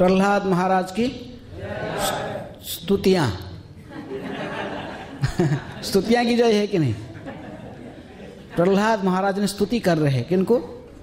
प्रहलाद महाराज की स्तुतियां स्तुतियां की जय है कि नहीं? प्रहलाद महाराज ने स्तुति कर रहे हैं किनको?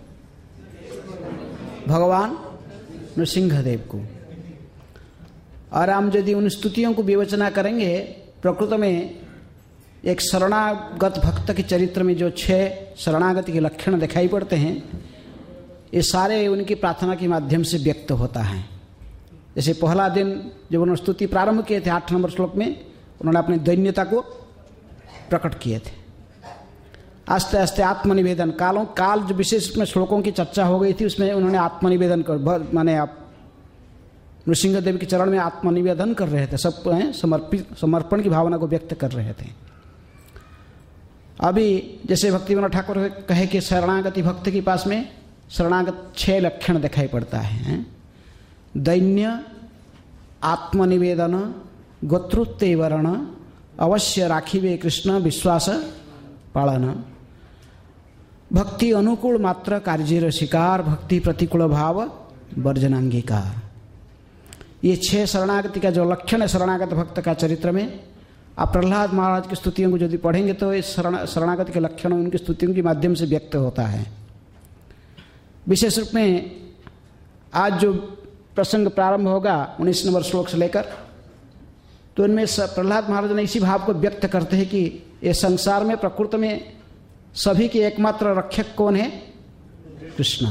भगवान नृसिंहदेव को। और हम यदि उन स्तुतियों को विवेचना करेंगे, प्रकृति में एक शरणागत भक्त के चरित्र में जो 6 शरणागति के लक्षण दिखाई पड़ते हैं, ये सारे उनकी प्रार्थना के माध्यम से व्यक्त होता है। जैसे पहला दिन जब उन्होंने स्तुति प्रारंभ किए थे 8 नंबर श्लोक में, उन्होंने अपनी दैन्यता को प्रकट किए थे। आस्ते आस्ते आत्मनिवेदन, काल जो विशेष में श्लोकों की चर्चा हो गई थी, उसमें उन्होंने आत्मनिवेदन कर, माने आप नृसिंहदेव के चरण में आत्मनिवेदन कर रहे थे, सब समर्पण की भावना को व्यक्त कर रहे थे। अभी जैसे भक्ति विनोद ठाकुर कहे कि शरणागति भक्त के पास में शरणागत 6 लक्षण दिखाई पड़ता है। दैन्य, आत्मनिवेदन, गोत्रोत्तेवरण, अवश्य राखिवे कृष्ण विश्वास पालन, भक्ति अनुकूल मात्र कार्य शिकार, भक्ति प्रतिकूल भाव वर्जनांगीकार। ये 6 शरणागति का जो लक्षण है शरणागत भक्त का चरित्र में, आप प्रहलाद महाराज की स्तुतियों को यदि पढ़ेंगे तो इस शरणागति के लक्षण उनकी स्तुतियों के माध्यम से व्यक्त होता है। विशेष रूप में आज जो प्रसंग प्रारंभ होगा 19 नंबर श्लोक से लेकर, तो इनमें प्रहलाद महाराज ने इसी भाव को व्यक्त करते हैं कि ये संसार में प्रकृति में सभी के एकमात्र रक्षक कौन है? कृष्ण।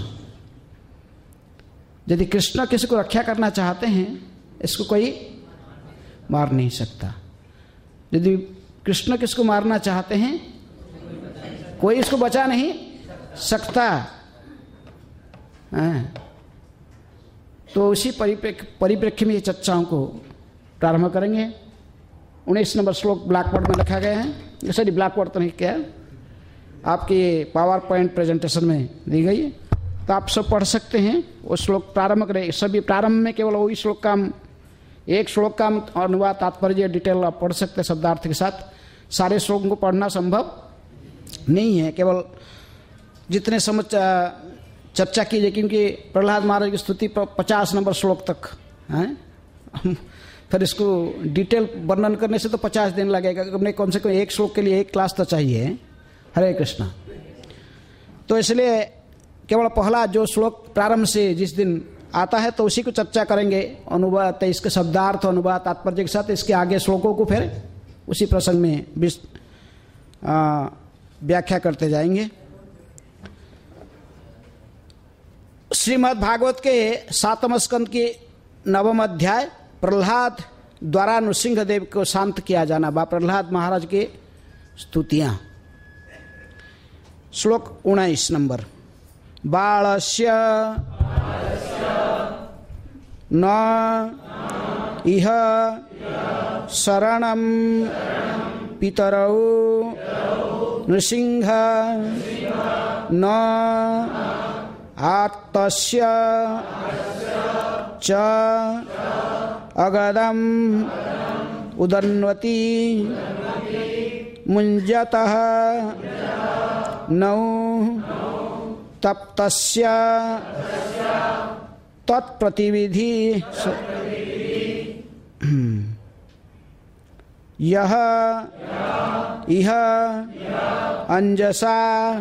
यदि कृष्ण किसी को रक्षा करना चाहते हैं, इसको कोई मार नहीं सकता। यदि कृष्ण किसको मारना चाहते हैं, कोई इसको बचा नहीं सकता। तो उसी परिप्रेक्ष्य में ये चर्चाओं को प्रारंभ करेंगे। 19 नंबर श्लोक ब्लैकबोर्ड में लिखा गया है, सॉरी ब्लैकबोर्ड तो नहीं, क्या आपके पावर पॉइंट प्रेजेंटेशन में दी गई है, तो आप सब पढ़ सकते हैं। वो श्लोक प्रारंभ करें, सभी प्रारंभ में केवल वही श्लोक का एक श्लोक का अनुवाद तात्पर्य डिटेल आप पढ़ सकते हैं शब्दार्थ के साथ। सारे श्लोकों को पढ़ना संभव नहीं है, केवल जितने समझ चर्चा कीजिए, क्योंकि प्रहलाद महाराज की स्तुति 50 नंबर श्लोक तक है। फिर इसको डिटेल वर्णन करने से तो 50 दिन लगेगा। हमने कम से कम एक श्लोक के लिए एक क्लास तो चाहिए। हरे कृष्णा। तो इसलिए केवल पहला जो श्लोक प्रारंभ से जिस दिन आता है तो उसी को चर्चा करेंगे, अनुवाद इसके शब्दार्थ अनुवाद तात्पर्य के साथ। इसके आगे श्लोकों को फिर उसी प्रसंग में व्याख्या करते जाएंगे। श्रीमद् भागवत के 7वें स्कंद के 9वें अध्याय, प्रहलाद द्वारा नृसिंहदेव को शांत किया जाना, बा प्रहलाद महाराज की स्तुतियां। श्लोक 19 नंबर। बालस्य न इह शरणं पितरौ नृसिंह न आर्तस्य च अगदम् उदन्वति मुञ्जतः नौ तप्तस्य तत्प्रतिविधि यह इह अंजसा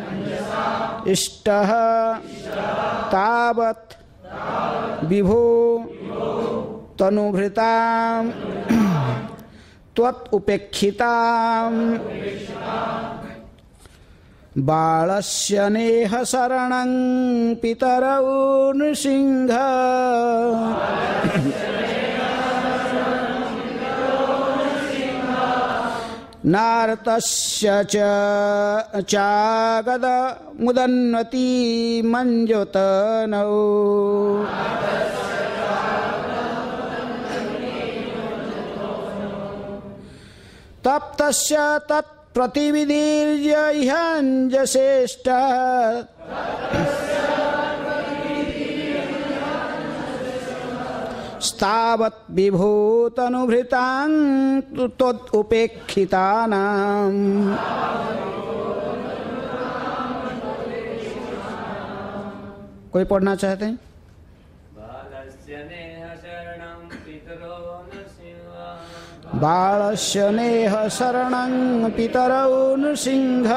इष्टः तावत् विभो तनुभृतां त्वत् उपेक्षितां बालस्य नेह शरणं पितरौ नृसिंह नारतस्य चागद मुदन्वति मञ्जुतनौ तप्तस्य तत्प्रतिविधीर्य इहाञ्जसेष्ट स्तावत् विभूतनुभृतां त्वदुपेक्षितानां। कोई पढ़ना चाहते हैं? बालस्य बालस्य नेह शरणं पितरौ नृसिंह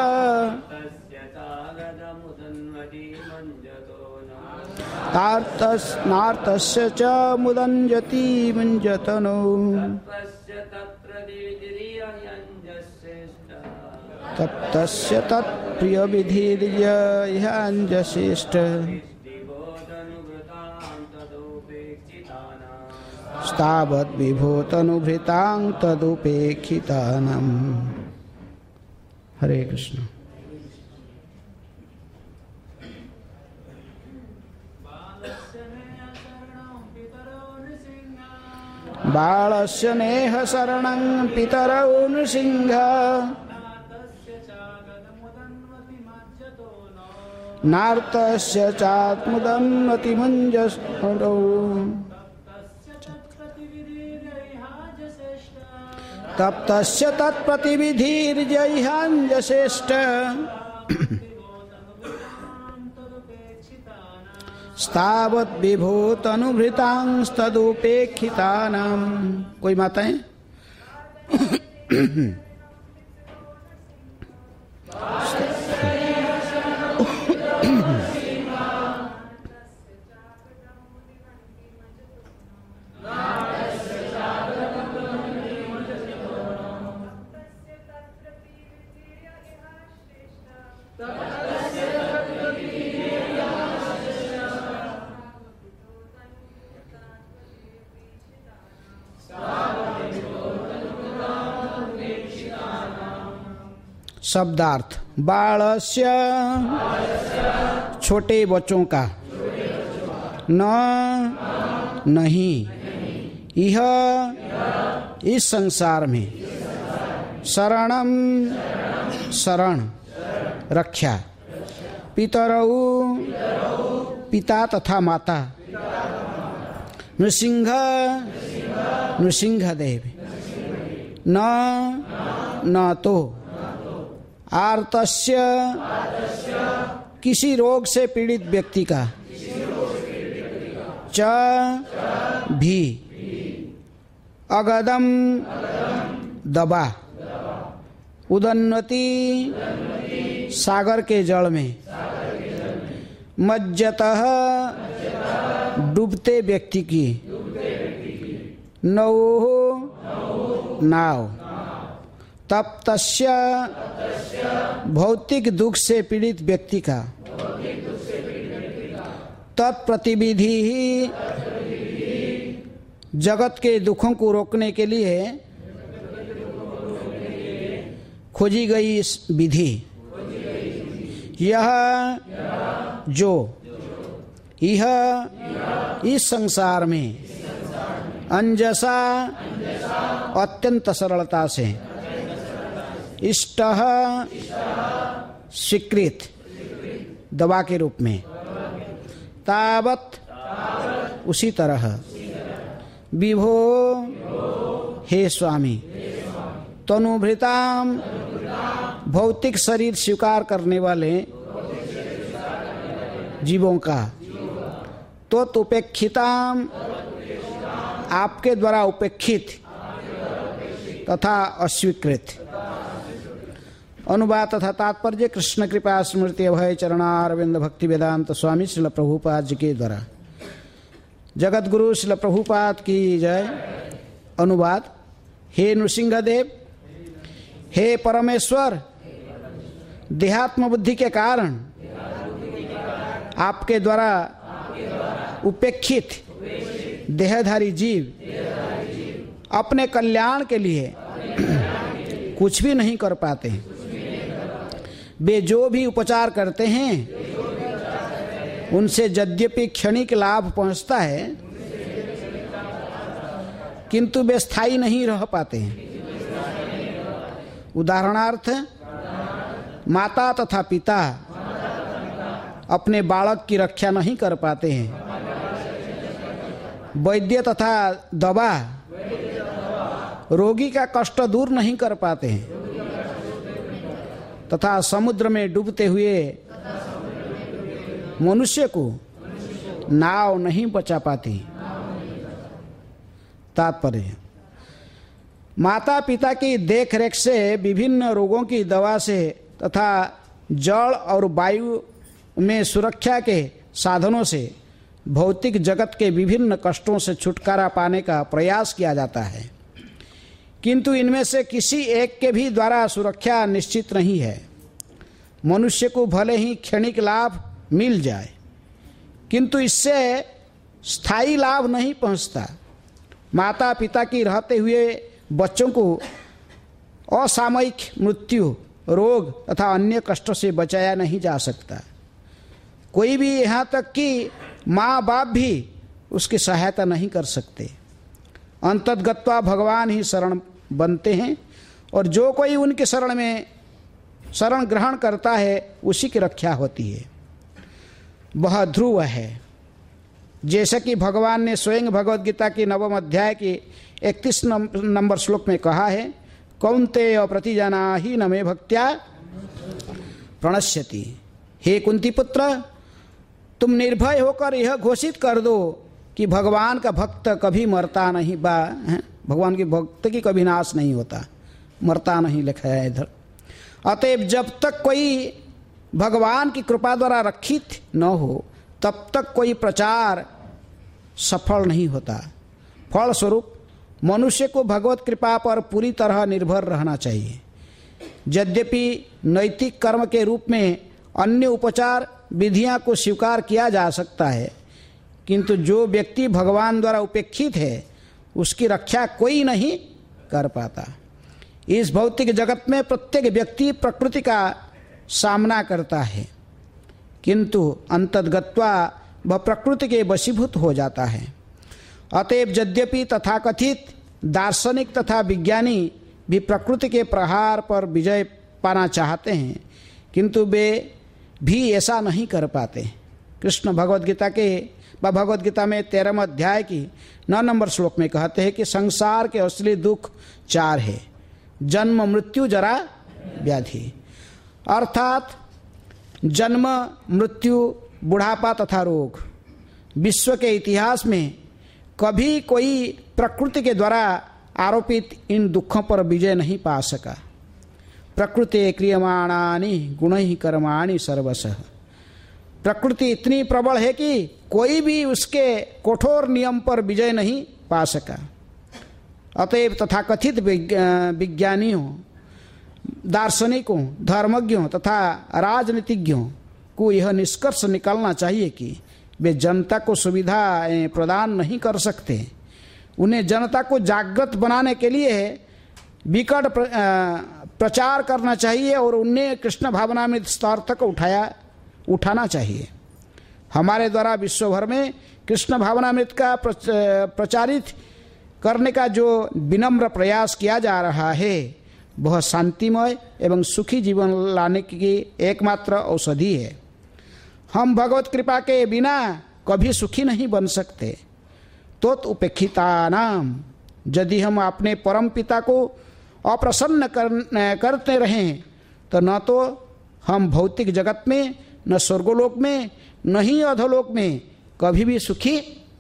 नार्तस्य च मुदन्यति मुञ्जतनो तप्तस्य तत्प्रियविधिर्यह्यञ्जश्रेष्ठ स्तावद्विभूतनुभृतां तदुपेक्षितानाम्। हरे कृष्ण। बालस्य नेह शरणं पितरौ नृसिंह नार्तस्य चात्मुदन्वति मुञ्जतनो तप्तस्य तत्प्रतिविधिर्यह्यञ्जश्रेष्ठ स्तावद्विभूतनुभृतांस्तदुपेक्षितानाम्। कोई माताएं? शब्दार्थ बालस्य छोटे बच्चों का, न नहीं, यह इस संसार में, शरणम शरण रक्षा, पितरऊ पिता तथा माता, नृसिंह नृसिंहदेव, न तो, आर्तस्य किसी रोग से पीड़ित व्यक्ति का, च भी, अगदम दबा, उदन्वति सागर के जल में, मज्जतः डूबते व्यक्ति की, नौः नाव, तप्तस्य भौतिक दुख से पीड़ित व्यक्ति का, तत्प्रतिविधि ही जगत के दुखों को रोकने के लिए खोजी गई इस विधि, यह जो यह इस संसार में अंजसा अत्यंत सरलता से, इष्टः स्वीकृत दवा के रूप में, तावत उसी तरह, विभो हे स्वामी, तनुभृताम भौतिक शरीर स्वीकार करने वाले जीवों का, त्वोपेक्षिताम आपके द्वारा उपेक्षित तथा अस्वीकृत। अनुवाद तथा तात्पर्य कृष्ण कृपा स्मृति अभय चरणारविंद भक्ति वेदांत स्वामी श्रील प्रभुपाद जी के द्वारा। जगत गुरु श्रील प्रभुपाद की जय। अनुवाद। हे नृसिंहदेव, हे परमेश्वर, देहात्म बुद्धि के कारण आपके द्वारा उपेक्षित देहधारी जीव अपने कल्याण के लिए कुछ भी नहीं कर पाते हैं। वे जो भी उपचार करते हैं उनसे यद्यपि क्षणिक लाभ पहुंचता है, किंतु वे स्थायी नहीं रह पाते हैं। उदाहरणार्थ, माता तथा पिता अपने बालक की रक्षा नहीं कर पाते हैं। वैद्य तथा दवा रोगी का कष्ट दूर नहीं कर पाते हैं, तथा समुद्र में डूबते हुए मनुष्य को नाव नहीं बचा पाती। तात्पर्य, माता पिता की देखरेख से, विभिन्न रोगों की दवा से तथा जल और वायु में सुरक्षा के साधनों से भौतिक जगत के विभिन्न कष्टों से छुटकारा पाने का प्रयास किया जाता है, किंतु इनमें से किसी एक के भी द्वारा सुरक्षा निश्चित नहीं है। मनुष्य को भले ही क्षणिक लाभ मिल जाए, किंतु इससे स्थायी लाभ नहीं पहुंचता। माता पिता की रहते हुए बच्चों को असामयिक मृत्यु, रोग तथा अन्य कष्टों से बचाया नहीं जा सकता। कोई भी, यहाँ तक कि माँ बाप भी उसकी सहायता नहीं कर सकते। अंततगत्वा भगवान ही शरण बनते हैं और जो कोई उनके शरण ग्रहण करता है उसी की रक्षा होती है। वह ध्रुव है, जैसा कि भगवान ने स्वयं भगवद गीता की 9वें अध्याय की 31 नंबर श्लोक में कहा है, कौन्तेय प्रतिजना ही न मे भक्त्या प्रणश्यति। हे कुंती पुत्र, तुम निर्भय होकर यह घोषित कर दो कि भगवान का भक्त कभी मरता नहीं, भगवान के भक्त की कभी नाश नहीं होता, मरता नहीं लिखा है इधर। अतएव जब तक कोई भगवान की कृपा द्वारा रक्षित न हो तब तक कोई प्रचार सफल नहीं होता। फलस्वरूप मनुष्य को भगवत कृपा पर पूरी तरह निर्भर रहना चाहिए। यद्यपि नैतिक कर्म के रूप में अन्य उपचार विधियां को स्वीकार किया जा सकता है, किंतु जो व्यक्ति भगवान द्वारा उपेक्षित है उसकी रक्षा कोई नहीं कर पाता। इस भौतिक जगत में प्रत्येक व्यक्ति प्रकृति का सामना करता है, किंतु अंततगत्वा वह प्रकृति के वशीभूत हो जाता है। अतएव यद्यपि तथाकथित दार्शनिक तथा विज्ञानी भी प्रकृति के प्रहार पर विजय पाना चाहते हैं, किंतु वे भी ऐसा नहीं कर पाते। कृष्ण भगवद गीता में 13वें अध्याय की 9 नंबर श्लोक में कहते हैं कि संसार के असली दुख 4 है, जन्म, मृत्यु, जरा, व्याधि। अर्थात जन्म, मृत्यु, बुढ़ापा तथा रोग। विश्व के इतिहास में कभी कोई प्रकृति के द्वारा आरोपित इन दुखों पर विजय नहीं पा सका। प्रकृति क्रियमाणानि गुणैः कर्माणि सर्वशः। प्रकृति इतनी प्रबल है कि कोई भी उसके कठोर नियम पर विजय नहीं पा सका। अतएव तथाकथित विज्ञानियों, दार्शनिकों, धर्मज्ञों तथा राजनीतिज्ञों को यह निष्कर्ष निकालना चाहिए कि वे जनता को सुविधा प्रदान नहीं कर सकते। उन्हें जनता को जागृत बनाने के लिए विकट प्रचार करना चाहिए और उन्हें कृष्ण भावनामृत स्तर तक उठाना चाहिए। हमारे द्वारा विश्व भर में कृष्ण भावनामृत का प्रचारित करने का जो विनम्र प्रयास किया जा रहा है वह शांतिमय एवं सुखी जीवन लाने की एकमात्र औषधि है। हम भगवत कृपा के बिना कभी सुखी नहीं बन सकते। तो उपेक्षितानाम, यदि हम अपने परम पिता को अप्रसन्न करते रहें तो न तो हम भौतिक जगत में, न स्वर्गलोक में, न ही अधोलोक में कभी भी सुखी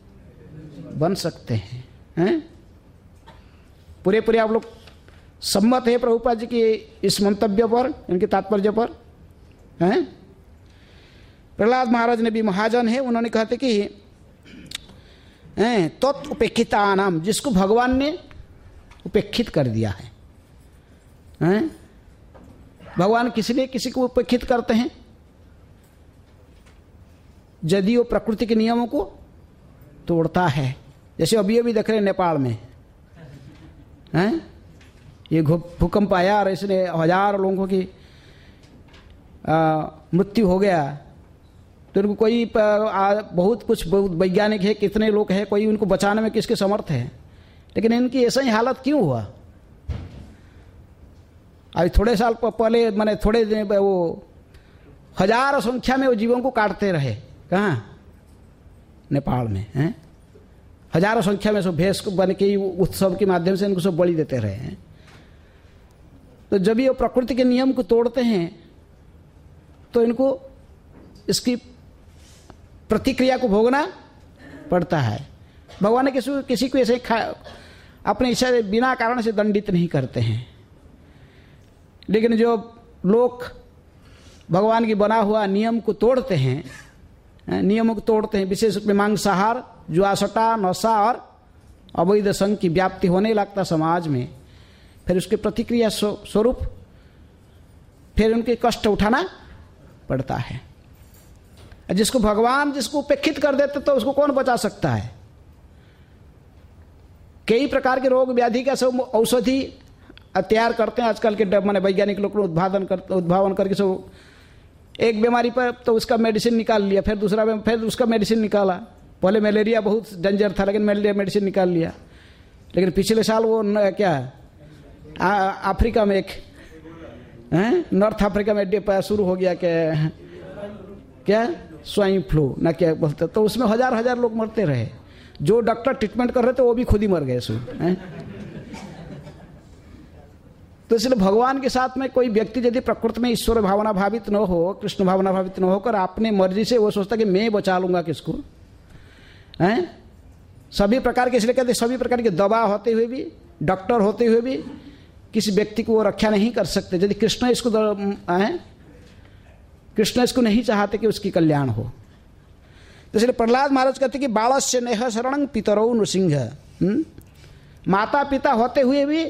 बन सकते हैं। पूरे आप लोग सम्मत है प्रभुपाद जी की इस मंतव्य पर, इनके तात्पर्य पर? हैं? प्रहलाद महाराज ने भी महाजन है, उन्होंने कहते कि तत् उपेक्षिता नाम, जिसको भगवान ने उपेक्षित कर दिया है। भगवान किसी को उपेक्षित करते हैं? यदि वो प्रकृति के नियमों को तोड़ता है, जैसे अभी देख रहे नेपाल में ये भूकंप आया और इसने 1000 लोगों की मृत्यु हो गया। तो उनको कोई बहुत वैज्ञानिक है, कितने लोग हैं, कोई उनको बचाने में किसके समर्थ है, लेकिन इनकी ऐसा ही हालत क्यों हुआ? अभी थोड़े साल पहले, मैंने थोड़े दिन वो 1000 संख्या में वो जीवों को काटते रहे। कहाँ? नेपाल में हैं, 1000 संख्या में सब भेष बन के उत्सव के माध्यम से इनको सब बलि देते रहे हैं। तो जब ये प्रकृति के नियम को तोड़ते हैं तो इनको इसकी प्रतिक्रिया को भोगना पड़ता है। भगवान ने किसी को ऐसे अपने इच्छा से बिना कारण से दंडित नहीं करते हैं। लेकिन जो लोग भगवान की बना हुआ नियम को तोड़ते हैं, नियमों को तोड़ते हैं, विशेष रूप में मांसाहार, जुआसटा, नशा और अवैध संघ की व्याप्ति होने लगता समाज में, फिर उसके प्रतिक्रिया स्वरूप फिर उनके कष्ट उठाना पड़ता है। जिसको भगवान जिसको उपेक्षित कर देते तो उसको कौन बचा सकता है। कई प्रकार के रोग व्याधि का सब औषधि तैयार करते हैं आजकल के माने वैज्ञानिक लोग उद्भावन करके सब। एक बीमारी पर तो उसका मेडिसिन निकाल लिया, फिर दूसरा फिर उसका मेडिसिन निकाला। पहले मलेरिया बहुत डेंजर था, लेकिन मलेरिया मेडिसिन निकाल लिया। लेकिन पिछले साल वो क्या अफ्रीका में एक नॉर्थ अफ्रीका में शुरू हो गया क्या स्वाइन फ्लू ना क्या बोलते, तो उसमें हजार लोग मरते रहे। जो डॉक्टर ट्रीटमेंट कर रहे थे वो भी खुद ही मर गए उसमें। तो इसलिए भगवान के साथ में कोई व्यक्ति यदि प्रकृति में ईश्वर भावना भावित न हो, कृष्ण भावना भावित न होकर अपने मर्जी से वो सोचता कि मैं बचा लूंगा किसको, सभी प्रकार के, इसलिए कहते सभी प्रकार के दवा होते हुए भी, डॉक्टर होते हुए भी किसी व्यक्ति को वो रक्षा नहीं कर सकते यदि कृष्ण इसको नहीं चाहते कि उसकी कल्याण हो। तो इसलिए प्रहलाद महाराज कहते कि बालस्य नेह शरणं पितरौ नृसिंह। माता पिता होते हुए भी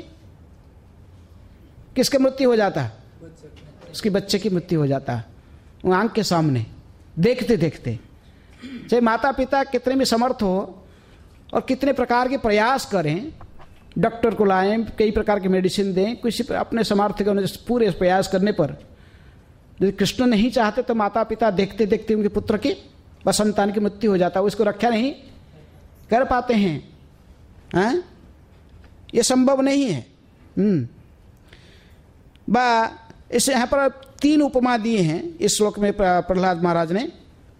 किसके मृत्यु हो जाता है? उसके बच्चे की मृत्यु हो जाता है वो आंख के सामने देखते देखते। चाहे माता पिता कितने भी समर्थ हो और कितने प्रकार के प्रयास करें, डॉक्टर को लाएं, कई प्रकार की मेडिसिन दें, किसी अपने सामर्थ्य के पूरे प्रयास करने पर यदि कृष्ण नहीं चाहते तो माता पिता देखते देखते उनके पुत्र की व संतान की मृत्यु हो जाता है। उसको रक्षा नहीं कर पाते हैं। ये संभव नहीं है। इस यहाँ पर 3 उपमा दिए हैं इस श्लोक में प्रहलाद महाराज ने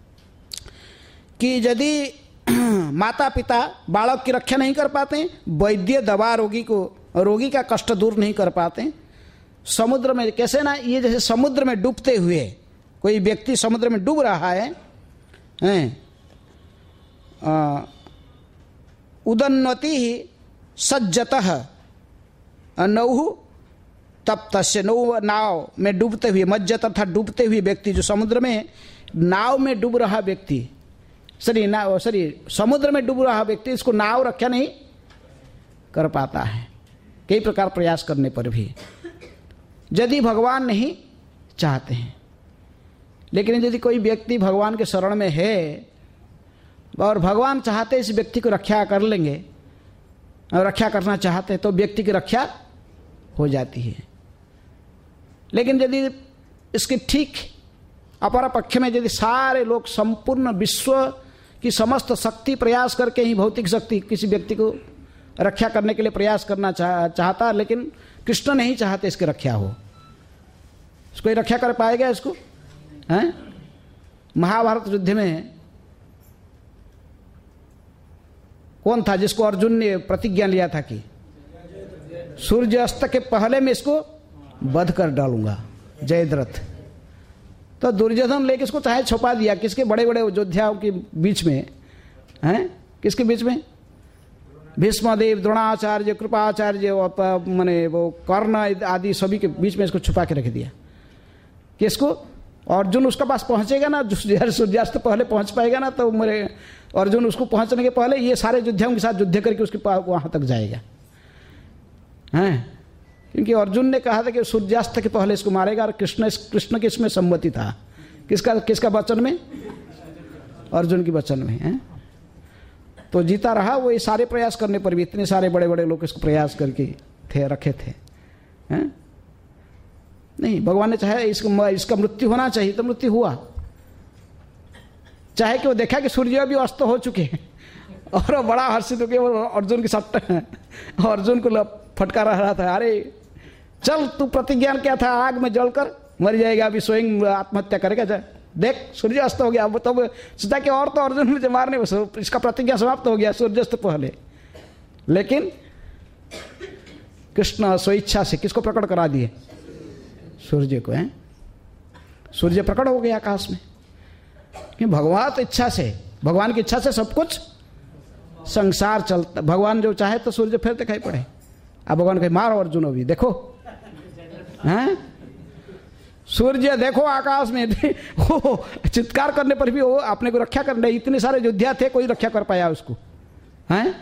कि यदि माता पिता बालक की रक्षा नहीं कर पाते, वैद्य दवा रोगी का कष्ट दूर नहीं कर पाते, समुद्र में कैसे ना, ये जैसे समुद्र में डूबते हुए कोई व्यक्ति समुद्र में डूब रहा है, उदन्नति ही सज्जतः नौहु तब तस्य नाव में डूबते हुए, मज्जत अर्थात डूबते हुए व्यक्ति, जो समुद्र में नाव में डूब रहा व्यक्ति, समुद्र में डूब रहा व्यक्ति इसको नाव रक्षा नहीं कर पाता है कई प्रकार प्रयास करने पर भी, यदि भगवान नहीं चाहते हैं। लेकिन यदि कोई व्यक्ति भगवान के शरण में है और भगवान चाहते इस व्यक्ति को रक्षा कर लेंगे और रक्षा करना चाहते हैं तो व्यक्ति की रक्षा हो जाती है। लेकिन यदि इसके ठीक अपर पक्ष में यदि सारे लोग संपूर्ण विश्व की समस्त शक्ति प्रयास करके ही, भौतिक शक्ति किसी व्यक्ति को रक्षा करने के लिए प्रयास करना चाहता, लेकिन कृष्ण नहीं चाहते इसकी रक्षा हो, इसको ही रक्षा कर पाएगा इसको? महाभारत युद्ध में कौन था जिसको अर्जुन ने प्रतिज्ञा लिया था कि सूर्य अस्त के पहले मैं इसको वध कर डालूंगा, जयद्रथ? तो दुर्योधन लेके इसको चाहे छुपा दिया, किसके बड़े बड़े योद्धाओं के बीच में, किसके बीच में? भीष्मदेव, द्रोणाचार्य, कृपाचार्य, माने वो कर्ण आदि सभी के बीच में इसको छुपा के रख दिया कि इसको अर्जुन उसका पास पहुंचेगा ना, सूर्यास्त पहले पहुंच पाएगा ना, तो मेरे अर्जुन उसको पहुंचने के पहले ये सारे योद्धाओं के साथ युद्ध करके उसके पास वहां तक जाएगा। क्योंकि अर्जुन ने कहा था कि सूर्यास्त के पहले इसको मारेगा, और कृष्ण की इसमें सम्मति था। किसका वचन में? अर्जुन की वचन में तो जीता रहा वो। ये सारे प्रयास करने पर भी इतने सारे बड़े बड़े लोग इसको प्रयास करके रखे थे। नहीं, भगवान ने चाहे इसका मृत्यु होना चाहिए तो मृत्यु हुआ। चाहे कि वो देखा कि सूर्य भी अस्त हो चुके हैं और वो बड़ा हर्षित होकर वो अर्जुन की सट्ट अर्जुन को फटकारा रहा था, अरे चल तू प्रतिज्ञा क्या था, आग में जलकर मर जाएगा, अभी स्वयं आत्महत्या करेगा, देख सूर्य अस्त हो गया। अब तब सोचा कि और तो अर्जुन मुझे मारने, इसका प्रतिज्ञा समाप्त हो गया सूर्यास्त पहले। लेकिन कृष्ण स्वेच्छा से किसको प्रकट करा दिए? सूर्य को। सूर्य प्रकट हो गया आकाश में कि भगवान तो इच्छा से, भगवान की इच्छा से सब कुछ संसार चलता, भगवान जो चाहे तो सूर्य फिर दिखाई पड़े। अब भगवान कहे मारो अर्जुन अभी देखो, हैं सूर्य देखो आकाश में वो चित्कार करने पर भी वो अपने को रक्षा करने, इतने सारे योद्धा थे कोई रक्षा कर पाया उसको, हैं।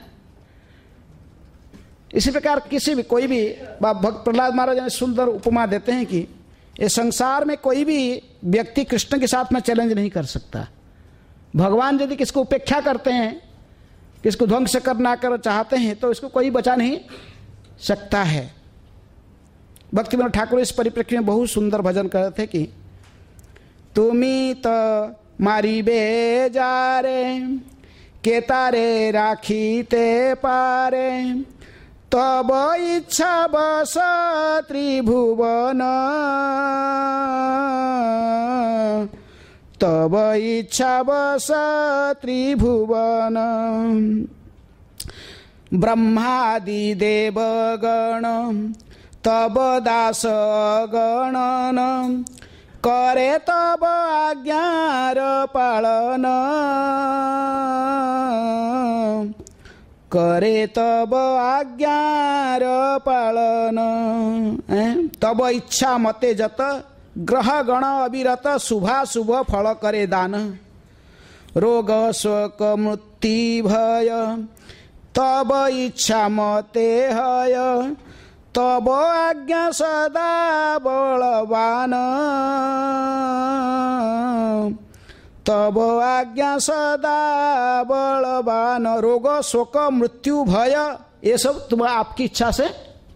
इसी प्रकार किसी भी कोई भी भक्त प्रहलाद महाराज ने सुंदर उपमा देते हैं कि इस संसार में कोई भी व्यक्ति कृष्ण के साथ में चैलेंज नहीं कर सकता। भगवान यदि किसको उपेक्षा करते हैं, किसको ध्वंस करना कर चाहते हैं तो इसको कोई बचा नहीं सकता है। भक्ति विनोद ठाकुर इस परिप्रेक्ष्य में बहुत सुंदर भजन करते थे कि तुमी तो मारी बेजारे के तारे राखी ते पारे तब इच्छा बस त्रिभुवन तब इच्छा बस त्रिभुवन ब्रह्मादि देवगण तब दास गणन करे तब आज्ञार पालन करे तब आज्ञार पालन तब इच्छा मते जत ग्रह गण अविरत शुभा शुभ फल करे दान रोग शोक मृत्यु भय तब इच्छा मते हय तब आज्ञा सदा बलवान तब आज्ञा सदा बलवान रोग शोक मृत्यु भय ये सब तुम आपकी इच्छा से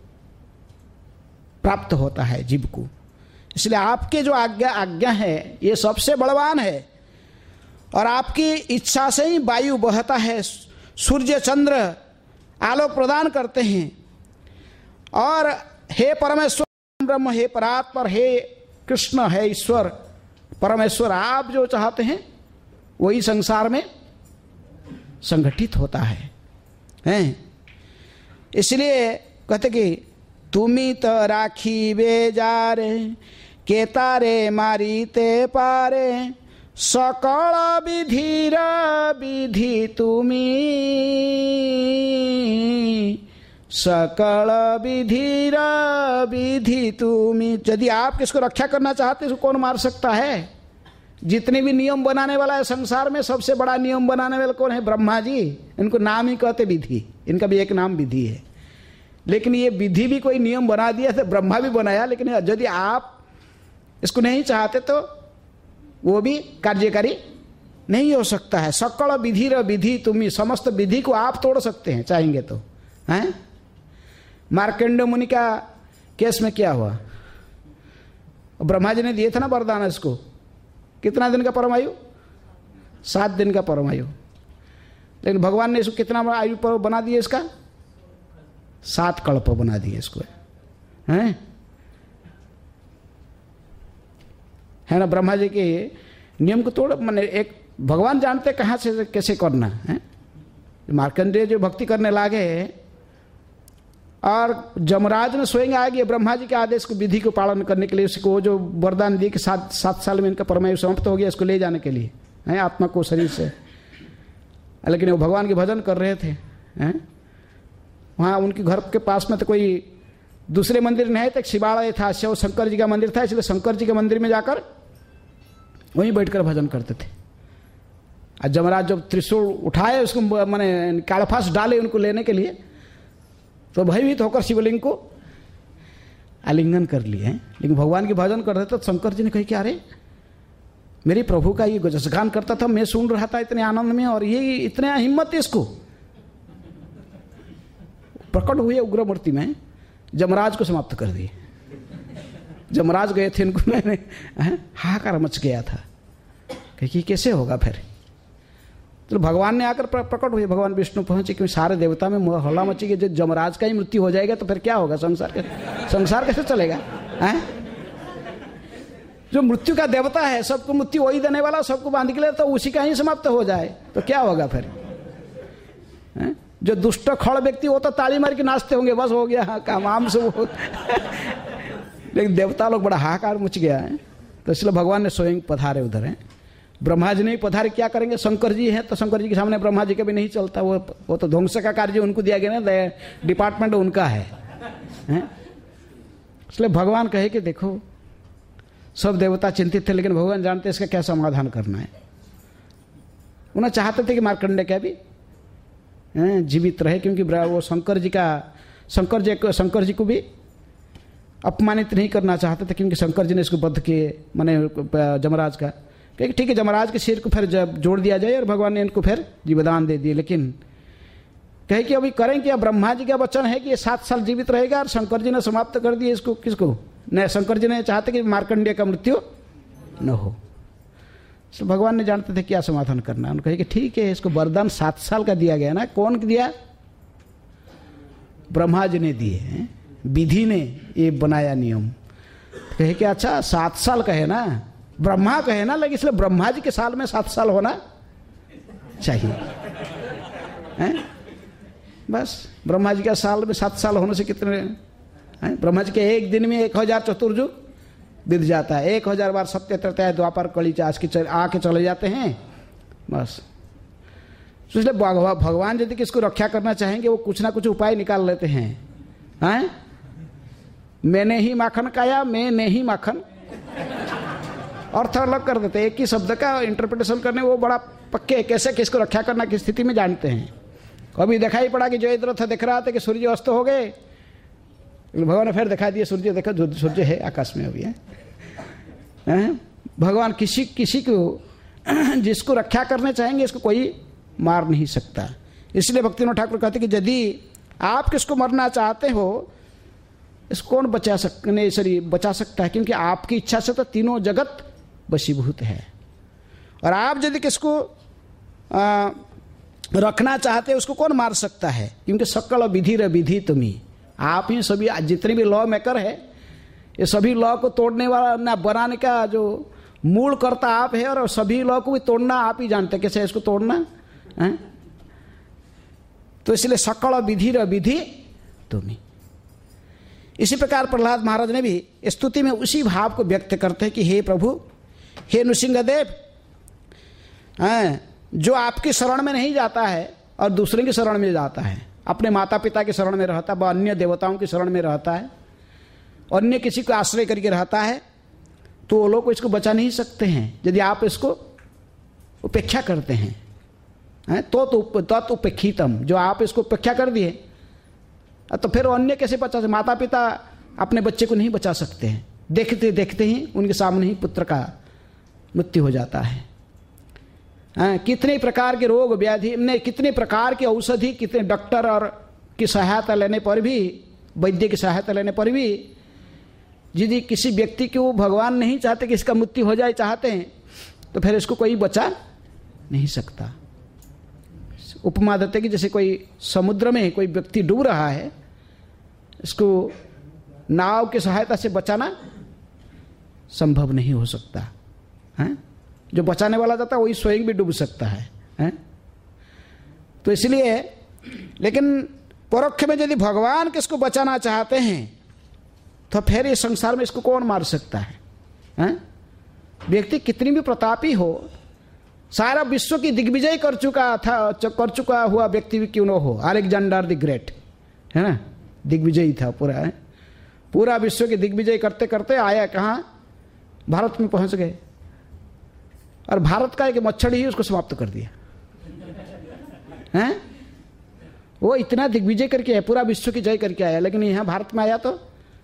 प्राप्त होता है जीव को। इसलिए आपके जो आज्ञा है ये सबसे बलवान है और आपकी इच्छा से ही वायु बहता है, सूर्य चंद्र आलोक प्रदान करते हैं। और हे परमेश्वर ब्रह्म, हे परात्पर, हे कृष्ण, हे ईश्वर परमेश्वर, आप जो चाहते हैं वही संसार में संगठित होता है, हैं? इसलिए कहते कि तुमी तो राखी बेजारे के तारे मारी ते पारे सकल विधिर विधि तुमी सकल विधिर विधि तुमी। यदि आप किसको रक्षा करना चाहते हैं उसको कौन मार सकता है? जितने भी नियम बनाने वाला है संसार में सबसे बड़ा नियम बनाने वाला कौन है? ब्रह्मा जी। इनको नाम ही कहते विधि, इनका भी एक नाम विधि है। लेकिन ये विधि भी कोई नियम बना दिया तो ब्रह्मा भी बनाया, लेकिन यदि आप इसको नहीं चाहते तो वो भी कार्यकारी नहीं हो सकता है। सकल विधिर विधि तुमी, समस्त विधि को आप तोड़ सकते हैं चाहेंगे तो, हैं? मार्कंडेय मुनि का केस में क्या हुआ? ब्रह्मा जी ने दिए थे ना वरदान इसको, कितना दिन का परमायु? 7 दिन का परमायु। लेकिन भगवान ने इसको कितना आयु पर बना दिया? इसका 7 कल्प बना दिए इसको, हैं? है ना? ब्रह्मा जी के नियम को तोड़, मैंने एक भगवान जानते कहाँ से कैसे करना है। मार्कंडेय जो भक्ति करने लागे और जमराज ने स्वयं आ गया ब्रह्मा जी के आदेश को, विधि को पालन करने के लिए उसको जो वरदान दिए कि 7 साल में इनका परमायु समाप्त हो गया, इसको ले जाने के लिए, हैं, आत्मा को शरीर से। लेकिन वो भगवान के भजन कर रहे थे, हैं? वहाँ उनके घर के पास में तो कोई दूसरे मंदिर नहीं था, शिवालय था, शिव शंकर जी का मंदिर था। इसलिए शंकर जी के मंदिर में जाकर वहीं बैठकर भजन करते थे। और जमराज जब त्रिशूल उठाए उसको माने कालफास डाले उनको लेने के लिए, तो भयभीत होकर शिवलिंग को आलिंगन कर लिए हैं। लेकिन भगवान के भजन कर रहे थे तो शंकर जी ने कही कि अरे मेरे प्रभु का ये गुजसगान करता था, मैं सुन रहा था इतने आनंद में, और ये इतने हिम्मत इसको। प्रकट हुए उग्र मूर्ति में, जमराज को समाप्त कर दिए। जमराज गए थे, इनको मैंने हाहाकार मच गया था कि कैसे होगा फिर। तो भगवान ने आकर प्रकट हुए, भगवान विष्णु पहुंचे कि सारे देवता में हल्ला मची कि जब जमराज का ही मृत्यु हो जाएगा तो फिर क्या होगा? संसार कैसे चलेगा? हैं? जो मृत्यु का देवता है, सबको मृत्यु वही देने वाला, सबको बांध के लिए, तो उसी का ही समाप्त हो जाए तो क्या होगा फिर? हैं? जो दुष्ट खड़ व्यक्ति वो तो ताली मार के नाचते होंगे, बस हो गया काम आम से वो। लेकिन देवता लोग बड़ा हाहाकार मच गया है। तो इसलिए भगवान ने स्वयं पधारे उधर हैं। ब्रह्मा जी नहीं पधारे क्या करेंगे? शंकर जी हैं तो शंकर जी के सामने ब्रह्मा जी का भी नहीं चलता, वो तो ध्वंस का कार्य उनको दिया गया ना, डिपार्टमेंट उनका है? इसलिए भगवान कहे कि देखो सब देवता चिंतित थे, लेकिन भगवान जानते इसका क्या समाधान करना है। उन्हें चाहते थे कि मार्कंडेय क्या भी जीवित रहे, क्योंकि वो शंकर जी को भी अपमानित नहीं करना चाहते थे, क्योंकि शंकर जी ने इसको बद्ध किए, माने जमराज का, क्योंकि ठीक है जमराज के सिर को फिर जब जोड़ दिया जाए, और भगवान ने इनको फिर जीवदान दे दिए। लेकिन कहे कि अभी करें क्या? ब्रह्मा जी का वचन है कि ये 7 साल जीवित रहेगा, और शंकर जी ने समाप्त कर दिए इसको। किसको? नहीं, शंकर जी ने चाहते कि मार्कंडेय का मृत्यु न हो। तो भगवान ने जानते थे क्या समाधान करना। उन्होंने कहे कि ठीक है, इसको वरदान 7 साल का दिया गया ना। कौन दिया? ब्रह्मा जी ने दिए, विधि ने ये बनाया नियम। कहे कि अच्छा 7 साल का है ना, ब्रह्मा कहे ना, लेकिन इसलिए ब्रह्मा जी के साल में 7 साल होना चाहिए हैं? बस ब्रह्मा जी का साल में 7 साल होने से कितने हैं? ब्रह्मा जी के एक दिन में 1000 चतुर्युग बीत जाता है, 1000 बार सत्य त्रेता द्वापर कली आके चले जाते हैं बस। तो इसलिए भगवान यदि किसको रक्षा करना चाहेंगे वो कुछ ना कुछ उपाय निकाल लेते हैं। मैंने ही माखन खाया, मैंने ही माखन, अर्थ अलग कर देते। एक ही शब्द का इंटरप्रिटेशन करने वो बड़ा पक्के कैसे किसको रक्षा करना की स्थिति में जानते हैं। कभी दिखाई पड़ा कि जयद्रथ दिख रहा था कि सूर्य अस्त हो गए, भगवान ने फिर दिखा दिया सूर्य, देखो सूर्य है आकाश में अभी है। भगवान किसी को जिसको रक्षा करने चाहेंगे इसको कोई मार नहीं सकता। इसलिए भक्तिविनोद ठाकुर कहते कि यदि आप किसको मरना चाहते हो इसको कौन बचा सकता है, क्योंकि आपकी इच्छा से तो तीनों जगत वशीभूत है। और आप यदि किसको रखना चाहते हैं उसको कौन मार सकता है, क्योंकि सकल विधि रे विधि तुम्ही, आप ही सभी जितने भी लॉ मेकर है ये सभी लॉ को तोड़ने वाला ना बनाने का जो मूल कर्ता आप है, और सभी लॉ को भी तोड़ना आप ही जानते कैसे इसको तोड़ना है। तो इसलिए सकल विधि रे विधि तुम्ही। इसी प्रकार प्रहलाद महाराज ने भी स्तुति में उसी भाव को व्यक्त करते हैं कि हे प्रभु, हे नृसिंहदेव, जो आपकी शरण में नहीं जाता है और दूसरे की शरण में जाता है, अपने माता पिता की शरण में रहता है, वह अन्य देवताओं की शरण में रहता है, अन्य किसी को आश्रय करके रहता है, तो वो लोग इसको बचा नहीं सकते हैं। यदि आप इसको उपेक्षा करते हैं तो उपेक्षितम, जो आप इसको उपेक्षा कर दिए तो फिर अन्य कैसे बचा सकते? माता पिता अपने बच्चे को नहीं बचा सकते हैं, देखते देखते ही उनके सामने ही पुत्र का मृत्यु हो जाता है। कितने प्रकार के रोग व्याधि में, कितने प्रकार की औषधि, कितने डॉक्टर और की सहायता लेने पर भी, वैद्य की सहायता लेने पर भी यदि किसी व्यक्ति को भगवान नहीं चाहते कि इसका मृत्यु हो जाए, चाहते हैं, तो फिर इसको कोई बचा नहीं सकता। उपमा देते कि जैसे कोई समुद्र में कोई व्यक्ति डूब रहा है, इसको नाव की सहायता से बचाना संभव नहीं हो सकता है। जो बचाने वाला जाता है वही स्वयं भी डूब सकता है। तो इसलिए, लेकिन परोक्ष में यदि भगवान किसको बचाना चाहते हैं तो फिर इस संसार में इसको कौन मार सकता है? व्यक्ति कितनी भी प्रतापी हो, सारा विश्व की दिग्विजय कर चुका हुआ व्यक्ति भी क्यों न हो, अलेक्जेंडर द ग्रेट है ना, दिग्विजयी था पूरा विश्व की दिग्विजय करते करते आया कहाँ? भारत में पहुंच गए, और भारत का एक मच्छर ही उसको समाप्त कर दिया है। वो इतना दिग्विजय करके आया, पूरा विश्व की जय करके आया, लेकिन यहाँ भारत में आया तो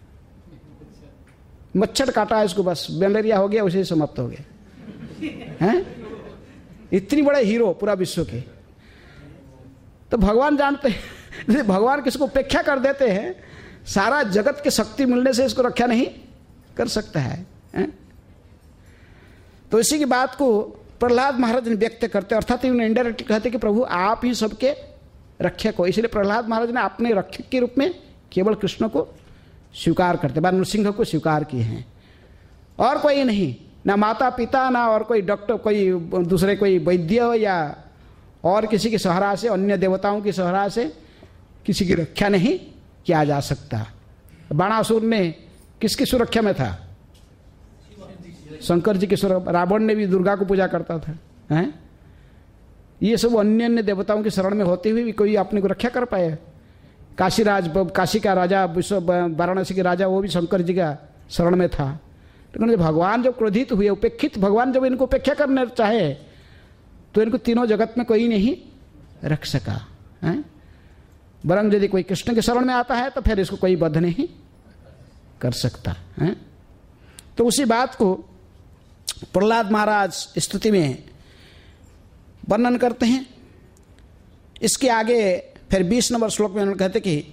मच्छर काटा इसको, बस मलेरिया हो गया, उसे समाप्त हो गया हैं। इतनी बड़े हीरो पूरा विश्व के। तो भगवान जानते हैं भगवान किसको उपेक्षा कर देते हैं, सारा जगत की शक्ति मिलने से इसको रक्षा नहीं कर सकता है। तो इसी की बात को प्रहलाद महाराज ने व्यक्त करते, अर्थात उन्हें इनडायरेक्टली कहते कि प्रभु आप ही सबके रक्षक हो। इसलिए प्रहलाद महाराज ने अपने रक्षक के रूप में केवल कृष्ण को स्वीकार करते, बार नृसिंह को स्वीकार किए हैं, और कोई नहीं, ना माता पिता, ना और कोई डॉक्टर, कोई दूसरे कोई वैद्य या और किसी की सहारा से, अन्य देवताओं की सहारा से किसी की रक्षा नहीं किया जा सकता। बाणासुर ने किसकी सुरक्षा में था? शंकर जी के स्वरूप। रावण ने भी दुर्गा को पूजा करता था, हैं? ये सब अन्य अन्य देवताओं की शरण में होते हुए भी कोई अपने को रक्षा कर पाया? काशी का राजा, वाराणसी के राजा, वो भी शंकर जी का शरण में था। लेकिन भगवान जब क्रोधित हुए, उपेक्षित भगवान जब इनको उपेक्षा करना चाहे तो इनको तीनों जगत में कोई नहीं रख सका, हैं? वरन यदि कोई कृष्ण के शरण में आता है तो फिर इसको कोई बद्ध नहीं कर सकता, हैं? तो उसी बात को प्रहलाद महाराज स्तुति में वर्णन करते हैं। इसके आगे फिर 20 नंबर श्लोक में उन्होंने कहते कि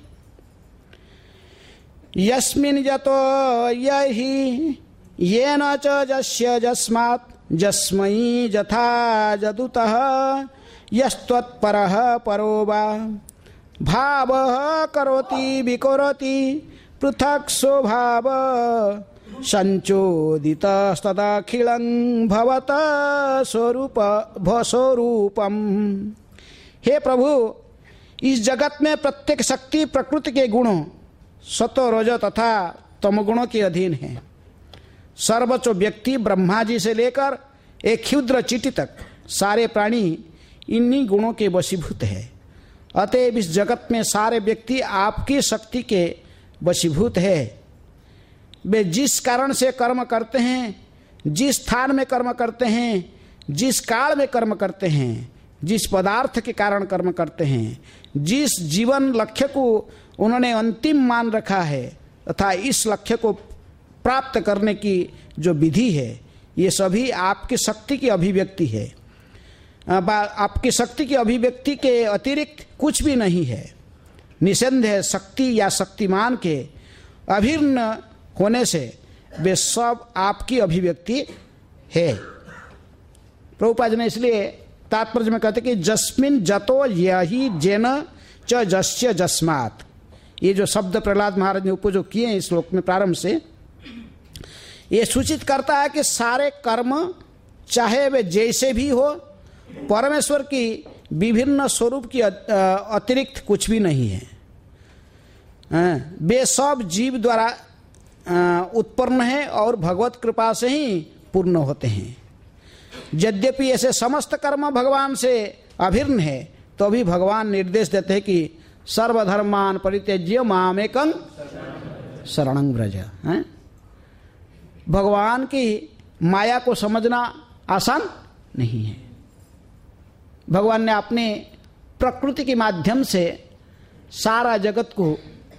यस्मिन् यतो यहि येन च जस्य जस्मात् जस्मै यथा जदुतः यस्त्वत्परः परो वा भावः करोति विकरोति पृथक् स्वभाव संचोदितस्तदखिलं भवतः स्वरूपम। हे प्रभु, इस जगत में प्रत्येक शक्ति प्रकृति के गुणों सतो रज तथा तमगुणों के अधीन है। सर्वोच्च व्यक्ति ब्रह्मा जी से लेकर एक क्षुद्र चींटी तक सारे प्राणी इन्हीं गुणों के वशीभूत है। अतएव इस जगत में सारे व्यक्ति आपकी शक्ति के वशीभूत है। वे जिस कारण से कर्म करते हैं, जिस स्थान में कर्म करते हैं, जिस काल में कर्म करते हैं, जिस पदार्थ के कारण कर्म करते हैं, जिस जीवन लक्ष्य को उन्होंने अंतिम मान रखा है तथा इस लक्ष्य को प्राप्त करने की जो विधि है, ये सभी आपकी शक्ति की अभिव्यक्ति है। आपकी शक्ति की अभिव्यक्ति के अतिरिक्त कुछ भी नहीं है। निसंदेह शक्ति या शक्तिमान के अभिन्न होने से वे सब आपकी अभिव्यक्ति है। प्रभुपाद ने इसलिए तात्पर्य में कहते कि जस्मिन जतो यही जेन च जस्य जस्मात्, ये जो शब्द प्रहलाद महाराज ने उपयोग किए हैं इस श्लोक में प्रारंभ से, ये सूचित करता है कि सारे कर्म चाहे वे जैसे भी हो, परमेश्वर की विभिन्न स्वरूप की अतिरिक्त कुछ भी नहीं है। वे सब जीव द्वारा उत्पन्न है और भगवत कृपा से ही पूर्ण होते हैं। यद्यपि ऐसे समस्त कर्म भगवान से अभिन्न है तो भी भगवान निर्देश देते हैं कि सर्वधर्मान परित्यज्य मामेकं शरणं व्रज। भगवान की माया को समझना आसान नहीं है। भगवान ने अपने प्रकृति के माध्यम से सारा जगत को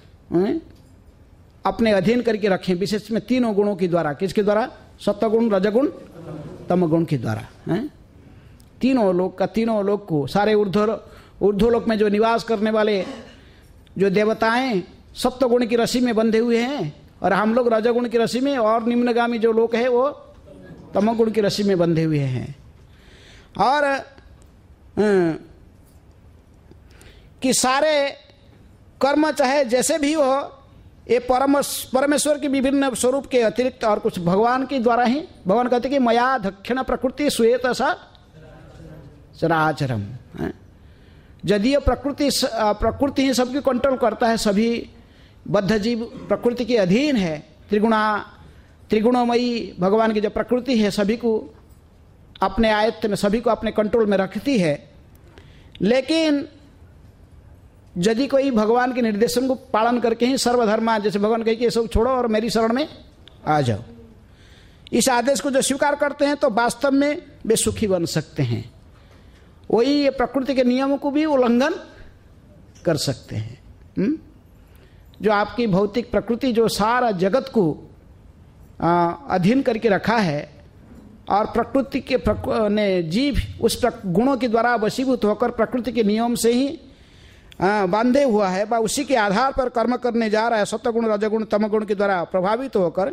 अपने अधीन करके रखे, विशेष में तीनों गुणों के द्वारा। किसके द्वारा? सत्वगुण, रजगुण, तमगुण के द्वारा। तीनों लोक को, सारे ऊर्ध्वलोक में जो निवास करने वाले जो देवताएं सत्वगुण की रस्सी में बंधे हुए हैं, और हम लोग रजगुण की रस्सी में, और निम्नगामी जो लोक है वो तमगुण की रस्सी में बंधे हुए हैं। और कि सारे कर्म चाहे जैसे भी हो, ये परमेश्वर के विभिन्न स्वरूप के अतिरिक्त और कुछ भगवान के द्वारा ही। भगवान कहते कि मया दक्षिण प्रकृति श्वेत सा चराचरम। यदि प्रकृति ही सबकी कंट्रोल करता है, सभी बद्ध जीव प्रकृति के अधीन है। त्रिगुणमयी भगवान की जो प्रकृति है सभी को अपने आयत्त में, सभी को अपने कंट्रोल में रखती है। लेकिन यदि कोई भगवान के निर्देशन को पालन करके ही सर्वधर्मा, जैसे भगवान कहे कि ये सब छोड़ो और मेरी शरण में आ जाओ, इस आदेश को जो स्वीकार करते हैं तो वास्तव में वे सुखी बन सकते हैं। वही ये प्रकृति के नियमों को भी उल्लंघन कर सकते हैं। जो आपकी भौतिक प्रकृति जो सारा जगत को अधीन करके रखा है, और प्रकृति के ने जीव उस गुणों के द्वारा वशीभूत होकर प्रकृति के नियम से ही बांधे हुआ है, व उसी के आधार पर कर्म करने जा रहा है, सत्वगुण, रजगुण, तमगुण के द्वारा प्रभावित होकर।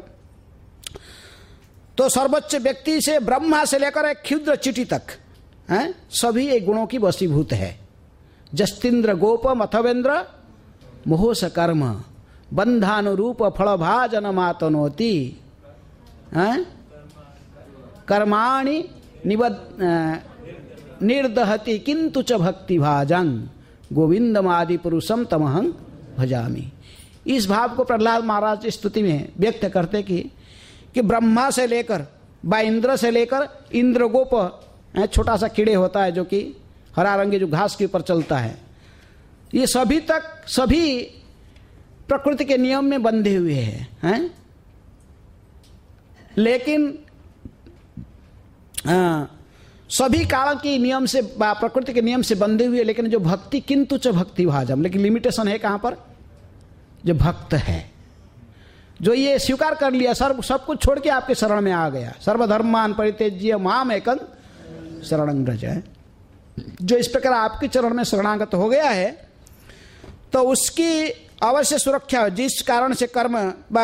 तो सर्वोच्च व्यक्ति से ब्रह्मा से लेकर एक क्षुद्र चींटी तक सभी एक गुणों की वशीभूत है। जस्तिन्द्र गोपम अथवेन्द्र मोहस कर्म बंधानुरूप फल भाजन मातनोति कर्माणि निर्दहति किंतु च भक्ति भाजं गोविंदमादि पुरुषम तमहं भजामि। इस भाव को प्रहलाद महाराज स्तुति में व्यक्त करते कि ब्रह्मा से लेकर व इंद्र से लेकर इंद्रगोप, छोटा सा कीड़े होता है जो कि हरा रंग जो घास के ऊपर चलता है, ये सभी तक सभी प्रकृति के नियम में बंधे हुए हैं। लेकिन सभी काल के नियम से, प्रकृति के नियम से बंधे हुए, लेकिन जो भक्ति किंतु च भक्ति भाजम, लेकिन लिमिटेशन है कहां पर? जो भक्त है, जो ये स्वीकार कर लिया, सब कुछ छोड़ के आपके शरण में आ गया, सर्वधर्मान परित्यज्य माम एकं शरणं व्रज, जो इस प्रकार आपके चरण में शरणागत हो गया है, तो उसकी अवश्य सुरक्षा, जिस कारण से कर्म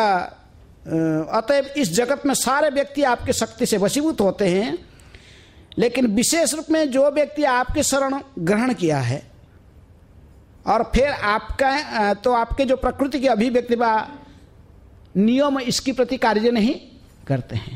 अतएव इस जगत में सारे व्यक्ति आपके शक्ति से वशीभूत होते हैं, लेकिन विशेष रूप में जो व्यक्ति आपके शरण ग्रहण किया है और फिर आपका, तो आपके जो प्रकृति के अभिव्यक्ति व नियम इसकी प्रति कार्य नहीं करते हैं।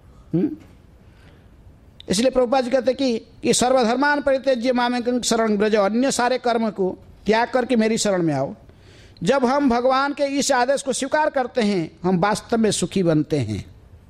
इसलिए प्रभुपाद जी कहते कि सर्वधर्मान परित्यज्य मामेकं शरणं व्रज, अन्य सारे कर्म को त्याग करके मेरी शरण में आओ। जब हम भगवान के इस आदेश को स्वीकार करते हैं, हम वास्तव में सुखी बनते हैं।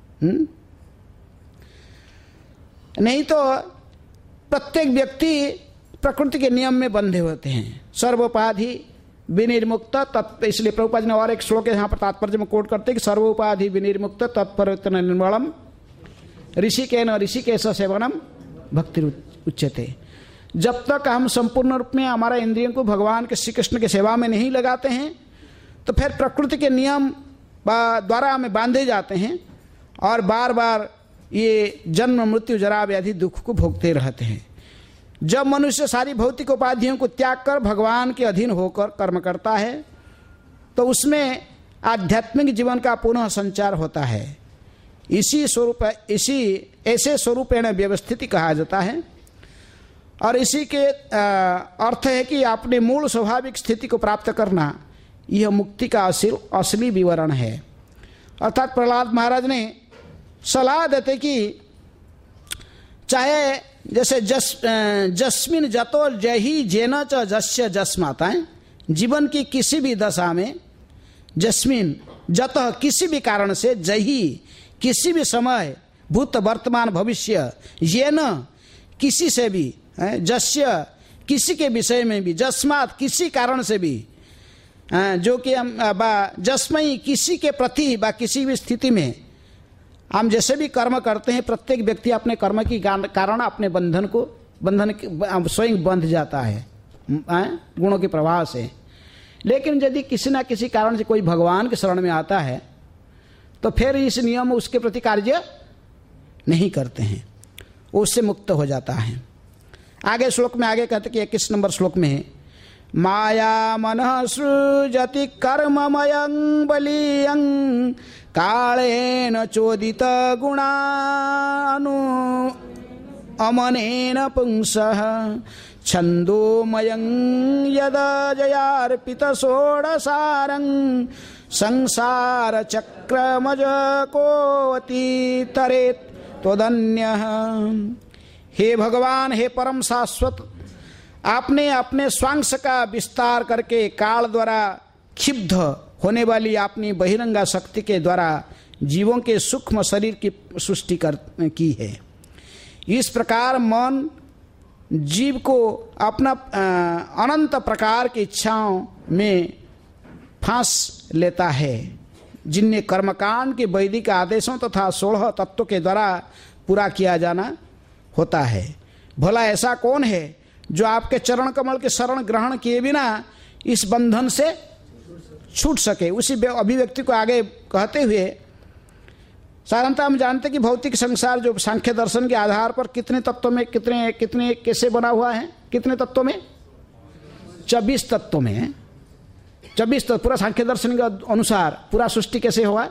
नहीं तो प्रत्येक व्यक्ति प्रकृति के नियम में बंधे होते हैं। सर्वोपाधि विनिर्मुक्त तत्व, इसलिए प्रभुपाद ने और एक श्लोक यहाँ पर तात्पर्य में कोट करते हैं कि सर्वोपाधि विनिर्मुक्त तत्परिवर्तन निर्मलम ऋषिकेन ऋषिकेश सेवनम भक्ति उच्यते। जब तक हम संपूर्ण रूप में हमारा इंद्रियों को भगवान के श्री कृष्ण की सेवा में नहीं लगाते हैं, तो फिर प्रकृति के नियम द्वारा हमें बांधे जाते हैं और बार बार ये जन्म मृत्यु जरा व्याधि दुख को भोगते रहते हैं। जब मनुष्य सारी भौतिक उपाधियों को त्याग कर भगवान के अधीन होकर कर्म करता है, तो उसमें आध्यात्मिक जीवन का पुनः संचार होता है। इसी ऐसे स्वरूपेण व्यवस्थिति कहा जाता है, और इसी के अर्थ है कि अपने मूल स्वाभाविक स्थिति को प्राप्त करना, यह मुक्ति का असली विवरण है। अर्थात प्रहलाद महाराज ने सलाह देते कि चाहे जैसे जस्मिन जतो जही जेन च जस्य जस्मात, जीवन की किसी भी दशा में जस्मिन जत किसी भी कारण से, जही किसी भी समय, भूत वर्तमान भविष्य, येन किसी से भी, जस्य किसी के विषय में भी, जस्मात किसी कारण से भी, जो कि हम जस्मई किसी के प्रति व किसी भी स्थिति में हम जैसे भी कर्म करते हैं, प्रत्येक व्यक्ति अपने कर्म की कारण अपने बंधन स्वयं बंध जाता है गुणों के प्रभाव से। लेकिन यदि किसी न किसी कारण से कोई भगवान के शरण में आता है, तो फिर इस नियम उसके प्रति कार्य नहीं करते हैं, उससे मुक्त हो जाता है। आगे श्लोक में आगे कहते कि 21 नंबर श्लोक में, माया मनः सृजति कर्ममयं बलीयं कालेन चोदित गुणानु अमनेन पुंसः छन्दोमयं यदा जयार्पित षोडशारं संसार चक्रमज कोऽति तरेत् त्वदन्यः। हे भगवान, हे परम शाश्वत, आपने अपने स्वांश का विस्तार करके काल द्वारा क्षिब्ध होने वाली अपनी बहिरंगा शक्ति के द्वारा जीवों के सूक्ष्म शरीर की सृष्टि की है। इस प्रकार मन जीव को अपना अनंत प्रकार की इच्छाओं में फांस लेता है, जिन्हें कर्मकांड के वैदिक आदेशों तथा 16 तत्वों के द्वारा पूरा किया जाना होता है। भला ऐसा कौन है जो आपके चरण कमल के शरण ग्रहण किए बिना इस बंधन से छूट सके। उसी अभिव्यक्ति को आगे कहते हुए साधारणतः हम जानते हैं कि भौतिक संसार जो सांख्य दर्शन के आधार पर कितने तत्वों में कितने कैसे बना हुआ है, कितने तत्वों में, 24 तत्वों में, 24 तत्व पूरा सांख्य दर्शन के अनुसार पूरा सृष्टि कैसे हुआ,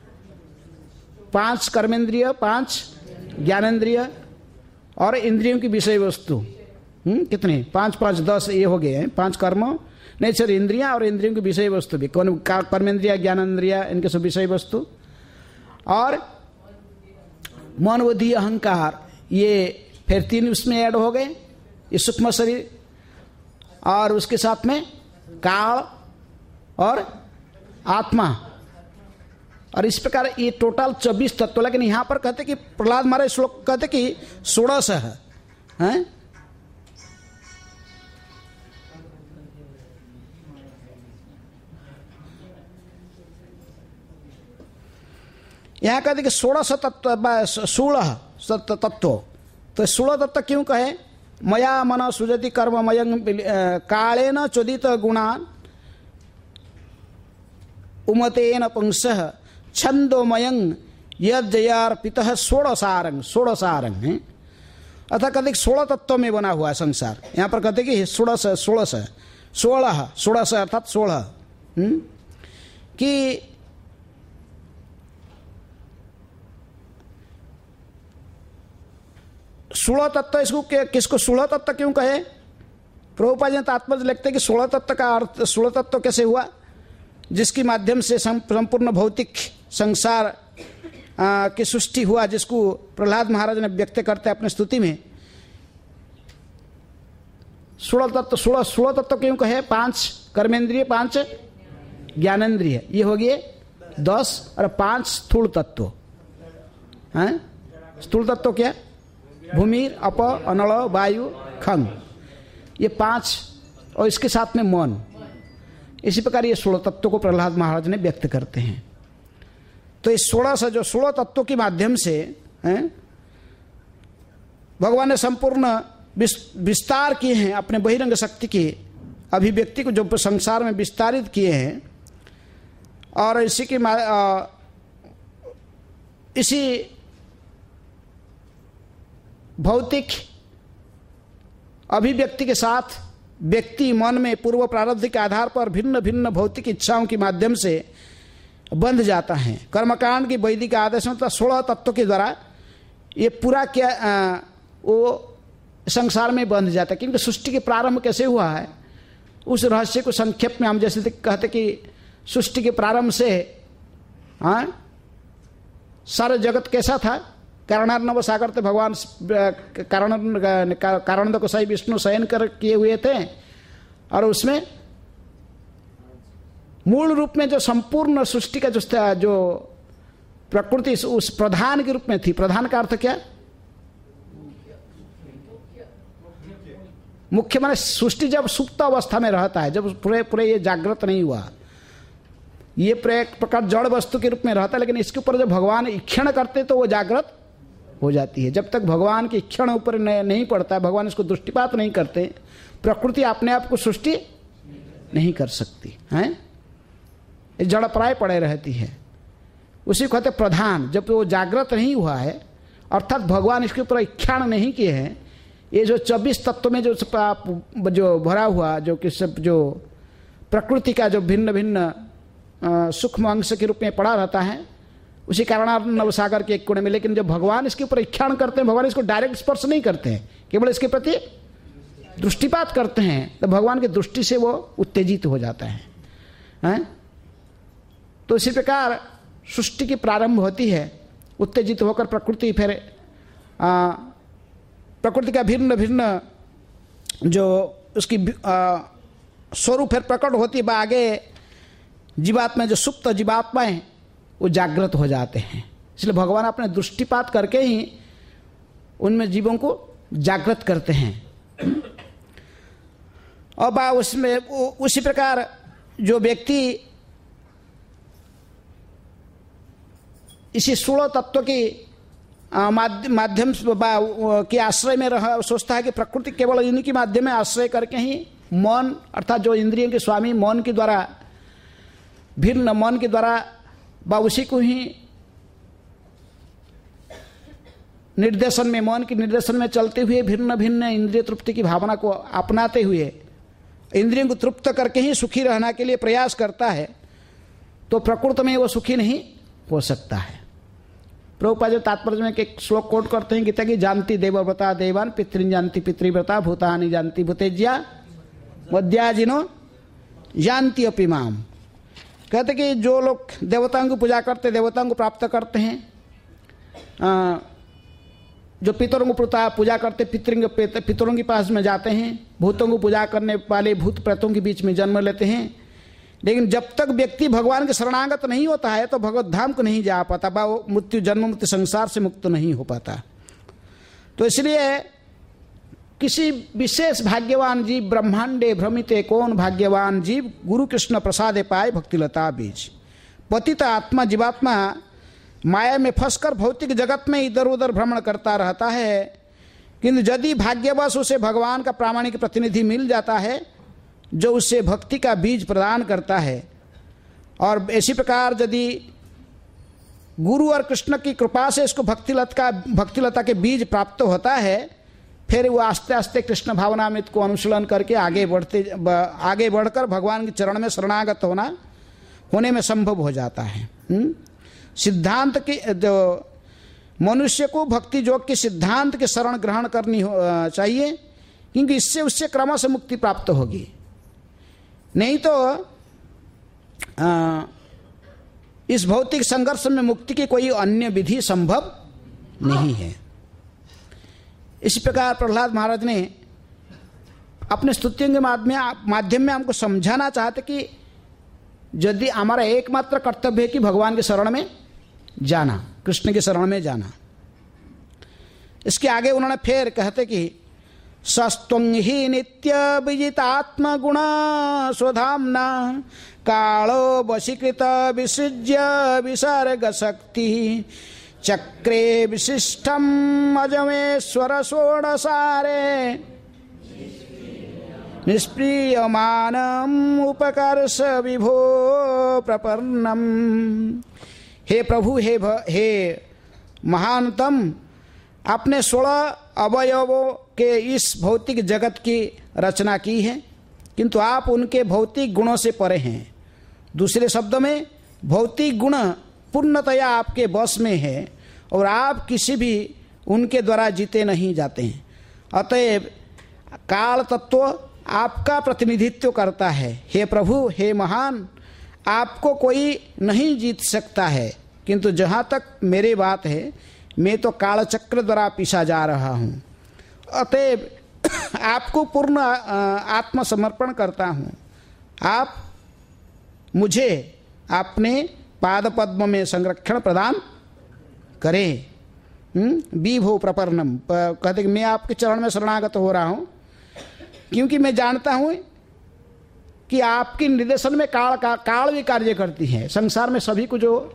5 कर्मेंद्रिय, 5 ज्ञानेन्द्रिय और इंद्रियों की विषय वस्तु, कितने 5 5 10 ये हो गए हैं। 5 कर्म नहीं सर, इंद्रियां और इंद्रियों की विषय वस्तु भी, कर्मेंद्रिया ज्ञानेन्द्रिया इनके सब विषय वस्तु, और मन बुद्धि अहंकार, ये फिर 3 उसमें ऐड हो गए, ये सूक्ष्म शरीर, और उसके साथ में काल और आत्मा, और इस प्रकार ये टोटल 24 तत्व, लेकिन यहां पर कहते कि प्रहलाद महाराज श्लोक कहते कि 16 है। यहां कहते कि 16 तत्व, 16 तत्व। तो 16 तत्व क्यों कहे? मया मन सुजति कर्म मयं कालेन चोदित गुणान उमतेन पुंसः छंदोमयं यज्ञयार्पितः षोडशारंग, 16 है। अतः कहते 16 तत्वों में बना हुआ है संसार। यहाँ पर कहते कि 16 अर्थात 16 कि सोलह तत्व। इसको किसको 16 तत्व क्यों कहे? प्रभुपाद जी तात्पर्य लिखते हैं कि 16 तत्व का अर्थ, 16 तत्व कैसे हुआ? जिसके माध्यम से संपूर्ण भौतिक संसार की सृष्टि हुआ, जिसको प्रहलाद महाराज ने व्यक्त करते हैं अपने स्तुति में। 16 तत्व क्यों कहे? 5 कर्मेंद्रिय, 5 ज्ञानेन्द्रिय, ये हो गए 10, और 5 स्थूल तत्व हैं। स्थूल तत्व क्या? भूमि, अप, अनल, वायु, खंग, ये 5, और इसके साथ में मन। इसी प्रकार ये 16 तत्वों को प्रहलाद महाराज ने व्यक्त करते हैं। तो इस 16 तत्वों के माध्यम से भगवान ने संपूर्ण विस्तार किए हैं अपने बहिरंग शक्ति के अभिव्यक्ति को, जो संसार में विस्तारित किए हैं। और इसी भौतिक अभिव्यक्ति के साथ व्यक्ति मन में पूर्व प्रारब्ध के आधार पर भिन्न भिन्न भौतिक इच्छाओं के माध्यम से बंध जाता है। कर्मकांड की वैदिक आदेशों तथा 16 तत्वों के द्वारा ये पूरा क्या वो संसार में बंध जाता है। क्योंकि सृष्टि के प्रारंभ कैसे हुआ है उस रहस्य को संक्षेप में हम जैसे कहते कि सृष्टि के प्रारंभ से सारे जगत कैसा था? कारणार्णव सागर थे भगवान कारणद को सही विष्णु शयन कर किए हुए थे, और उसमें मूल रूप में जो संपूर्ण सृष्टि का जो प्रकृति उस प्रधान के रूप में थी। प्रधान का अर्थ क्या? मुख्य माने सृष्टि जब सुप्त अवस्था में रहता है, जब पूरे ये जागृत नहीं हुआ, ये प्रकार जड़ वस्तु के रूप में रहता है। लेकिन इसके ऊपर जब भगवान इक्षण करते तो वो जागृत हो जाती है। जब तक भगवान के इक्षण ऊपर नहीं पड़ता, भगवान इसको दृष्टिपात नहीं करते, प्रकृति अपने आप को सृष्टि नहीं कर सकती है, जड़प्राय पड़े रहती है। उसी को कहते प्रधान। जब वो जागृत नहीं हुआ है, अर्थात भगवान इसके ऊपर इक्षण नहीं किए हैं, ये जो 24 तत्व में जो भरा हुआ जो प्रकृति का जो भिन्न भिन्न सूक्ष्म अंश के रूप में पड़ा रहता है, उसी कारण सागर के एक कोने में। लेकिन जब भगवान इसके ऊपर इक्षण करते हैं, भगवान इसको डायरेक्ट स्पर्श नहीं करते हैं, केवल इसके प्रति दृष्टिपात करते हैं, तो भगवान की दृष्टि से वो उत्तेजित हो जाता है। तो इसी प्रकार सृष्टि की प्रारंभ होती है, उत्तेजित होकर प्रकृति फिर प्रकृति का भिन्न भिन्न जो उसकी स्वरूप फिर प्रकट होती है। आगे जीवात्मा जो सुप्त जीवात्मा है वो जागृत हो जाते हैं। इसलिए भगवान अपने दृष्टिपात करके ही उनमें जीवों को जागृत करते हैं। और उसमें उसी प्रकार जो व्यक्ति इसी 16 तत्व की माध्यम के आश्रय में सोचता है कि प्रकृति केवल इन्हीं के माध्यम में आश्रय करके ही मन, अर्थात जो इंद्रियों के स्वामी मन के द्वारा भिन्न मन के द्वारा उसी को ही निर्देशन में, मन के निर्देशन में चलते हुए भिन्न भिन्न इंद्रिय तृप्ति की भावना को अपनाते हुए इंद्रियों को तृप्त करके ही सुखी रहने के लिए प्रयास करता है, तो प्रकृति में वो सुखी नहीं हो सकता है। प्रभुपाद तात्पर्य में एक श्लोक कोट करते हैं गीता की, जानती देवव्रता देवान पितृन जानती पितृव्रता भूतानि जानती भूतेज्या मध्याजिनो जानती अपि माम। कहते कि जो लोग देवताओं की पूजा करते, देवताओं को प्राप्त करते हैं, जो पितरों को पूजा करते, पितरों के पास में जाते हैं, भूतों को पूजा करने वाले भूत प्रेतों के बीच में जन्म लेते हैं, लेकिन जब तक व्यक्ति भगवान के शरणागत नहीं होता है तो भगवत धाम को नहीं जा पाता, वो मृत्यु जन्म मृत्यु संसार से मुक्त नहीं हो पाता। तो इसलिए किसी विशेष भाग्यवान जीव ब्रह्मांडे भ्रमिते कौन भाग्यवान जीव गुरु कृष्ण प्रसादे पाए भक्तिलता बीज। पतित आत्मा जीवात्मा माया में फंसकर भौतिक जगत में इधर उधर भ्रमण करता रहता है, किंतु यदि भाग्यवश उसे भगवान का प्रामाणिक प्रतिनिधि मिल जाता है जो उससे भक्ति का बीज प्रदान करता है, और इसी प्रकार यदि गुरु और कृष्ण की कृपा से इसको भक्तिलता के बीज प्राप्त होता है, फिर वो आस्ते आस्ते कृष्ण भावनामृत को अनुशीलन करके आगे बढ़कर भगवान के चरण में शरणागत होने में संभव हो जाता है। सिद्धांत की जो मनुष्य को भक्ति योग के सिद्धांत के शरण ग्रहण करनी चाहिए, क्योंकि इससे उससे क्रमशः मुक्ति प्राप्त होगी। नहीं तो इस भौतिक संघर्ष में मुक्ति की कोई अन्य विधि संभव नहीं है। इस प्रकार प्रहलाद महाराज ने अपने स्तुतियों के माध्यम में हमको समझाना चाहते कि यदि हमारा एकमात्र कर्तव्य है कि भगवान के शरण में जाना, कृष्ण के शरण में जाना। इसके आगे उन्होंने फिर कहते कि सस्त्वं हि नित्य विजितात्म गुण स्वधाम्ना कालो वशीकृत विसृज्य विसर्ग शक्ति चक्रे विशिष्टम अजमेश्वर षोडसारे निष्प्रियमानम उपकर्ष विभो प्रपन्नम। हे प्रभु, हे महानतम, आपने 16 अवयवों के इस भौतिक जगत की रचना की है, किंतु आप उनके भौतिक गुणों से परे हैं। दूसरे शब्दों में भौतिक गुण पूर्णतया आपके बस में है और आप किसी भी उनके द्वारा जीते नहीं जाते हैं। अतएव काल तत्व आपका प्रतिनिधित्व करता है। हे प्रभु, हे महान, आपको कोई नहीं जीत सकता है, किंतु जहाँ तक मेरी बात है मैं तो कालचक्र द्वारा पीछा जा रहा हूँ। अतएव आपको पूर्ण आत्मसमर्पण करता हूँ। आप मुझे अपने पाद पद्म में संरक्षण प्रदान करें। विभो प्रपन्नम, कहते कि मैं आपके चरण में शरणागत हो रहा हूँ, क्योंकि मैं जानता हूँ कि आपके निर्देशन में काल भी कार्य करती है। संसार में सभी को जो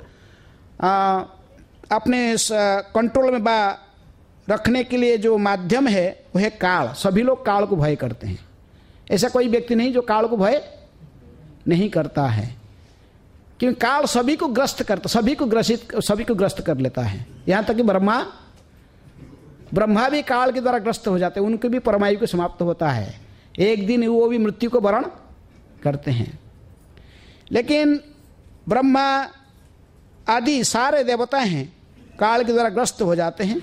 अपने कंट्रोल में रखने के लिए जो माध्यम है वह है काल। सभी लोग काल को भय करते हैं। ऐसा कोई व्यक्ति नहीं जो काल को भय नहीं करता है, क्योंकि काल सभी को ग्रस्त करता, सभी को ग्रस्त कर लेता है। यहाँ तक कि ब्रह्मा भी काल के द्वारा ग्रस्त हो जाते हैं, उनके भी परमायु को समाप्त होता है। एक दिन वो भी मृत्यु को वरण करते हैं। लेकिन ब्रह्मा आदि सारे देवता हैं काल के द्वारा ग्रस्त हो जाते हैं।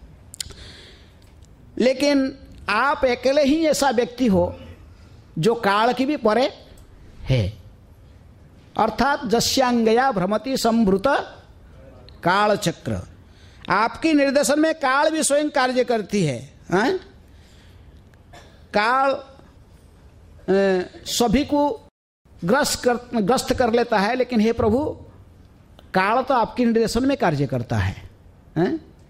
लेकिन आप अकेले ही ऐसा व्यक्ति हो जो काल की भी परे है, अर्थात जस्यांगया भ्रमति संभृत काल चक्र। आपकी निर्देशन में काल भी स्वयं कार्य करती है। काल सभी को ग्रस्त कर लेता है, लेकिन हे प्रभु, काल तो आपके निर्देशन में कार्य करता है।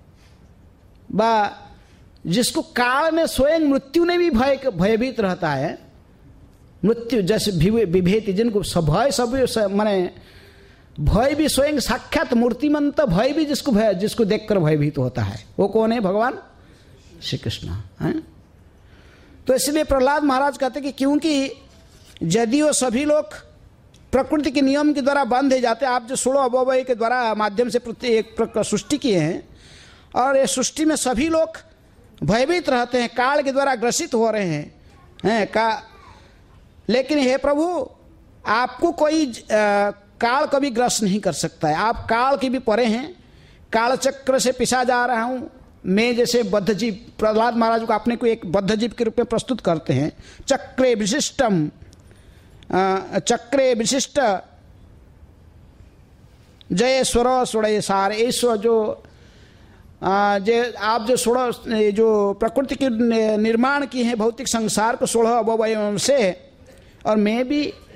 जिसको काल में स्वयं मृत्यु ने भी भयभीत रहता है। मृत्यु जैसे विभेति, जिनको माने भय भी स्वयं साक्षात मूर्तिमंत भय भी जिसको देखकर भयभीत होता है, वो कौन है? भगवान श्री कृष्ण है। तो इसलिए प्रहलाद महाराज कहते कि क्योंकि यदि वो सभी लोग प्रकृति के नियम के द्वारा बंधे जाते, आप जो 16 अवयव के द्वारा माध्यम से प्रत्येक सृष्टि किए हैं, और ये सृष्टि में सभी लोग भयभीत रहते हैं, काल के द्वारा ग्रसित हो रहे हैं। लेकिन हे प्रभु, आपको कोई काल कभी ग्रस्त नहीं कर सकता है। आप काल के भी परे हैं। काल चक्र से पिछा जा रहा हूँ मैं, जैसे बद्ध जीव। प्रहलाद महाराज को अपने को एक बद्ध जीव के रूप में प्रस्तुत करते हैं। चक्रे विशिष्ट जय स्वर सुड़े सार। ईश्वर जो आप जो 16 जो प्रकृति के निर्माण की है भौतिक संसार को 16 अवयवों से, और मैं भी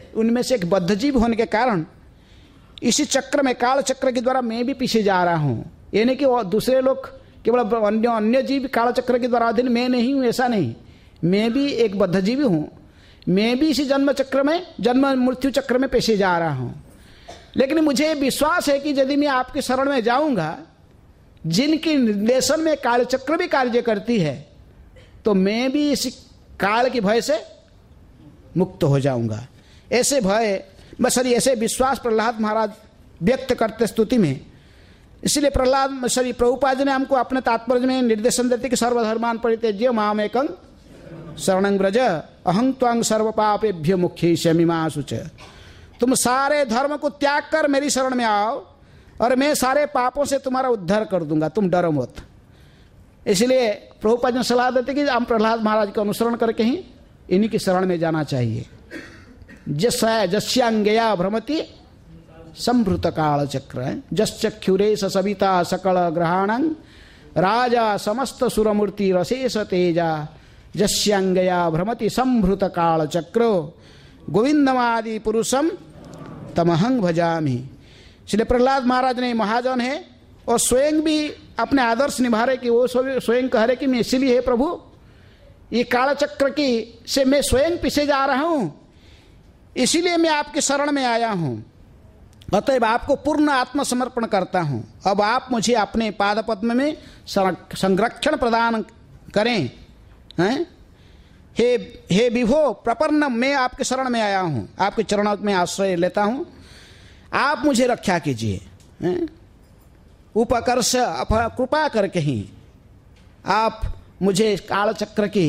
उनमें से एक बद्धजीव होने के कारण इसी चक्र में, काल चक्र के द्वारा मैं भी पीछे जा रहा हूं। ये नहीं कि दूसरे लोग केवल अन्य जीव काल चक्र के द्वारा अधीन, मैं नहीं हूं, ऐसा नहीं। मैं भी एक बद्धजीवी हूं, मैं भी इसी जन्म चक्र में, जन्म मृत्यु चक्र में पीछे जा रहा हूं। लेकिन मुझे विश्वास है कि यदि मैं आपकी शरण में जाऊंगा, जिनकी निर्देशन में काल चक्र भी कार्य करती है, तो मैं भी इस काल के भय से मुक्त हो जाऊंगा। ऐसे भय सॉरी ऐसे विश्वास प्रहलाद महाराज व्यक्त करते स्तुति में। इसलिए प्रहलाद सॉरी प्रभुपाद जी ने हमको अपने तात्पर्य में निर्देशन देते कि सर्वधर्मान परित्यज्य मामेकं शरणं व्रज अहं त्वां सर्व पापेभ्यो मुक्तिष्यामि मा शुच। तुम सारे धर्म को त्याग कर मेरी शरण में आओ और मैं सारे पापों से तुम्हारा उद्धार कर दूंगा, तुम डरो मत। इसलिए प्रभुपाद ने सलाह देते कि हम प्रहलाद महाराज का अनुसरण करके ही इन्हीं की शरण में जाना चाहिए। जस्यांगया भ्रमति संभृत काल चक्र जश्चक्षुरे सविता सकल ग्रहाणं राजा समस्त सुरमूर्ति रसेश तेजा जस्यांगया भ्रमति संभृत काल चक्रो गोविंदमादि पुरुषम तमहं भजामि। इसलिए प्रहलाद महाराज ने महाजन है और स्वयं भी अपने आदर्श निभा रहे कि वो स्वयं कह रहे कि मैं इसीलिए है प्रभु, ये काल चक्र की से मैं स्वयं पीछे जा रहा हूं, इसीलिए मैं आपकी शरण में आया हूं। अतएव आपको पूर्ण आत्मसमर्पण करता हूं। अब आप मुझे अपने पाद पद्म में संरक्षण प्रदान करें। हैं? हे विभो प्रपन्नम, मैं आपके शरण में आया हूं, आपके चरणों में आश्रय लेता हूं, आप मुझे रक्षा कीजिए। उपकर्ष कृपा करके ही आप मुझे काल चक्र की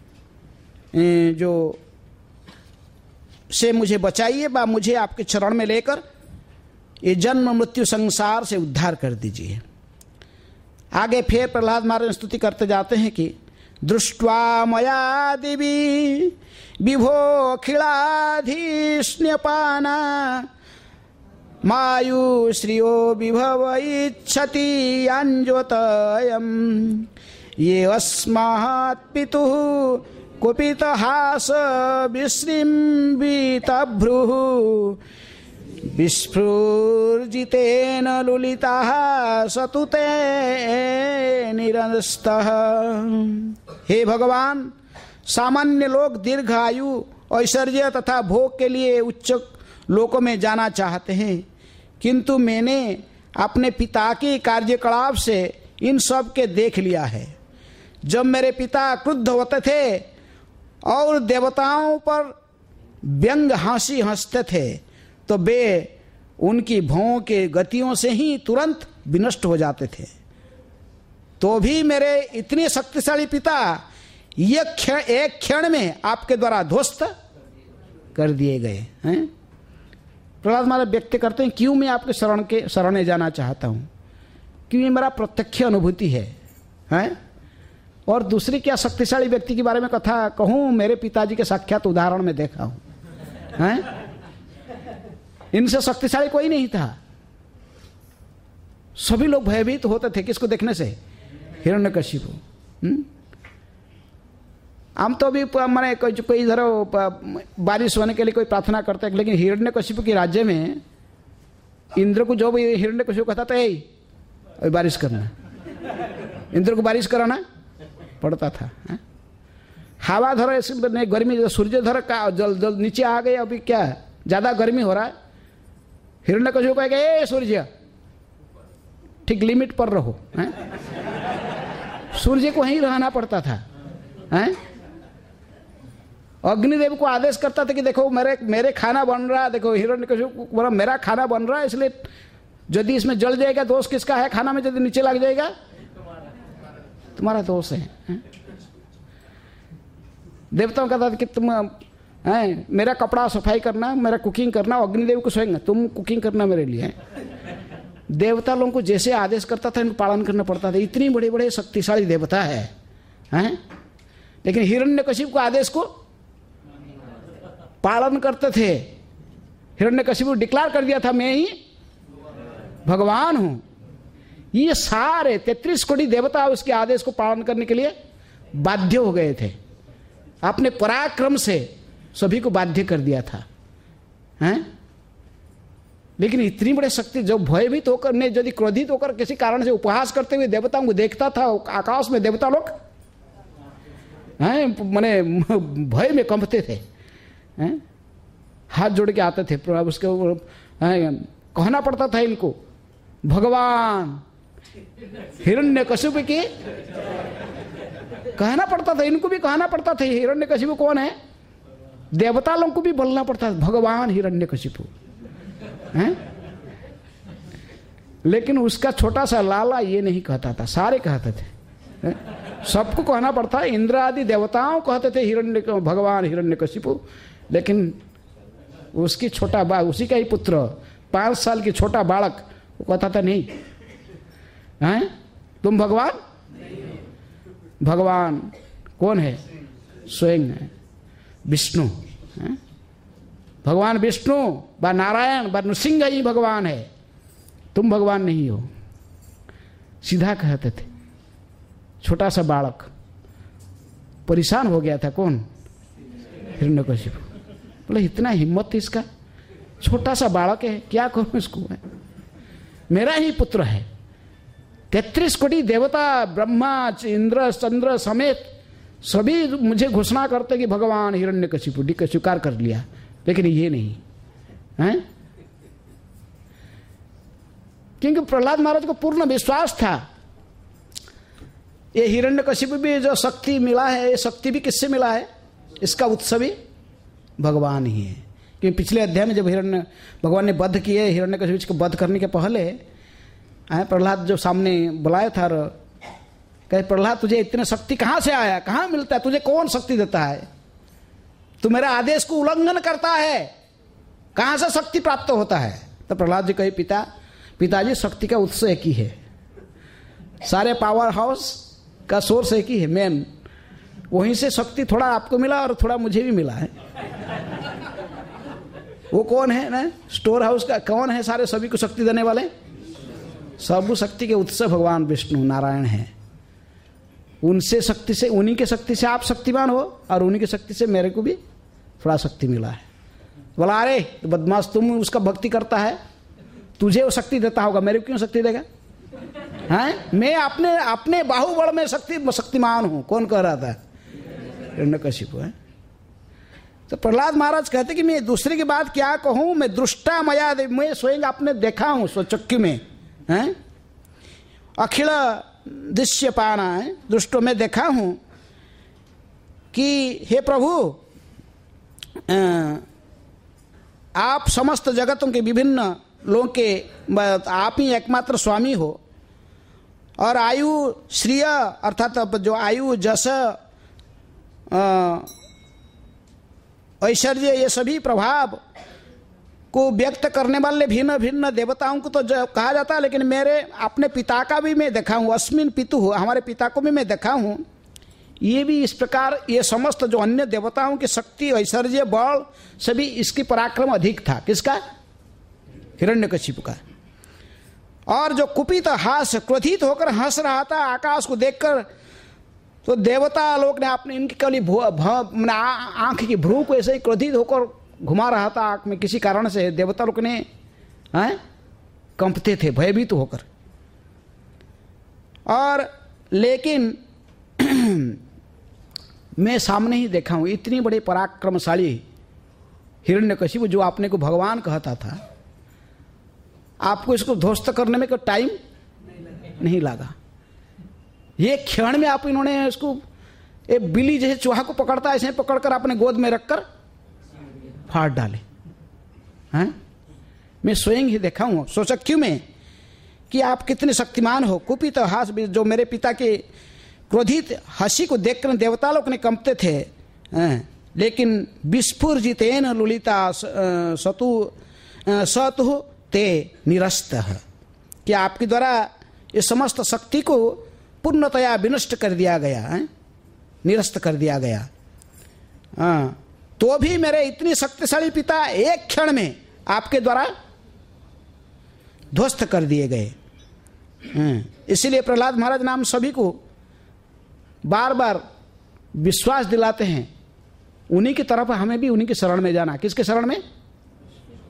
जो से मुझे बचाइए, बा मुझे आपके चरण में लेकर ये जन्म मृत्यु संसार से उद्धार कर दीजिए। आगे फिर प्रहलाद महाराज स्तुति करते जाते हैं कि दृष्ट्वा मया दिवी विभो खिलाधीष्ण्यपाना मायु श्रियो विभव इच्छति अंजोतयम ये अस्मात् पितुः कुपितहास विसृम्बितभ्रुः विस्फुर्जितेन लुलिताः सतुते निरस्तः। हे भगवान, सामान्य लोग दीर्घ आयु, ऐश्वर्य तथा भोग के लिए उच्च लोकों में जाना चाहते हैं, किंतु मैंने अपने पिता के कार्यकलाप से इन सब के देख लिया है। जब मेरे पिता क्रुद्ध होते थे और देवताओं पर व्यंग हंसी हंसते थे, तो वे उनकी भौं के गतियों से ही तुरंत विनष्ट हो जाते थे। तो भी मेरे इतने शक्तिशाली पिता एक क्षण में आपके द्वारा ध्वस्त कर दिए गए हैं। प्रहलाद महाराज व्यक्त करते हैं क्यों मैं आपके शरण में जाना चाहता हूं, क्यों ये मेरा प्रत्यक्ष अनुभूति है। और दूसरी क्या शक्तिशाली व्यक्ति के बारे में कथा कहूं, मेरे पिताजी के साक्षात उदाहरण में देखा हूं। इनसे शक्तिशाली कोई नहीं था। सभी लोग भयभीत होते थे किसको देखने से, हिरण्यकशिपु। हम तो अभी मैंने कोई इधर बारिश होने के लिए कोई प्रार्थना करते हैं, लेकिन हिरण्यकशिपु के राज्य में इंद्र को जो भी हिरण्यकशिपु कहता था अभी बारिश करना, इंद्र को बारिश कराना पड़ता था। हवा धरो नहीं, गर्मी, सूर्य धर का जल नीचे आ गए, अभी क्या ज्यादा गर्मी हो रहा है, हिरण्यकशिपु कहेगा ए सूर्य ठीक लिमिट पर रहो। सूर्य को वहीं रहना पड़ता था। अग्निदेव को आदेश करता था कि देखो मेरे खाना बन रहा है, देखो हिरण्यकशिपु बोला मेरा खाना बन रहा है, इसलिए यदि इसमें जल जाएगा दोष किसका है, खाना में यदि नीचे लग जाएगा तुम्हारा दोष है। देवताओं का था कि तुम मेरा कपड़ा सफाई करना, मेरा कुकिंग करना, अग्निदेव को स्वयं तुम कुकिंग करना मेरे लिए। देवता लोगों को जैसे आदेश करता था इनको पालन करना पड़ता था। इतनी बड़े बड़े शक्तिशाली देवता है, लेकिन हिरण्यकशिपु को आदेश को पालन करते थे। हिरण्यकशिपु डिक्लेयर कर दिया था मैं ही भगवान हूं। ये सारे 33 कोटि देवता उसके आदेश को पालन करने के लिए बाध्य हो गए थे। अपने पराक्रम से सभी को बाध्य कर दिया था। हैं? लेकिन इतनी बड़ी शक्ति, जो भयभीत होकर ने यदि क्रोधित होकर किसी कारण से उपहास करते हुए देवताओं को देखता था, आकाश में देवता लोग हैं माने भय में कंपते थे, हैं? हाथ जोड़ के आते थे प्रभु उसके ऊपर, कहना पड़ता था इनको भगवान हिरण्यकशिपु की, कहना पड़ता था, इनको भी कहना पड़ता था हिरण्यकशिपु कौन है, देवता लोगों को भी बोलना पड़ता था भगवान हिरण्यकशिपु, हैं? लेकिन उसका छोटा सा लाला ये नहीं कहता था, सारे कहते थे, सबको कहना पड़ता। इंद्र आदि देवताओं कहते थे भगवान हिरण्यकशिपु, लेकिन उसकी छोटा बालक, उसी का ही पुत्र 5 साल की छोटा बालक, वो कहता था नहीं, हैं? तुम भगवान? भगवान कौन है? स्वयं है विष्णु, हैं? भगवान विष्णु व नारायण व नृसिंह ही भगवान है, तुम भगवान नहीं हो, सीधा कहते थे। छोटा सा बालक परेशान हो गया था, कौन? हिरण्यकशिपु। बोले इतना हिम्मत थी इसका, छोटा सा बालक है, क्या करूं इसको, है मेरा ही पुत्र है। 33 कोटि देवता ब्रह्मा इंद्र चंद्र समेत सभी मुझे घोषणा करते कि भगवान हिरण्यकशिपु, का स्वीकार कर लिया, लेकिन ये नहीं, हैं? क्योंकि प्रहलाद महाराज को पूर्ण विश्वास था ये हिरण्यकशिपु भी जो शक्ति मिला है, ये शक्ति भी किससे मिला है, इसका उत्स भी भगवान ही है। क्योंकि पिछले अध्याय में जब भगवान ने वध किए हिरण्यकशिपु को, वध करने के पहले प्रहलाद जो सामने बुलाया था, कहे प्रहलाद तुझे इतने शक्ति कहाँ से आया, कहाँ मिलता है, तुझे कौन शक्ति देता है, तू मेरा आदेश को उल्लंघन करता है, कहाँ से शक्ति प्राप्त होता है? तो प्रहलाद जी कहे पिताजी शक्ति का उत्स एक ही है, सारे पावर हाउस का सोर्स एक ही है, मेन वहीं से शक्ति थोड़ा आपको मिला और थोड़ा मुझे भी मिला है। वो कौन है ना, स्टोर हाउस का कौन है, सारे सभी को शक्ति देने वाले, सब शक्ति के उत्स भगवान विष्णु नारायण हैं। उनसे शक्ति से, उन्हीं के शक्ति से आप शक्तिमान हो और उन्हीं की शक्ति से मेरे को भी थोड़ा शक्ति मिला है। बोला अरे बदमाश, तुम उसका भक्ति करता है, तुझे वो शक्ति देता होगा, मेरे को क्यों शक्ति देगा, हैं? मैं अपने बाहुबल में शक्तिमान हूं। कौन कह रहा था? हिरण्यकशिपु है। तो प्रहलाद महाराज कहते कि मैं दूसरे की बात क्या कहूं, मैं दृष्टा मया, मैं स्वयं आपने देखा हूं स्वचक्षु में, हैं? अखिल दृश्य पाना है, दृष्टो में देखा हूं कि हे प्रभु आप समस्त जगतों के विभिन्न लोगों के आप ही एकमात्र स्वामी हो, और आयु श्रिय अर्थात जो आयु जस ऐश्वर्य ये सभी प्रभाव को व्यक्त करने वाले भिन्न भिन्न देवताओं को तो कहा जाता है, लेकिन मेरे अपने पिता का भी मैं देखा हूँ, अस्मिन पितु हो, हमारे पिता को भी मैं देखा हूँ, ये भी इस प्रकार, ये समस्त जो अन्य देवताओं की शक्ति ऐश्वर्य बल सभी इसकी पराक्रम अधिक था। किसका? हिरण्यकशिपु का। और जो कुपित हास, क्रोधित होकर हंस रहा था आकाश को देखकर, तो देवता लोग ने अपने इनकी कली आंख की भ्रू को ऐसे ही क्रोधित होकर घुमा रहा था आंख में, किसी कारण से देवता लोग ने कंपते थे भयभीत होकर। और लेकिन मैं सामने ही देखा हूं इतनी बड़ी पराक्रमशाली हिरण्यकशिपु जो आपने को भगवान कहता था, आपको इसको ध्वस्त करने में कोई टाइम नहीं लगा। ये क्षण में आप इन्होंने इसको एक बिल्ली जैसे चूहा को पकड़ता है ऐसे पकड़कर अपने गोद में रखकर फाड़ डाले, हैं? मैं स्वयं ही देखा हूं स्वचक्षु में कि आप कितने शक्तिमान हो। कुपित हास, जो मेरे पिता के क्रोधित हंसी को देखकर देवता लोग ने कंपते थे, लेकिन विस्फुर्जितेन लुलिता सतु ते निरस्त, कि आपके द्वारा ये समस्त शक्ति को पूर्णतया विनष्ट कर दिया गया है, निरस्त कर दिया गया। तो भी मेरे इतनी शक्तिशाली पिता एक क्षण में आपके द्वारा ध्वस्त कर दिए गए। इसलिए प्रहलाद महाराज नाम सभी को बार बार विश्वास दिलाते हैं, उन्हीं की तरफ हमें भी उन्हीं की शरण में जाना। किसके शरण में?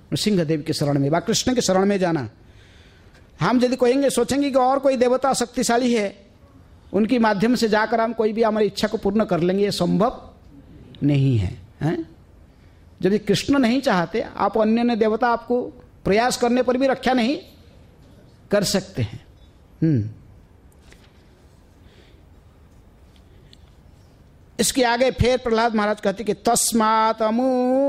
सिंहदेव के शरण में, व कृष्ण के शरण में जाना। हम यदि कहेंगे, सोचेंगे कि और कोई देवता शक्तिशाली है, उनके माध्यम से जाकर हम कोई भी हमारी इच्छा को पूर्ण कर लेंगे, ये संभव नहीं है, हैं? यदि कृष्ण नहीं चाहते, आप अन्य अन्य देवता आपको प्रयास करने पर भी रक्षा नहीं कर सकते हैं। इसके आगे फिर प्रहलाद महाराज कहते कि तस्मात् अमु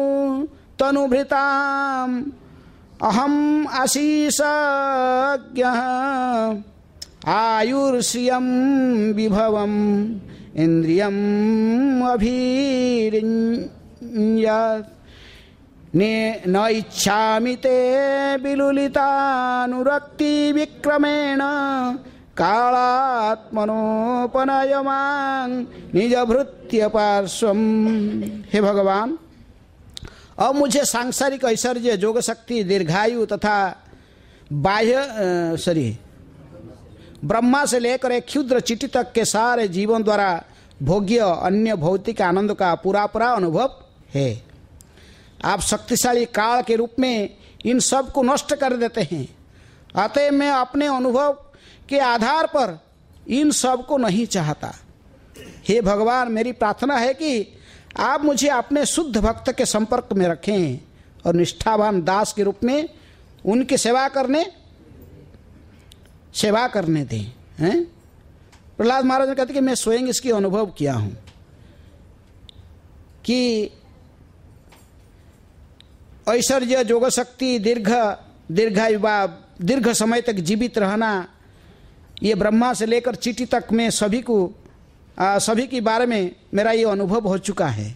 तनुभृताम अहम आशीषज्ञः आयुर्श्रियं विभवम इंद्रियम अभिरिञ्जत् न इच्छामि ते विलुलितानुरक्ति विक्रमेण कालात्मनोपनयमां निजभृत्य पार्श्वम। हे भगवान, अब मुझे सांसारिक ऐश्वर्य, योग शक्ति, दीर्घायु तथा बाह्य ब्रह्मा से लेकर एक क्षुद्र चींटी तक के सारे जीवन द्वारा भोग्य अन्य भौतिक आनंद का पूरा अनुभव है। आप शक्तिशाली काल के रूप में इन सब को नष्ट कर देते हैं, अतः मैं अपने अनुभव के आधार पर इन सब को नहीं चाहता। हे भगवान, मेरी प्रार्थना है कि आप मुझे अपने शुद्ध भक्त के संपर्क में रखें और निष्ठावान दास के रूप में उनकी सेवा करने दें। हैं? प्रहलाद महाराज ने कहते कि मैं स्वयं इसकी अनुभव किया हूं कि ऐश्वर्य, योग शक्ति, दीर्घायु, दीर्घ समय तक जीवित रहना, ये ब्रह्मा से लेकर चींटी तक में सभी के बारे में मेरा ये अनुभव हो चुका है।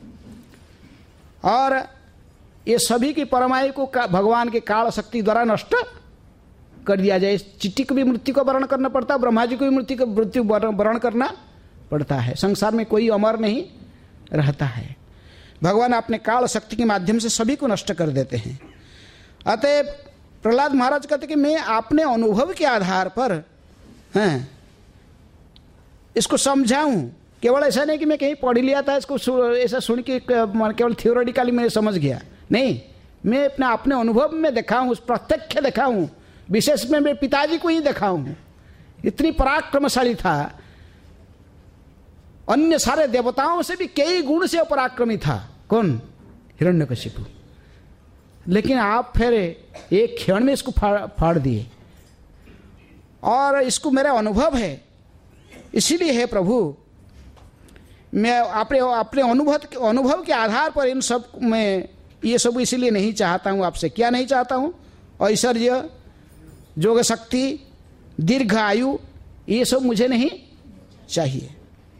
और ये सभी की परमायु को भगवान के काल शक्ति द्वारा नष्ट कर दिया जाए। चींटी को भी मृत्यु का वर्ण करना पड़ता है, ब्रह्मा जी को भी मृत्यु वर्ण करना पड़ता है। संसार में कोई अमर नहीं रहता है। भगवान अपने काल शक्ति के माध्यम से सभी को नष्ट कर देते हैं। अतः प्रहलाद महाराज कहते कि मैं अपने अनुभव के आधार पर इसको समझाऊं। केवल ऐसा नहीं कि मैं कहीं पढ़ लिया था, इसको ऐसा सुन के केवल थियोरेटिकली मैं समझ गया, नहीं, मैं अपने अनुभव में देखा हूं, प्रत्यक्ष देखा हूं। विशेष में मैं पिताजी को ही देखा हूं, इतनी पराक्रमशाली था, अन्य सारे देवताओं से भी कई गुण से पराक्रमी था। कौन? हिरण्यकशिपु। लेकिन आप फिर एक क्षण में इसको फाड़ दिए, और इसको मेरा अनुभव है, इसीलिए है प्रभु, मैं अपने अनुभव के आधार पर इन सब में ये सब इसीलिए नहीं चाहता हूँ आपसे। क्या नहीं चाहता हूँ? ऐश्वर्य, योग शक्ति, दीर्घ आयु, ये सब मुझे नहीं चाहिए।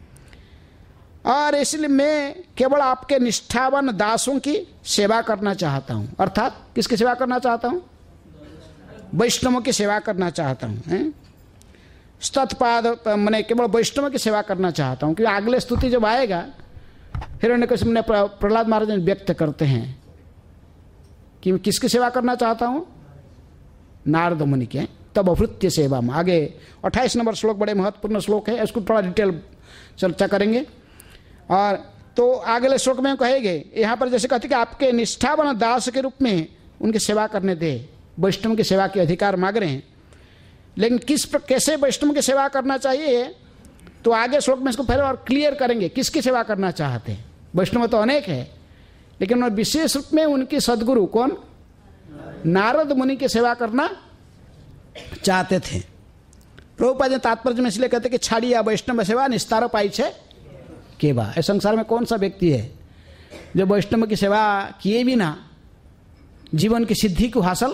और इसलिए मैं केवल आपके निष्ठावान दासों की सेवा करना चाहता हूँ। अर्थात किसकी सेवा करना चाहता हूँ? वैष्णवों की सेवा करना चाहता हूँ। स्तत्पाद मैंने केवल वैष्णव की सेवा करना चाहता हूँ। क्योंकि अगले स्तुति जब आएगा, हिरण्यकशिपु ने प्रहलाद महाराज ने व्यक्त करते हैं कि मैं किसकी सेवा करना चाहता हूँ? नारद मुनि के तब अभृत्य सेवा में। आगे 28 नंबर श्लोक बड़े महत्वपूर्ण श्लोक है, इसको थोड़ा डिटेल चर्चा करेंगे। और तो अगले श्लोक में कहेंगे, यहाँ पर जैसे कहते कि आपके निष्ठावान दास के रूप में उनकी सेवा करने दे, वैष्णव की सेवा के अधिकार मांग रहे हैं। लेकिन कैसे वैष्णव की सेवा करना चाहिए, तो आगे श्लोक में इसको फिर और क्लियर करेंगे किसकी सेवा करना चाहते हैं। वैष्णव तो अनेक है, लेकिन विशेष रूप में उनकी सदगुरु कौन? नारद मुनि की सेवा करना चाहते थे। प्रभुपाद ने तात्पर्य में इसलिए कहते कि छाड़िया वैष्णव सेवा निस्तार पाई छे केवा। इस संसार में कौन सा व्यक्ति है जो वैष्णव की सेवा किए बिना जीवन की सिद्धि को हासिल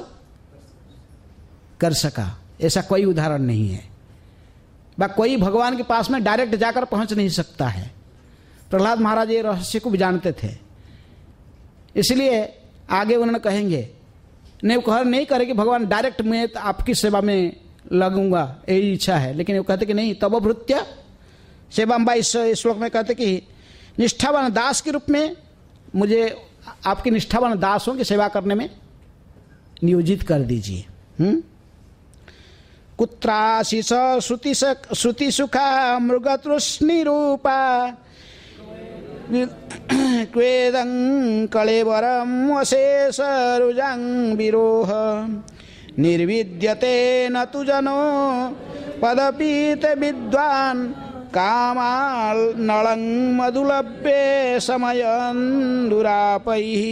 कर सका? ऐसा कोई उदाहरण नहीं है। कोई भगवान के पास में डायरेक्ट जाकर पहुंच नहीं सकता है। प्रहलाद महाराज ये रहस्य को भी जानते थे, इसलिए आगे उन्होंने कहेंगे, नहीं करेंगे भगवान डायरेक्ट मैं आपकी सेवा में लगूंगा, यही इच्छा है। लेकिन वो कहते कि नहीं, तब भृत्य सेवा। इस श्लोक में कहते कि निष्ठावान दास के रूप में मुझे आपके निष्ठावान दासों की सेवा करने में नियोजित कर दीजिए। कुत्राशिष श्रुति सुखा मृगतृष्णि रूपा क्वेदं कलेवरं वशेषरुजं विरोह निर्विद्यते न तु जनो पदपीत विद्वान् कामाल नलं मधुलभ्ये समयन्दुरापैः।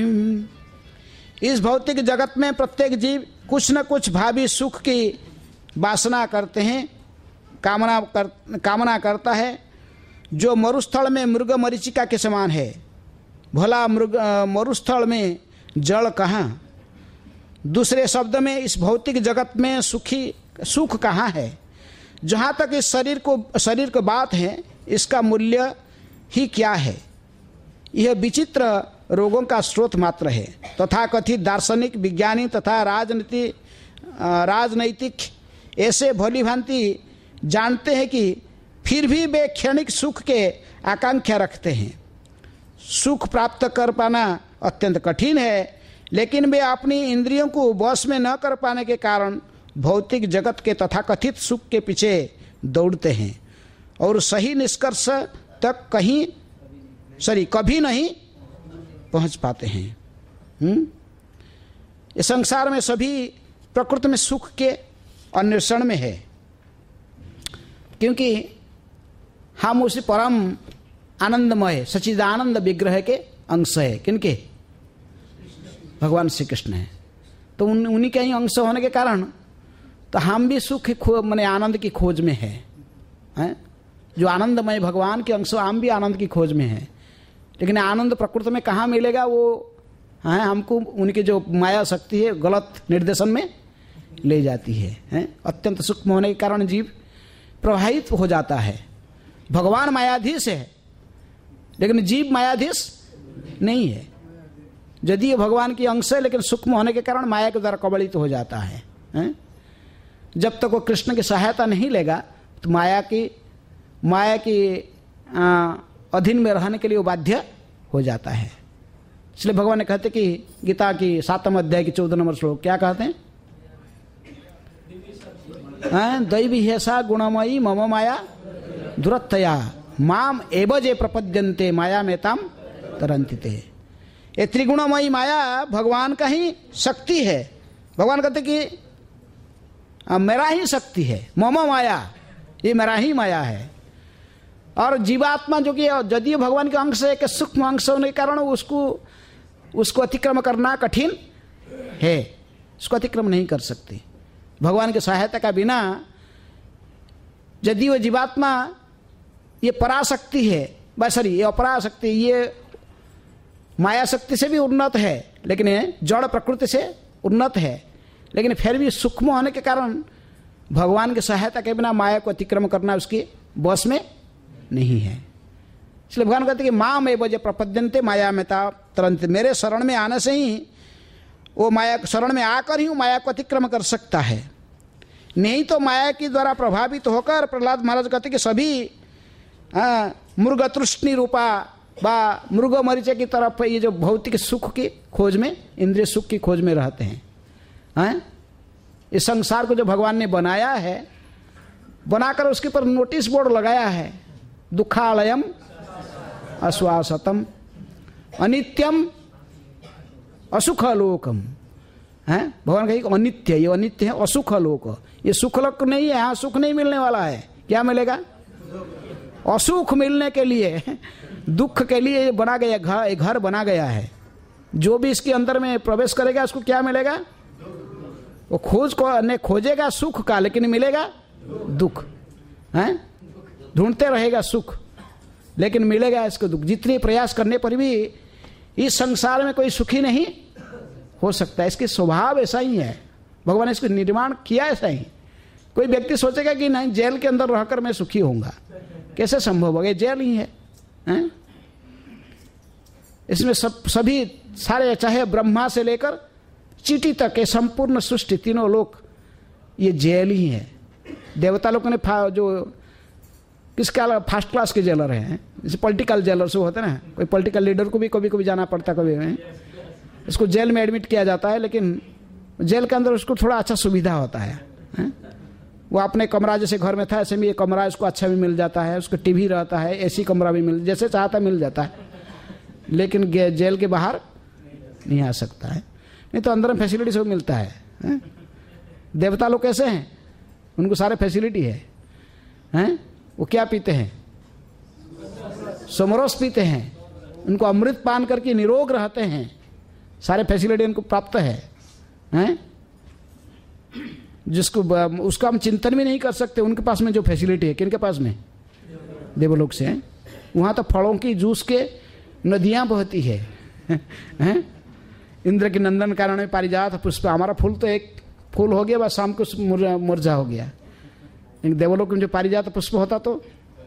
इस भौतिक जगत में प्रत्येक जीव कुछ न कुछ भावी सुख की वासना करते हैं, कामना करता है, जो मरुस्थल में मृग मरीचिका के समान है। भला मरुस्थल में जल कहाँ? दूसरे शब्द में इस भौतिक जगत में सुख कहाँ है? जहाँ तक इस शरीर को बात है, इसका मूल्य ही क्या है? यह विचित्र रोगों का स्रोत मात्र है। तथाकथित दार्शनिक, विज्ञानी तथा राजनैतिक ऐसे भली भांति जानते हैं कि फिर भी वे क्षणिक सुख के आकांक्षा रखते हैं। सुख प्राप्त कर पाना अत्यंत कठिन है, लेकिन वे अपनी इंद्रियों को वश में न कर पाने के कारण भौतिक जगत के तथाकथित सुख के पीछे दौड़ते हैं और सही निष्कर्ष तक कभी नहीं पहुंच पाते हैं। इस संसार में सभी प्रकृति में सुख के अन्वेषण में है, क्योंकि हम उसी परम आनंदमय सच्चिदानंद विग्रह के अंश है। किनके? भगवान श्री कृष्ण है। तो उन्हीं के ही अंश होने के कारण तो हम भी सुख माने आनंद की खोज में हैं? जो आनंदमय भगवान के अंश, हम भी आनंद की खोज में हैं। लेकिन आनंद प्रकृति में कहाँ मिलेगा? वो हमको उनकी जो माया शक्ति है गलत निर्देशन में ले जाती है। अत्यंत सूक्ष्म होने के कारण जीव प्रभावित हो जाता है। भगवान मायाधीश है, लेकिन जीव मायाधीश नहीं है। यदि ये भगवान की अंश है, लेकिन सूक्ष्म होने के कारण माया के द्वारा कबलित हो जाता है। जब तक वो कृष्ण की सहायता नहीं लेगा तो माया की अधीन में रहने के लिए वो बाध्य हो जाता है। इसलिए भगवान ने कहते कि गीता की 7वें अध्याय की 14 नंबर श्लोक क्या कहते हैं? दैवी हेसा गुणमयी मम माया दुरत्तया माम एव जे प्रपद्यन्ते माया में ताम तरन्ति ते। ये त्रिगुणमयी माया भगवान का ही शक्ति है। भगवान कहते कि मेरा ही शक्ति है, मम माया, ये मेरा ही माया है। और जीवात्मा जो कि यदि भगवान के अंश है कि सूक्ष्म अंश होने के कारण उसको अतिक्रम करना कठिन है, उसको अतिक्रम नहीं कर सकते। भगवान की सहायता का बिना यदि वो जीवात्मा ये पराशक्ति है, ये अपराशक्ति, ये माया शक्ति से भी उन्नत है, लेकिन ये जड़ प्रकृति से उन्नत है, लेकिन फिर भी सूक्ष्म होने के कारण भगवान की सहायता के बिना माया को अतिक्रम करना उसके बस में नहीं है। इसलिए भगवान कहते कि माँ में बजे प्रपद्यन्ते माया में तरंत, मेरे शरण में आने से ही वो माया शरण में आकर ही माया को अतिक्रम कर सकता है। नहीं तो माया के द्वारा प्रभावित होकर प्रहलाद महाराज कहते कि सभी मृग तृष्णि रूपा व मृग मरीचे की तरफ ये जो भौतिक सुख की खोज में, इंद्रिय सुख की खोज में रहते हैं। इस संसार को जो भगवान ने बनाया है, बनाकर उसके ऊपर नोटिस बोर्ड लगाया है, दुखालयम अश्वासतम अनित्यम असुखलोकम। भगवान कहे अनित्य, ये अनित्य है, असुख लोक, ये सुखलोक नहीं है, यहाँ सुख नहीं मिलने वाला है। क्या मिलेगा? असुख मिलने के लिए, दुख के लिए ये बना गया घर बना गया है। जो भी इसके अंदर में प्रवेश करेगा उसको क्या मिलेगा? वो खोजेगा सुख का, लेकिन मिलेगा दुख। ढूंढते रहेगा सुख, लेकिन मिलेगा इसको दुख। जितने प्रयास करने पर भी इस संसार में कोई सुखी नहीं हो सकता। इसके स्वभाव ऐसा ही है, भगवान ने इसको निर्माण किया ऐसा ही। कोई व्यक्ति सोचेगा कि नहीं जेल के अंदर रहकर मैं सुखी होऊंगा, कैसे संभव होगा? जेल ही है। इसमें सभी सारे, चाहे ब्रह्मा से लेकर चींटी तक के संपूर्ण सृष्टि, तीनों लोक ये जेल ही है। देवता लोगों ने जो किसका फर्स्ट क्लास के जेलर हैं, जैसे पॉलिटिकल जेलर से होते हैं, कोई पॉलिटिकल लीडर को भी कभी कभी जाना पड़ता, कभी इसको जेल में एडमिट किया जाता है, लेकिन जेल के अंदर उसको थोड़ा अच्छा सुविधा होता है। वो अपने कमरा जैसे घर में था ऐसे में ये कमरा उसको अच्छा भी मिल जाता है, उसको टीवी रहता है, एसी कमरा भी मिल, जैसे चाहता मिल जाता है, लेकिन जेल के बाहर नहीं आ सकता है। नहीं तो अंदर में फैसिलिटी सब मिलता है। देवता लोग कैसे हैं? उनको सारे फैसिलिटी है। वो क्या पीते हैं? सोमरस पीते हैं, उनको अमृत पान करके निरोग रहते हैं, सारे फैसिलिटी उनको प्राप्त है। जिसको उसका हम चिंतन भी नहीं कर सकते, उनके पास में जो फैसिलिटी है। किनके पास में? देवलोक से है। वहाँ तो फलों की जूस के नदियाँ बहती है। इंद्र के नंदन कारण में पारिजात पुष्प, हमारा फूल तो एक फूल हो गया बस शाम को मुरझा हो गया। देवलोक में जो पारिजात पुष्प होता तो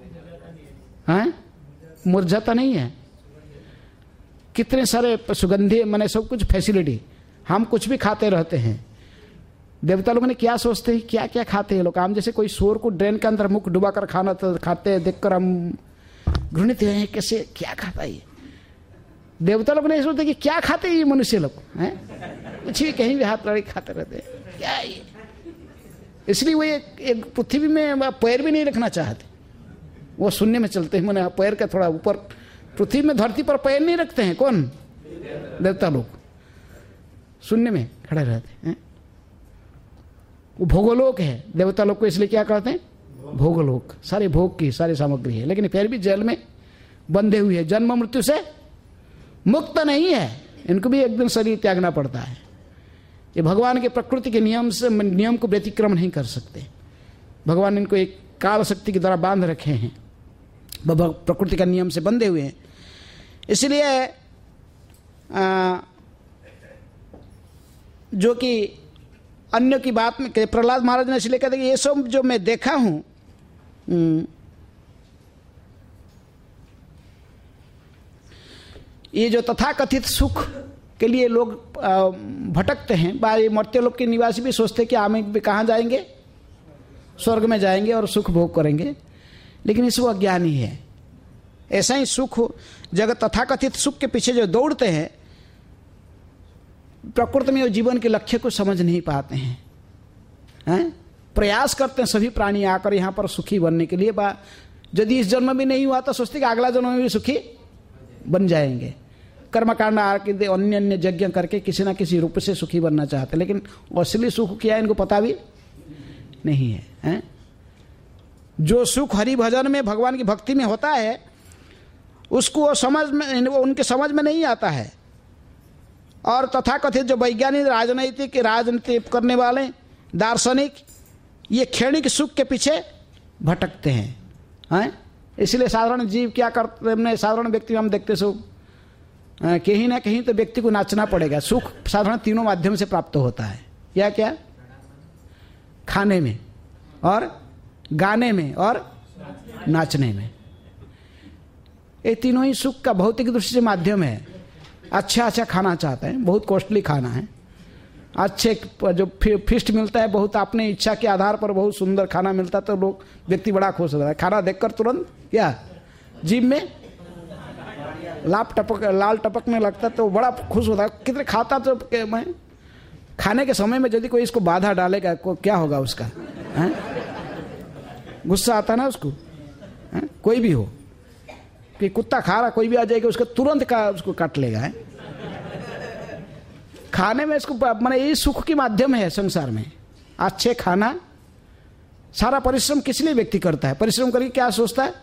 मुरझाता नहीं है। कितने सारे सुगंधी मैंने सब कुछ फैसिलिटी, हम कुछ भी खाते रहते हैं। देवता लोगों ने क्या सोचते हैं, क्या क्या खाते हैं लोग। हम जैसे कोई शोर को ड्रेन के अंदर मुख डुबा कर खाना तो खाते हैं, देखकर हम घृणित हैं, कैसे क्या खाता है। देवता लोग नहीं सोचते कि क्या खाते हैं ये मनुष्य लोग, कुछ भी कहीं भी हाथ लड़े खाते रहते हैं, क्या है ये। इसलिए वो एक पृथ्वी में पैर भी नहीं रखना चाहते, वो शून्य में चलते हैं। मैंने पैर का थोड़ा ऊपर, पृथ्वी में धरती पर पैर नहीं रखते हैं। कौन? देवता लोग शून्य में खड़े रहते हैं। वो भोगलोक है देवता लोग को, इसलिए क्या कहते हैं? भोगलोक। सारे भोग की सारी सामग्री है, लेकिन फिर भी जेल में बंधे हुए हैं, जन्म मृत्यु से मुक्त नहीं है। इनको भी एक दिन शरीर त्यागना पड़ता है। ये भगवान के प्रकृति के नियम को व्यतिक्रम नहीं कर सकते। भगवान इनको एक काल शक्ति के द्वारा बांध रखे हैं, प्रकृति का नियम से बंधे हुए हैं। इसलिए जो कि अन्य की बात में प्रहलाद महाराज ने इसलिए कहते कि ये सब जो मैं देखा हूं, ये जो तथाकथित सुख के लिए लोग भटकते हैं, ये मर्त्य लोक के निवासी भी सोचते हैं कि हम भी कहाँ जाएंगे? स्वर्ग में जाएंगे और सुख भोग करेंगे, लेकिन इस वो अज्ञानी है। ऐसा ही सुख जगत तथाकथित सुख के पीछे जो दौड़ते हैं, प्रकृति में वो जीवन के लक्ष्य को समझ नहीं पाते हैं। प्रयास करते हैं सभी प्राणी आकर यहाँ पर सुखी बनने के लिए। यदि इस जन्म में नहीं हुआ तो सोचते कि अगला जन्म में भी सुखी बन जाएंगे। कर्मकांड आके अन्य अन्य यज्ञ करके किसी ना किसी रूप से सुखी बनना चाहते, लेकिन असली सुख क्या है इनको पता भी नहीं है। जो सुख हरि भजन में भगवान की भक्ति में होता है, उसको वो समझ में, वो उनके समझ में नहीं आता है। और तथाकथित जो वैज्ञानिक राजनीति करने वाले दार्शनिक, ये क्षणिक सुख के पीछे भटकते हैं। इसलिए साधारण जीव क्या करते हैं, साधारण व्यक्ति हम देखते सो कहीं ना कहीं तो व्यक्ति को नाचना पड़ेगा। सुख साधारण तीनों माध्यम से प्राप्त होता है। क्या क्या? खाने में और गाने में और नाचने में। ये तीनों ही सुख का भौतिक दृष्टि से माध्यम है। अच्छा अच्छा खाना चाहते हैं, बहुत कॉस्टली खाना है, अच्छे जो फिस्ट मिलता है, बहुत अपने इच्छा के आधार पर बहुत सुंदर खाना मिलता है, तो लोग व्यक्ति बड़ा खुश होता है। खाना देखकर तुरंत क्या जीभ में लाल टपकने लगता है, तो बड़ा खुश होता है। कितने खाता तो मैं खाने के समय में यदि कोई इसको बाधा डालेगा क्या होगा उसका? गुस्सा आता ना उसको, कोई भी हो कि कुत्ता खा रहा, कोई भी आ जाएगा उसका तुरंत उसको काट लेगा। खाने में इसको माने ये सुख की माध्यम है संसार में। अच्छे खाना, सारा परिश्रम किस लिए व्यक्ति करता है? परिश्रम करके क्या सोचता है?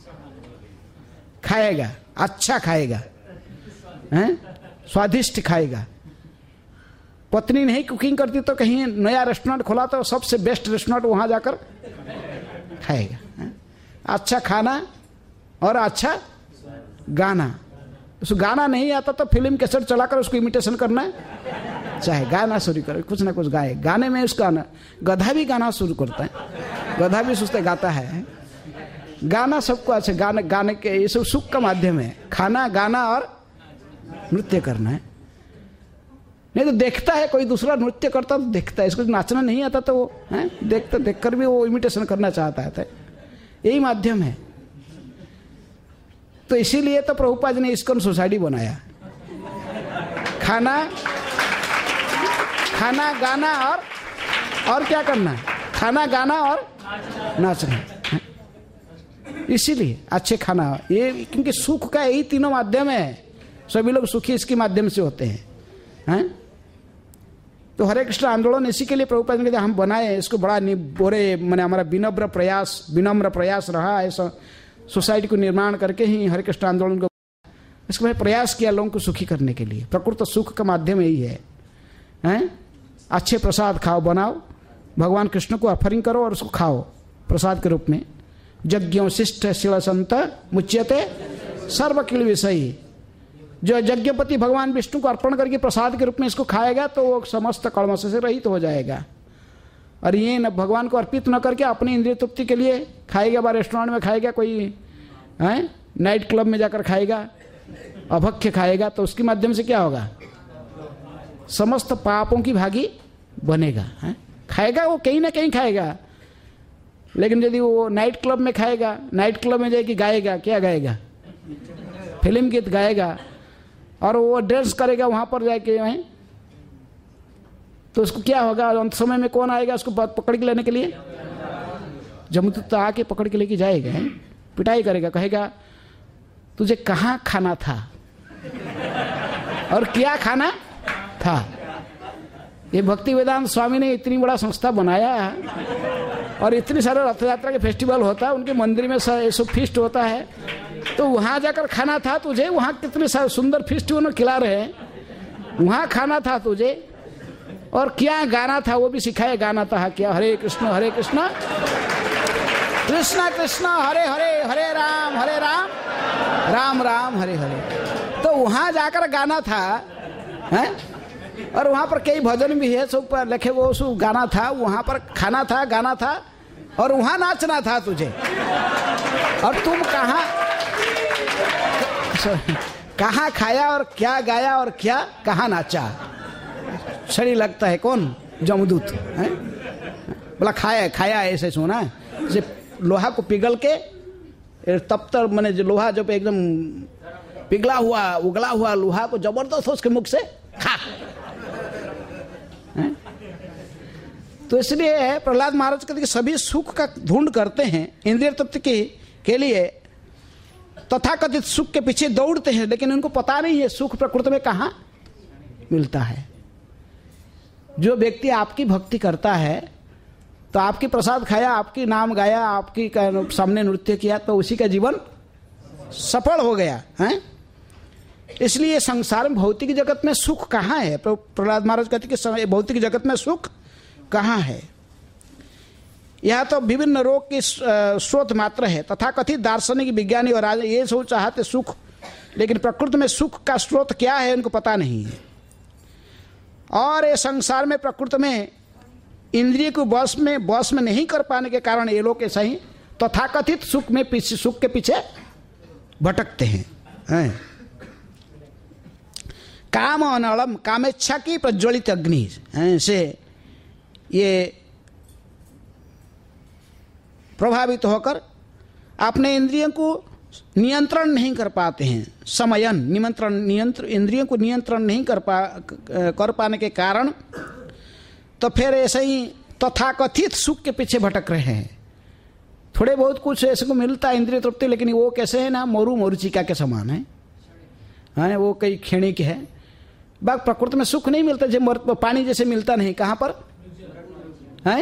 खाएगा, अच्छा खाएगा, स्वादिष्ट खाएगा। पत्नी नहीं कुकिंग करती तो कहीं नया रेस्टोरेंट खोला तो सबसे बेस्ट रेस्टोरेंट वहां जाकर खाएगा। अच्छा खाना और अच्छा गाना। उसको गाना नहीं आता तो फिल्म कैसेट चलाकर उसको इमिटेशन करना है, चाहे गाना शुरू करे, कुछ ना कुछ गाए। गाने में उसका गधा भी गाना शुरू करता है, गधा भी सोचता गाता है। गाना सबको अच्छा, गाने के ये सब सुख का माध्यम है। खाना, गाना और नृत्य करना है। नहीं तो देखता है कोई दूसरा नृत्य करता तो देखता है, इसको नाचना नहीं आता तो वो देखकर भी वो इमिटेशन करना चाहता है। यही माध्यम है। तो इसीलिए तो प्रभुपाद जी ने इस्कॉन सोसाइटी बनाया। खाना, गाना और क्या करना है? खाना, गाना और नाचना। इसीलिए अच्छे खाना ये, क्योंकि सुख का यही तीनों माध्यम है, सभी लोग सुखी इसके माध्यम से होते हैं। तो हरे कृष्ण आंदोलन इसी के लिए प्रभुपाद ने हम बनाए, इसको बड़ा बोरे मैंने हमारा विनम्र प्रयास रहा है सोसाइटी को निर्माण करके ही हरे कृष्ण आंदोलन को, इसको मैं प्रयास किया लोगों को सुखी करने के लिए। प्रकृत सुख का माध्यम यही है। अच्छे प्रसाद खाओ, बनाओ, भगवान कृष्ण को ऑफरिंग करो और उसको खाओ प्रसाद के रूप में। यज्ञों शिष्ट शिल संत मुच्यते सर्व किल विषयी। जो यज्ञपति भगवान विष्णु को अर्पण करके प्रसाद के रूप में इसको खाएगा तो वो समस्त कलमश से रहित हो जाएगा। और ये न भगवान को अर्पित न करके अपनी इंद्रिय तृप्ति के लिए खाएगा, बाहर रेस्टोरेंट में खाएगा, कोई नाइट क्लब में जाकर खाएगा, अभक्ष्य खाएगा, तो उसके माध्यम से क्या होगा? समस्त पापों की भागी बनेगा। खाएगा वो कहीं ना कहीं खाएगा, लेकिन यदि वो नाइट क्लब में खाएगा, नाइट क्लब में जाके गाएगा, क्या गाएगा? फिल्म गीत गाएगा और वो डांस करेगा वहां पर जाके, तो उसको क्या होगा? अंत समय में कौन आएगा उसको पकड़ के लेने के लिए? जमदूत तो आके पकड़ के लेके जाएगा, पिटाई करेगा, कहेगा तुझे कहाँ खाना था और क्या खाना था। ये भक्ति वेदांत स्वामी ने इतनी बड़ा संस्था बनाया और इतनी सारे रथ यात्रा के फेस्टिवल होता है, उनके मंदिर में सब फीस्ट होता है, तो वहां जाकर खाना था तुझे। वहां कितने सारे सुंदर फीस्ट उन्होंने खिला रहे हैं, वहां खाना था तुझे, और क्या गाना था वो भी सिखाया। गाना था क्या? हरे कृष्ण कृष्ण कृष्ण हरे हरे, हरे राम राम राम हरे हरे। तो वहां जाकर गाना था है? और वहां पर कई भजन भी है, सब लिखे वो सब गाना था। वहां पर खाना था, गाना था और वहां नाचना था तुझे। और तुम कहाँ खाया और क्या गाया और क्या कहाँ नाचा? शरीर लगता है कौन? जमदूत है। बोला खाया ऐसे सुना है, जैसे लोहा को पिघल के तब तक मैंने जो लोहा जब एकदम पिघला हुआ उगला हुआ लोहा को जबरदस्त उसके मुख से खा। तो इसलिए प्रहलाद महाराज कहते कि सभी सुख का ढूंढ करते हैं इंद्रिय तृप्ति के लिए, तथाकथित सुख के पीछे दौड़ते हैं, लेकिन उनको पता नहीं है सुख प्रकृति में कहाँ मिलता है। जो व्यक्ति आपकी भक्ति करता है, तो आपकी प्रसाद खाया, आपकी नाम गाया, आपकी सामने नृत्य किया, तो उसी का जीवन सफल हो गया है। इसलिए संसार में भौतिक जगत में सुख कहाँ है? प्रहलाद महाराज कहते कि भौतिक जगत में सुख कहाँ है? यह तो विभिन्न रोग की स्रोत मात्र है। तथाकथित दार्शनिक विज्ञानी और राजा ये सब चाहते सुख, लेकिन प्रकृति में सुख का स्रोत क्या है उनको पता नहीं है। और ये संसार में प्रकृति में इंद्रिय को बस में नहीं कर पाने के कारण ये लोग ऐसा ही तथाकथित सुख के पीछे भटकते हैं। काम अनलम, कामेच्छा की प्रज्वलित अग्नि से ये प्रभावित होकर अपने इंद्रियों को नियंत्रण नहीं कर पाते हैं। इंद्रियों को नियंत्रण नहीं कर पाने के कारण तो फिर ऐसे ही तथाकथित सुख के पीछे भटक रहे हैं। थोड़े बहुत कुछ ऐसे को मिलता है इंद्रिय तृप्ति, लेकिन वो कैसे है ना, मरुचिका के समान है। वो कई क्षणिक है। बाग प्रकृति में सुख नहीं मिलता, जब पानी जैसे मिलता नहीं। कहाँ पर है?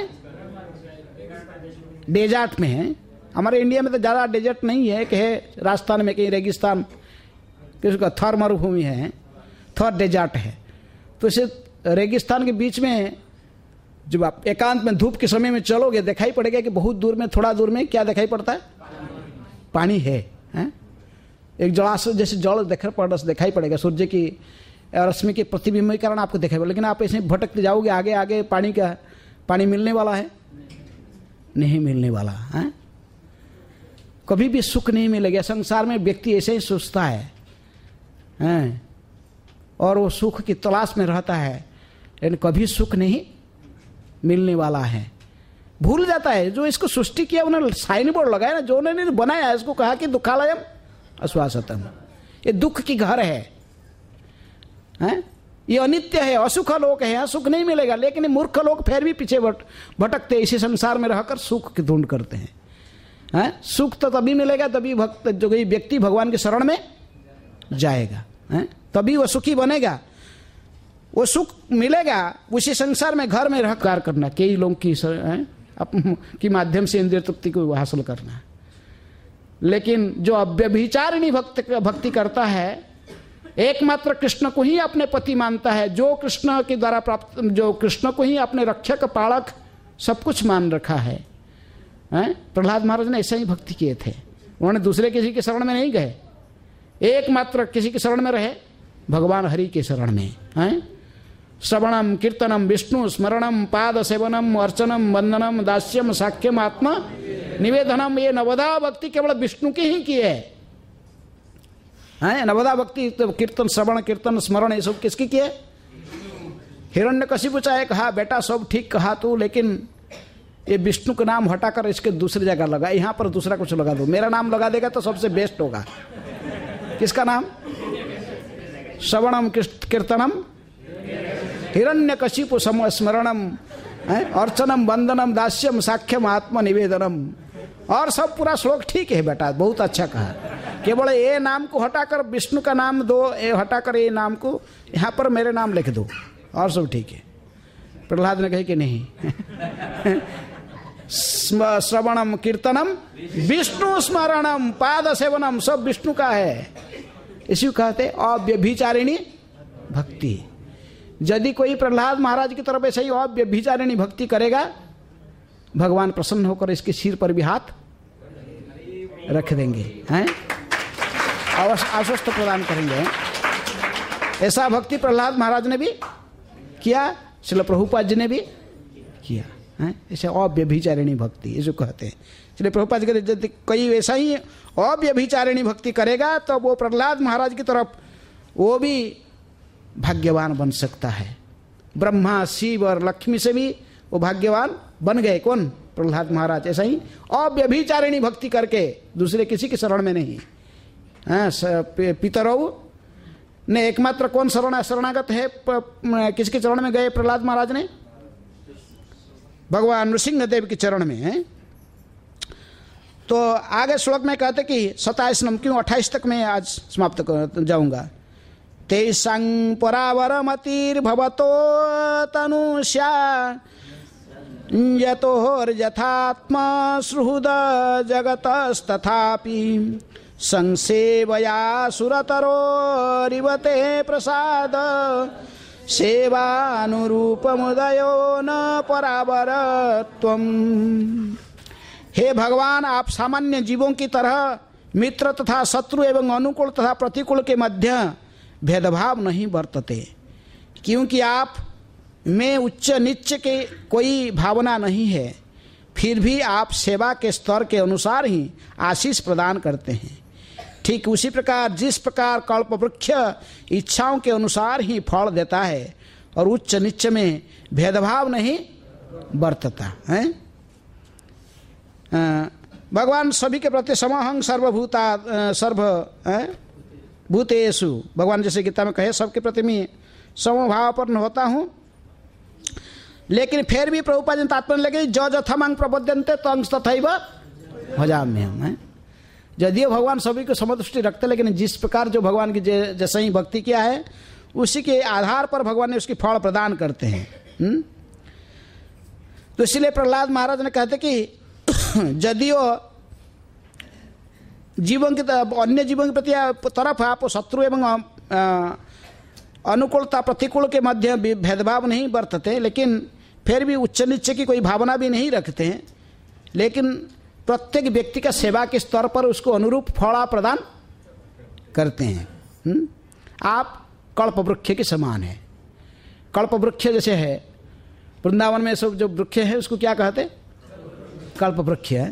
डेजर्ट में है। हमारे इंडिया में तो ज़्यादा डेजर्ट नहीं है कि है राजस्थान में कहीं रेगिस्तान, किसका थर मरुभूमि है, थर डेजर्ट है। तो इसे रेगिस्तान के बीच में जब आप एकांत में धूप के समय में चलोगे, दिखाई पड़ेगा कि बहुत दूर में, थोड़ा दूर में क्या दिखाई पड़ता है? पानी है। एक जलाशय जैसे जल दिखाई पड़ेगा, सूर्य की रश्मि के प्रतिबिंब के कारण आपको दिखाई पड़ेगा। लेकिन आप ऐसे भटकते जाओगे आगे आगे, पानी मिलने वाला है? नहीं मिलने वाला है। कभी भी सुख नहीं मिलेगा। संसार में व्यक्ति ऐसे ही सोचता है और वो सुख की तलाश में रहता है, लेकिन कभी सुख नहीं मिलने वाला है। भूल जाता है। जो इसको सृष्टि किया उन्होंने साइन बोर्ड लगाया ना, जो उन्होंने बनाया इसको कहा कि दुखालयम अश्वासतम, ये दुख की घर है। ये अनित्य है, असुख लोक है, यहाँ सुख नहीं मिलेगा। लेकिन मूर्ख लोग फिर भी पीछे भटकते, इसी संसार में रहकर सुख की ढूंढ करते हैं। सुख तो तभी मिलेगा तभी भक्त जो व्यक्ति भगवान के शरण में जाएगा, तभी वो सुखी बनेगा। वो सुख मिलेगा उसी संसार में, घर में रह कार्य करना, कई लोग की माध्यम से इंद्रिय तृप्ति को हासिल करना। लेकिन जो अव्यभिचारिणी भक्ति करता है, एकमात्र कृष्ण को ही अपने पति मानता है, जो कृष्ण के द्वारा प्राप्त, जो कृष्ण को ही अपने रक्षक पालक सब कुछ मान रखा है। प्रहलाद महाराज ने ऐसा ही भक्ति किए थे। उन्होंने दूसरे किसी के शरण में नहीं गए, एकमात्र किसी के शरण में रहे, भगवान हरि के शरण में। श्रवणम कीर्तनम विष्णु स्मरणम पाद सेवनम अर्चनम वंदनम दास्यम साख्यम आत्मा निवेदनम, ये नवदा भक्ति केवल विष्णु की ही की है। नवदा भक्ति तो कीर्तन, श्रवण कीर्तन स्मरण ये सब किसकी की है? हिरण्यकशिपु चाहे कहा बेटा सब ठीक कहा तू, लेकिन ये विष्णु का नाम हटाकर इसके दूसरी जगह लगा, यहाँ पर दूसरा कुछ लगा दो, मेरा नाम लगा देगा तो सबसे बेस्ट होगा। किसका नाम? श्रवणम कीर्तनम हिरण्यकशिपु स्मरणम अर्चनम वंदनम दास्यम साख्यम आत्म निवेदनम, और सब पूरा श्लोक ठीक है बेटा, बहुत अच्छा कहा। केवल ये नाम को हटाकर विष्णु का नाम दो, ये हटाकर ये नाम को यहाँ पर मेरे नाम लिख दो, और सब ठीक है। प्रहलाद ने कहे कि नहीं, श्रवणम कीर्तनम विष्णु स्मरणम पाद सेवनम सब विष्णु का है। इसी को कहते अव्यभिचारिणी भक्ति। यदि कोई प्रहलाद महाराज की तरफ ऐसे ही अव्यभिचारिणी भक्ति करेगा, भगवान प्रसन्न होकर इसके सिर पर भी हाथ रख देंगे, आश्वस्त प्रदान करेंगे। ऐसा भक्ति प्रहलाद महाराज ने भी किया, श्रील प्रभुपाद जी ने भी किया। ऐसे अव्यभिचारिणी भक्ति इसे कहते हैं। इसलिए प्रभुपाद जी कहते कोई ऐसा ही अव्यभिचारिणी भक्ति करेगा तो वो प्रहलाद महाराज की तरफ वो भी भाग्यवान बन सकता है। ब्रह्मा शिव और लक्ष्मी से भी वो भाग्यवान बन गए। कौन? प्रहलाद महाराज। ऐसा ही अव्यभिचारिणी भक्ति करके, दूसरे किसी के शरण में नहीं। पितरौ ने एकमात्र कौन शरणागत है, किसके चरण में गए प्रहलाद महाराज ने? भगवान नृसिंहदेव के चरण में है। तो आगे श्लोक में कहते कि 27 नंबर क्यों 28 तक मैं आज समाप्त कर जाऊंगा। तेषां परावरमतिर्भवतो तनुष्या यतोर्यथात्मा सुहृद जगतस्तथापि संसेवया सुरतरोरिवते प्रसाद सेवानुरूपमुदयो न परावरत्वम्। हे भगवान, आप सामान्य जीवों की तरह मित्र तथा शत्रु एवं अनुकूल तथा प्रतिकूल के मध्य भेदभाव नहीं बरतते, क्योंकि आप में उच्च नीच के कोई भावना नहीं है। फिर भी आप सेवा के स्तर के अनुसार ही आशीष प्रदान करते हैं। ठीक उसी प्रकार जिस प्रकार कल्प वृक्ष इच्छाओं के अनुसार ही फल देता है और उच्च नीच में भेदभाव नहीं बरतता है। भगवान सभी के प्रति समहं सर्वभूतेषु, भगवान जैसे गीता में कहे सबके प्रति मैं समभावापन्न होता हूँ। लेकिन फिर भी प्रभुपाद जी तात्पर्य लगे जो जथमं प्रबोध्यन्ते तंग तथैव भजाम्यहम्। यदियो भगवान सभी को समदृष्टि रखते, लेकिन जिस प्रकार जो भगवान की जैसे ही भक्ति किया है उसी के आधार पर भगवान ने उसकी फल प्रदान करते हैं। तो इसलिए प्रहलाद महाराज ने कहते कि यदियो जीवों की अन्य जीवों के प्रति तरफ आप शत्रु एवं अनुकूलता प्रतिकूल के मध्य भेदभाव नहीं बरतते, लेकिन फिर भी उच्च नीच की कोई भावना भी नहीं रखते हैं, लेकिन प्रत्येक व्यक्ति का सेवा के स्तर पर उसको अनुरूप फल प्रदान करते हैं। आप कल्प वृक्ष के समान है। कल्प वृक्ष जैसे है, वृंदावन में सब जो वृक्ष है उसको क्या कहते? कल्प वृक्ष है।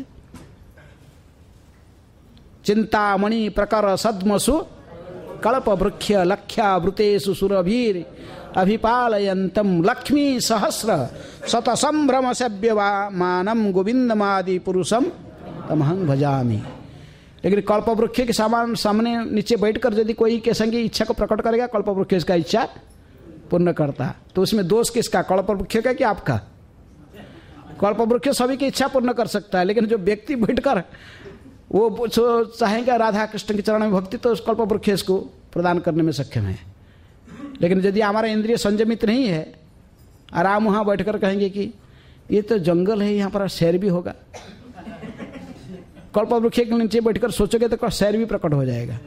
चिंतामणि प्रकर सद्मसु कल्प वृक्ष लक्ष्यावृतेषु सुरभीर अभिपालयन्तम लक्ष्मी सहस्र शत संभ्रम सेव्यमानम गोविंदमादि पुरुषम तमहं भजामि। लेकिन कल्प वृक्ष के सामने नीचे बैठकर यदि कोई के संग इच्छा को प्रकट करेगा, कल्प वृक्ष का इच्छा पूर्ण करता। तो उसमें दोष किसका, कल्पवृक्ष का कि आपका? कल्पवृक्ष सभी की इच्छा पूर्ण कर सकता है, लेकिन जो व्यक्ति बैठकर वो चाहेगा राधा कृष्ण के चरण में भक्ति, तो उस कल्पवृक्ष इसको प्रदान करने में सक्षम है। लेकिन यदि हमारा इंद्रिय संयमित नहीं है, आराम वहाँ बैठकर कहेंगे कि ये तो जंगल है, यहाँ पर शेर भी होगा, कल्पवृक्ष के नीचे बैठकर सोचोगे तो शेर भी प्रकट हो जाएगा।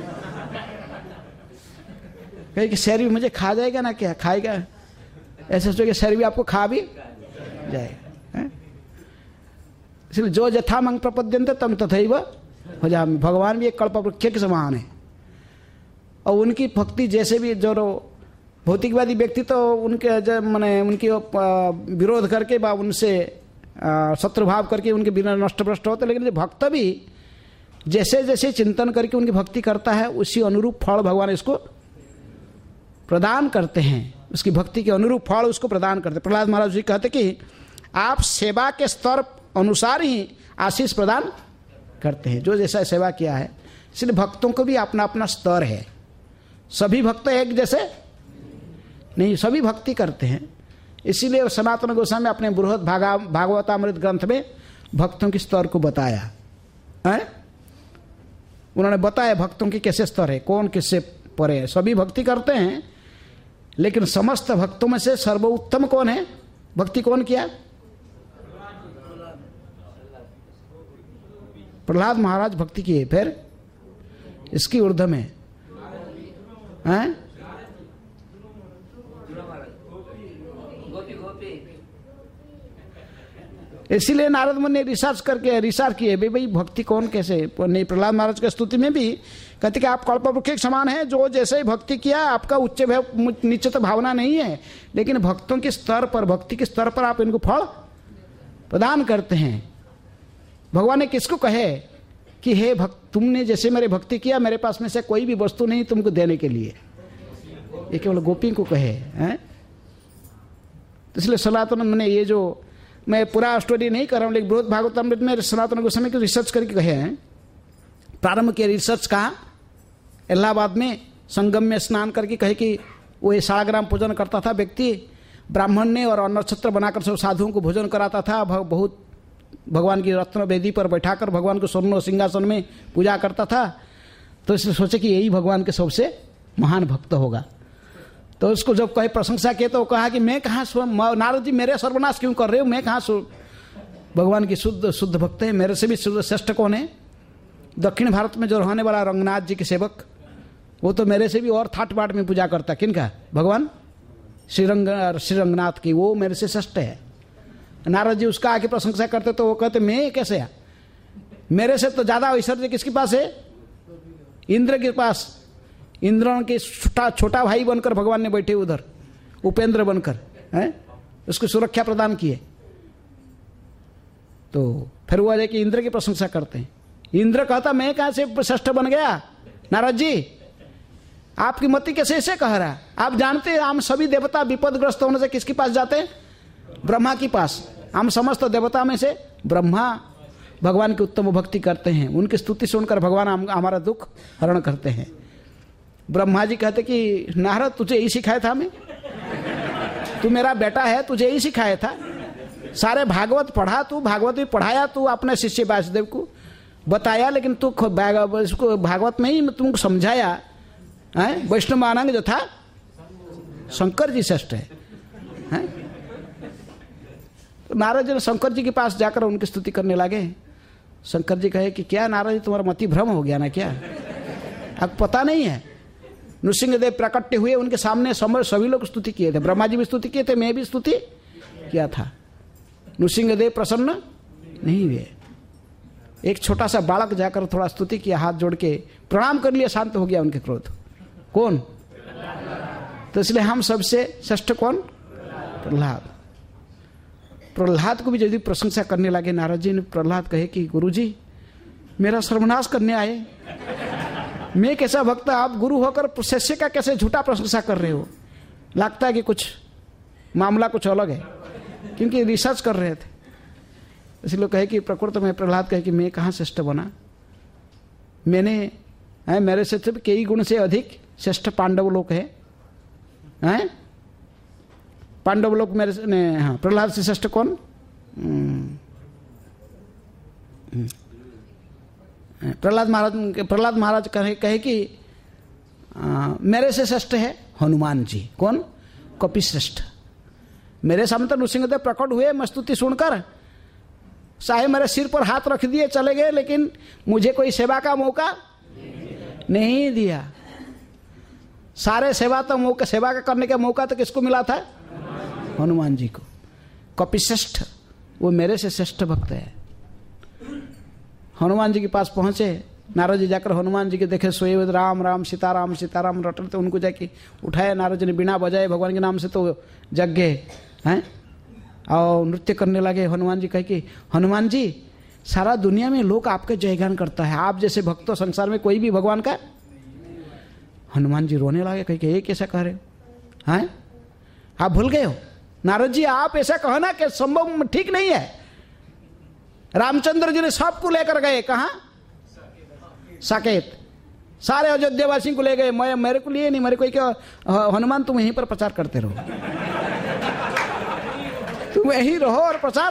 कहे कि शेर भी मुझे खा जाएगा ना, क्या खाएगा, ऐसे सोचोगे शेर भी आपको खा भी जाएगा। इसलिए जो यथा मंग प्रपद्यन्ते तम तथैव भजामि, भगवान भी एक कल्पवृक्ष के समान है। और उनकी भक्ति जैसे भी जो भौतिकवादी व्यक्ति तो उनके माने उनकी विरोध करके बा उनसे शत्रुभाव करके उनके बिना नष्ट भ्रष्ट होते, लेकिन जो भक्त भी जैसे जैसे चिंतन करके उनकी भक्ति करता है उसी अनुरूप फल भगवान इसको प्रदान करते हैं, उसकी भक्ति के अनुरूप फल उसको प्रदान करते। प्रहलाद महाराज जी कहते कि आप सेवा के स्तर अनुसार ही आशीष प्रदान करते हैं, जो जैसा सेवा किया है। इसलिए भक्तों को भी अपना अपना स्तर है, सभी भक्त एक जैसे नहीं, सभी भक्ति करते हैं। इसीलिए सनातन गोस्वामी अपने बृहद भागवतामृत ग्रंथ में भक्तों के स्तर को बताया है। उन्होंने बताया भक्तों के कैसे स्तर है, कौन किससे परे है। सभी भक्ति करते हैं, लेकिन समस्त भक्तों में से सर्वोत्तम कौन है, भक्ति कौन किया? प्रहलाद महाराज भक्ति किए, फिर इसकी ऊर्ध्व में हैं? इसीलिए नारद मुनि ने रिसर्च किए भाई भक्ति कौन कैसे नहीं। प्रहलाद महाराज की स्तुति में भी कहते कि आप कल्पवृक्ष के समान हैं, जो जैसे ही भक्ति किया आपका उच्च नीचे तो भावना नहीं है, लेकिन भक्तों के स्तर पर, भक्ति के स्तर पर आप इनको फल प्रदान करते हैं। भगवान ने किसको कहे कि हे भक्त, तुमने जैसे मेरे भक्ति किया, मेरे पास में से कोई भी वस्तु नहीं तुमको देने के लिए, ये केवल गोपी को कहे हैं। इसलिए सनातन ने ये जो, मैं पूरा स्टोरी नहीं कर रहा हूँ, लेकिन बृहद भागवतामृत में सनातन गोस्वामी को रिसर्च करके कहे हैं। प्रारंभ के रिसर्च कहाँ, इलाहाबाद में संगम में स्नान करके कहे कि वो सालग्राम पूजन करता था व्यक्ति, ब्राह्मण ने और नक्षत्र बनाकर सब साधुओं को भोजन कराता था, बहुत भगवान की रत्न वेदी पर बैठाकर भगवान को स्वर्ण सिंहासन में पूजा करता था। तो इसलिए सोचे कि यही भगवान के सबसे महान भक्त होगा। तो उसको जब कहे प्रशंसा किए तो कहा कि मैं कहाँ, नारद जी मेरे सर्वनाश क्यों कर रहे हो, मैं कहाँ भगवान की शुद्ध भक्त है, मेरे से भी श्रेष्ठ कौन है? दक्षिण भारत में जो रहने वाला रंगनाथ जी के सेवक, वो तो मेरे से भी और थाट बाट में पूजा करता। किनका? भगवान श्री रंगनाथ की, वो मेरे से श्रेष्ठ है। नारद जी उसका आके प्रशंसा करते तो वो कहते मैं कैसे, मेरे से तो ज्यादा ऐश्वर्य किसके पास है? इंद्र के पास। इंद्र के छोटा भाई बनकर भगवान ने बैठे उधर, उपेंद्र बनकर हैं, उसको सुरक्षा प्रदान किए। तो फिर वो है कि इंद्र की प्रशंसा करते हैं। इंद्र कहता मैं कहां से श्रेष्ठ बन गया? नारद जी आपकी मति कैसे ऐसे कह रहा? आप जानते हैं हम सभी देवता विपदग्रस्त होने से किसके पास जाते हैं? ब्रह्मा के पास। हम समस्त देवता में से ब्रह्मा भगवान की उत्तम भक्ति करते हैं, उनकी स्तुति सुनकर भगवान हमारा दुख हरण करते हैं। ब्रह्मा जी कहते कि नारद तुझे यही सिखाया था, मैं तू मेरा बेटा है, तुझे यही सिखाया था। सारे भागवत पढ़ा तू, भागवत भी पढ़ाया तू अपने शिष्य वासुदेव को बताया, लेकिन तू इसको भागवत में ही तुमको समझाया है। वैष्णवानंग जो था शंकर जी श्रेष्ठ है। तो नारद जी ने शंकर जी के पास जाकर उनकी स्तुति करने लगे। शंकर जी कहे कि क्या नारद जी तुम्हारा मति भ्रम हो गया ना क्या? आपको पता नहीं है? नृसिंहदेव प्रकट हुए, उनके सामने सभी लोग स्तुति किए थे। ब्रह्मा जी भी स्तुति किए थे, मैं भी स्तुति किया था। नृसिंहदेव प्रसन्न नहीं हुए। एक छोटा सा बालक जाकर थोड़ा स्तुति किया, हाथ जोड़ के प्रणाम कर लिया, शांत हो गया उनके क्रोध। कौन? तो इसलिए हम सबसे श्रेष्ठ कौन? प्रहलाद। प्रहलाद को भी यदि प्रशंसा करने लगे नारद जी ने, प्रहलाद कहे कि गुरुजी मेरा सर्वनाश करने आए, मैं कैसा भक्त, आप गुरु होकर शिष्य का कैसे झूठा प्रशंसा कर रहे हो? लगता है कि कुछ मामला कुछ अलग है, क्योंकि रिसर्च कर रहे थे। इसलिए कहे कि प्रकृति में प्रहलाद कहे कि मैं कहाँ श्रेष्ठ बना, मेरे से कई गुण से अधिक श्रेष्ठ पांडव लोग हैं। पांडव लोग मेरे से ने, हाँ, प्रहलाद से श्रेष्ठ कौन? प्रहलाद महाराज कहे कि मेरे से श्रेष्ठ है हनुमान जी। कौन? कपि श्रेष्ठ। मेरे सामने तो नृसिंहदेव प्रकट हुए, मैं स्तुति सुनकर चाहे मेरे सिर पर हाथ रख दिए चले गए, लेकिन मुझे कोई सेवा का मौका नहीं दिया। सारे सेवा का करने का मौका तो किसको मिला था? हनुमान जी को। कपि श्रेष्ठ, वो मेरे से श्रेष्ठ भक्त है। हनुमान जी के पास पहुंचे, नारद जी जाकर हनुमान जी के देखे सोए हुए, राम राम सीताराम सीताराम रटते, तो उनको जाके उठाया। नारद जी ने बिना बजाए भगवान के नाम से तो जग गए हैं और नृत्य करने लगे। हनुमान जी कहे कि हनुमान जी, सारा दुनिया में लोग आपके जयगान करता है, आप जैसे भक्त तो संसार में कोई भी भगवान का। हनुमान जी रोने लगे, कहे कि ये कैसा कह रहे हो हैं? आप भूल गए हो नारद जी, आप ऐसा कहना कि संभव ठीक नहीं है। रामचंद्र जी ने सबको लेकर गए, कहाँ? साकेत। सारे अयोध्यावासी को ले गए, मेरे को लिए नहीं। मेरे को क्या, हनुमान तुम यहीं पर प्रचार करते रहो, तुम यहीं रहो और प्रचार।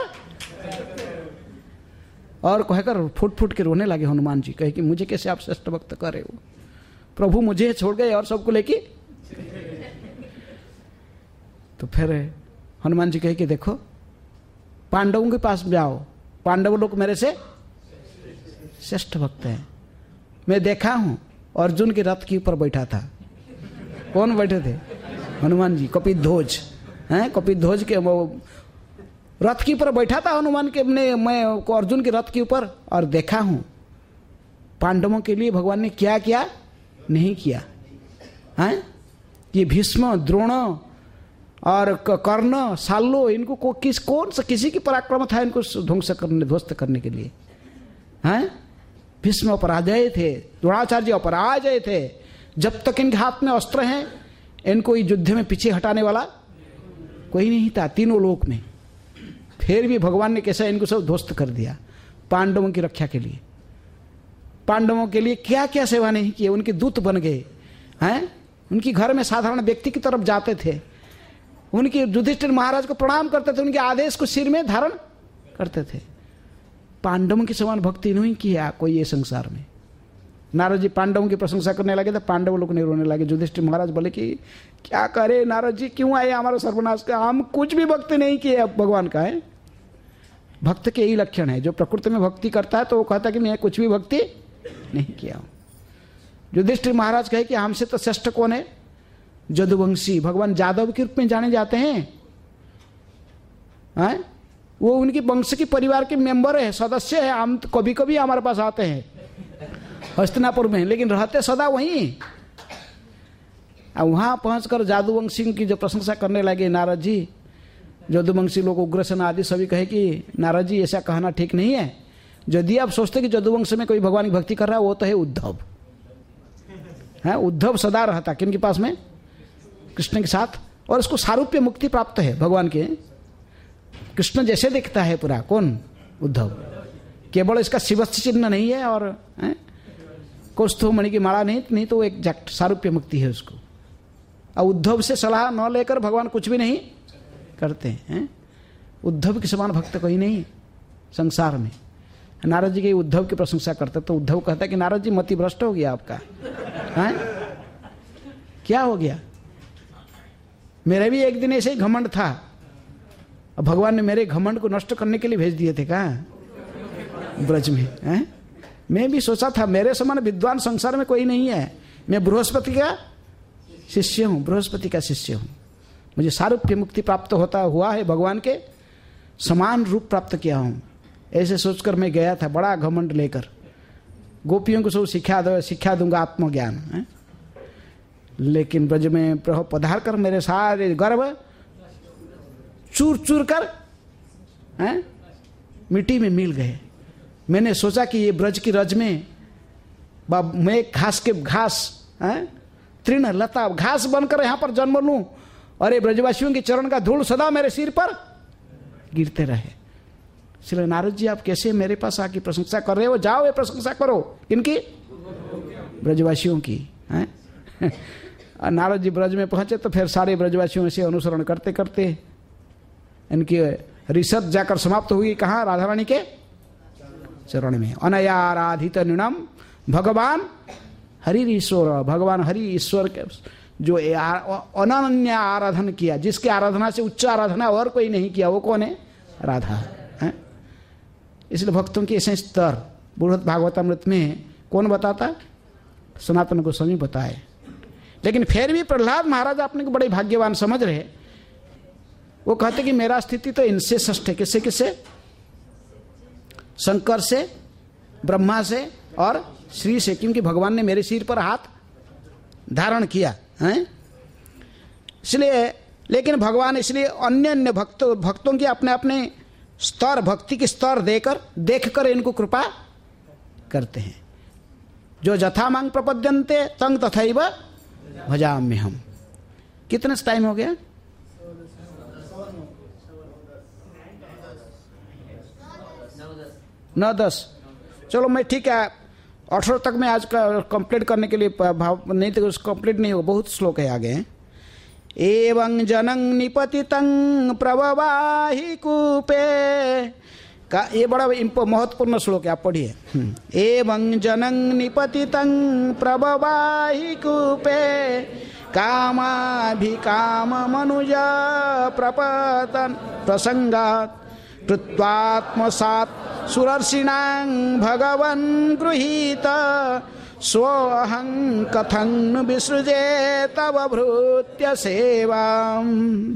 और कहकर फुट फुट के रोने लगे हनुमान जी, कहे कि मुझे कैसे आप श्रेष्ठ भक्त कर रहे हो? प्रभु मुझे छोड़ गए और सबको लेके। तो फिर हनुमान जी कहे कि देखो, पांडवों के पास जाओ, पांडव लोग मेरे से श्रेष्ठ भक्त हैं। मैं देखा हूं अर्जुन के रथ के ऊपर बैठा था। कौन बैठे थे? हनुमान जी। कपिध्वज हैं, कपिध्वज के रथ के ऊपर बैठा था हनुमान के, मैं अर्जुन के रथ के ऊपर, और देखा हूं पांडवों के लिए भगवान ने क्या क्या नहीं किया हैं। ये भीष्म, द्रोण और कर्ण, सालो, इनको कौन सा किसी की पराक्रम था इनको ध्वस्त करने के लिए हैं? भीष्म अपराजय थे, द्रोणाचार्य अपराजय थे। जब तक इनके हाथ में अस्त्र हैं, इनको युद्ध में पीछे हटाने वाला कोई नहीं था तीनों लोक में। फिर भी भगवान ने कैसा इनको सब ध्वस्त कर दिया पांडवों की रक्षा के लिए। पांडवों के लिए क्या क्या सेवा नहीं की, उनके दूत बन गए हैं। उनके घर में साधारण व्यक्ति की तरफ जाते थे, उनके युधिष्ठिर महाराज को प्रणाम करते थे, उनके आदेश को सिर में धारण करते थे। पांडवों की समान भक्ति नहीं किया कोई ये संसार में। नारद जी पांडवों की प्रशंसा करने लगे तो पांडव लोग नहीं रोने लगे। युधिष्ठिर महाराज बोले कि क्या करे नारद जी, क्यों आए हमारा सर्वनाश का? हम कुछ भी भक्ति नहीं किए भगवान का है। भक्त के यही लक्षण है, जो प्रकृति में भक्ति करता है तो वो कहता है कि मैं कुछ भी भक्ति नहीं किया हूं। युधिष्ठिर महाराज कहे कि हमसे तो श्रेष्ठ कौन है? जदुवंशी, भगवान जादव के रूप में जाने जाते हैं। वो उनकी वंश की परिवार के मेंबर है, सदस्य है। हम तो कभी कभी हमारे पास आते हैं हस्तिनापुर में, लेकिन रहते सदा वहीं। वहां पहुंचकर जादुवंशी की जो प्रशंसा करने लगे नारद जी, जदुवंशी लोग उग्रसेन आदि सभी कहे कि नारद जी ऐसा कहना ठीक नहीं है। यदि आप सोचते कि जदुवंश में कोई भगवान की भक्ति कर रहा है, वो तो है उद्धव। है उद्धव सदा रहता किनके पास में? कृष्ण के साथ, और उसको सारूप्य मुक्ति प्राप्त है भगवान के। कृष्ण जैसे दिखता है पूरा। कौन? उद्धव। केवल इसका शिवस्य चिन्ह नहीं है और कौस्तुभ मणि की माला नहीं तो एग्जैक्ट सारूप्य मुक्ति है उसको। और उद्धव से सलाह न लेकर भगवान कुछ भी नहीं करते हैं। उद्धव के समान भक्त कोई नहीं संसार में। नारद जी के उद्धव की प्रशंसा करते तो उद्धव कहता है कि नारद जी मति भ्रष्ट हो गया आपका है? क्या हो गया? मेरे भी एक दिन ऐसे ही घमंड था, और भगवान ने मेरे घमंड को नष्ट करने के लिए भेज दिए थे कहाँ? ब्रज में है? मैं भी सोचा था मेरे समान विद्वान संसार में कोई नहीं है। मैं बृहस्पति का शिष्य हूँ, बृहस्पति का शिष्य हूँ। मुझे सारूप्य मुक्ति प्राप्त हुआ है, भगवान के समान रूप प्राप्त किया हूँ। ऐसे सोचकर मैं गया था बड़ा घमंड लेकर, गोपियों को सब सिखा दूंगा आत्मज्ञान है? लेकिन ब्रज में पधार कर मेरे सारे गर्व चूर चूर कर मिट्टी में मिल गए। मैंने सोचा कि ये ब्रज की रज में मैं घास तृण लता घास बनकर यहाँ पर जन्म लूं, और ये ब्रजवासियों के चरण का धूल सदा मेरे सिर पर गिरते रहे। इसलिए नारद जी आप कैसे मेरे पास आके प्रशंसा कर रहे हो? जाओ ये प्रशंसा करो। किनकी? ब्रजवासियों की। और नारद जी ब्रज में पहुंचे तो फिर सारे ब्रजवासियों से अनुसरण करते करते इनकी रिसर्च जाकर समाप्त हुई कहाँ? राधा रानी के चरण में। अनया आराधित नृणम भगवान हरि ईश्वर, भगवान हरि ईश्वर के जो अनन्य आराधन किया, जिसके आराधना से उच्च आराधना और कोई नहीं किया, वो कौन है? राधा है। इसलिए भक्तों के ऐसे स्तर बृहद भागवतामृत में कौन बताता? सनातन गोस्वामी बताए। लेकिन फिर भी प्रहलाद महाराज अपने को बड़े भाग्यवान समझ रहे। वो कहते कि मेरा स्थिति तो इनसे श्रेष्ठ है। किससे किससे? शंकर से, ब्रह्मा से और श्री से, क्योंकि भगवान ने मेरे सिर पर हाथ धारण किया है। इसलिए लेकिन भगवान इसलिए अन्य अन्य भक्तों के अपने अपने स्तर, भक्ति के स्तर देखकर इनको कृपा करते हैं। जो जथा मांग प्रपद्यन्ते तंग तथैव भजाम्य हम। कितने टाइम हो गया? 9-10। चलो मैं ठीक है 18 तक मैं आज का कंप्लीट करने के लिए भाव नहीं तो कंप्लीट नहीं होगा, बहुत श्लोक है आगे। एवं जनं निपतितं प्रववाहि कूपे का, ये बड़ा महत्वपूर्ण श्लोक है, आप पढ़िए। एवं जनं निपतितं प्रववाहि कूपे कामाभिकाम मनुजा प्रपतन प्रसंगात् कृत्वात्मसात् सुरर्षिणां भगवन् गृहीत स्वहं कथं विसृजे तव भृत्य सेवाम।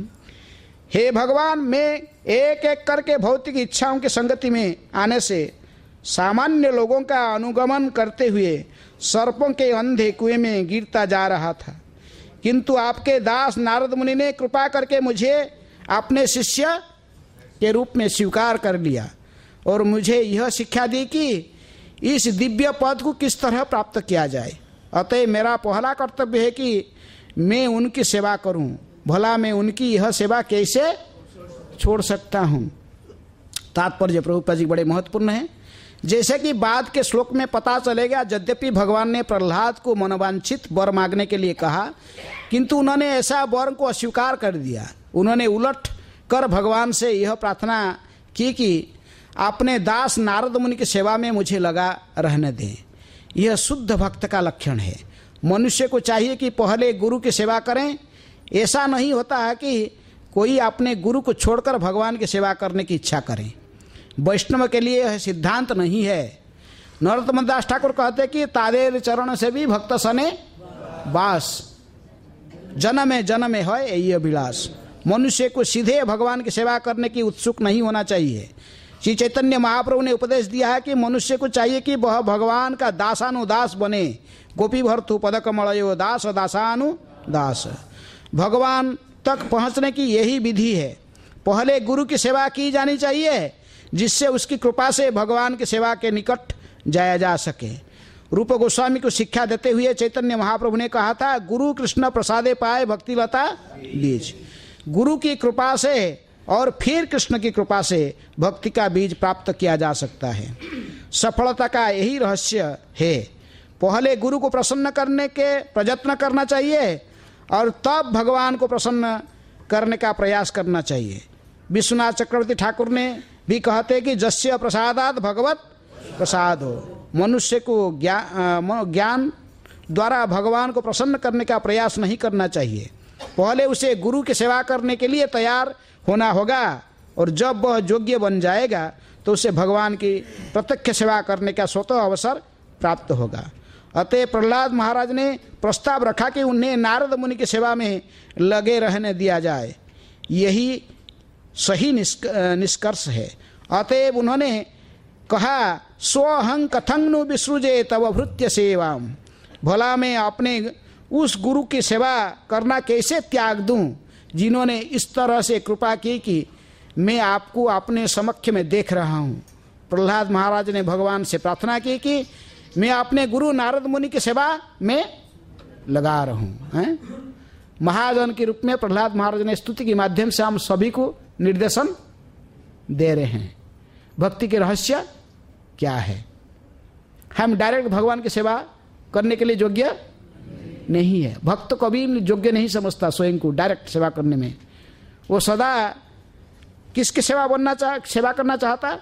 हे भगवान, मैं एक एक करके भौतिक इच्छाओं की संगति में आने से सामान्य लोगों का अनुगमन करते हुए सर्पों के अंधे कुएं में गिरता जा रहा था, किंतु आपके दास नारद मुनि ने कृपा करके मुझे अपने शिष्य के रूप में स्वीकार कर लिया और मुझे यह शिक्षा दी कि इस दिव्य पद को किस तरह प्राप्त किया जाए। अतः मेरा पहला कर्तव्य है कि मैं उनकी सेवा करूं। भला मैं उनकी यह सेवा कैसे छोड़ सकता हूं? तात्पर्य प्रभुपाद जी बड़े महत्वपूर्ण है। जैसे कि बाद के श्लोक में पता चलेगा, यद्यपि भगवान ने प्रहलाद को मनोवांछित वर मांगने के लिए कहा, किंतु उन्होंने ऐसा वर को अस्वीकार कर दिया। उन्होंने उलट कर भगवान से यह प्रार्थना की कि अपने दास नारद मुनि की सेवा में मुझे लगा रहने दें। यह शुद्ध भक्त का लक्षण है। मनुष्य को चाहिए कि पहले गुरु की सेवा करें। ऐसा नहीं होता है कि कोई अपने गुरु को छोड़कर भगवान की सेवा करने की इच्छा करें। वैष्णव के लिए यह सिद्धांत नहीं है। नरोत्तम दास ठाकुर कहते कि तादेर चरण से भी भक्त सने वास, जन्मे जन्मे है ये विलास। मनुष्य को सीधे भगवान की सेवा करने की उत्सुक नहीं होना चाहिए। श्री चैतन्य महाप्रभु ने उपदेश दिया है कि मनुष्य को चाहिए कि वह भगवान का दासानुदास बने। गोपी भर्तु पदकमलयो दास दासानुदास। भगवान तक पहुंचने की यही विधि है। पहले गुरु की सेवा की जानी चाहिए, जिससे उसकी कृपा से भगवान की सेवा के निकट जाया जा सके। रूप गोस्वामी को शिक्षा देते हुए चैतन्य महाप्रभु ने कहा था, गुरु कृष्ण प्रसादे पाए भक्ति लता बीज। गुरु की कृपा से और फिर कृष्ण की कृपा से भक्ति का बीज प्राप्त किया जा सकता है। सफलता का यही रहस्य है। पहले गुरु को प्रसन्न करने के प्रयत्न करना चाहिए और तब भगवान को प्रसन्न करने का प्रयास करना चाहिए। विश्वनाथ चक्रवर्ती ठाकुर ने भी कहते कि जस्य प्रसादात भगवत प्रसाद हो। मनुष्य को ज्ञान द्वारा भगवान को प्रसन्न करने का प्रयास नहीं करना चाहिए। पहले उसे गुरु की सेवा करने के लिए तैयार होना होगा और जब वह योग्य बन जाएगा तो उसे भगवान की प्रत्यक्ष सेवा करने का स्वतः अवसर प्राप्त होगा। अतः प्रहलाद महाराज ने प्रस्ताव रखा कि उन्हें नारद मुनि की सेवा में लगे रहने दिया जाए। यही सही निष्कर्ष है। अतएव उन्होंने कहा, स्वहं कथं नु विसृजे तव भृत्य सेवाम। भला मैं अपने उस गुरु की सेवा करना कैसे त्याग दूं, जिन्होंने इस तरह से कृपा की कि मैं आपको अपने समक्ष में देख रहा हूँ। प्रहलाद महाराज ने भगवान से प्रार्थना की कि मैं अपने गुरु नारद मुनि की सेवा में लगा रहूं। महाजन के रूप में प्रहलाद महाराज ने स्तुति के माध्यम से हम सभी को निर्देशन दे रहे हैं। भक्ति के रहस्य क्या है? हम डायरेक्ट भगवान की सेवा करने के लिए योग्य नहीं है। भक्त कभी योग्य नहीं समझता स्वयं को डायरेक्ट सेवा करने में। वो सदा किसकी सेवा करना चाहता?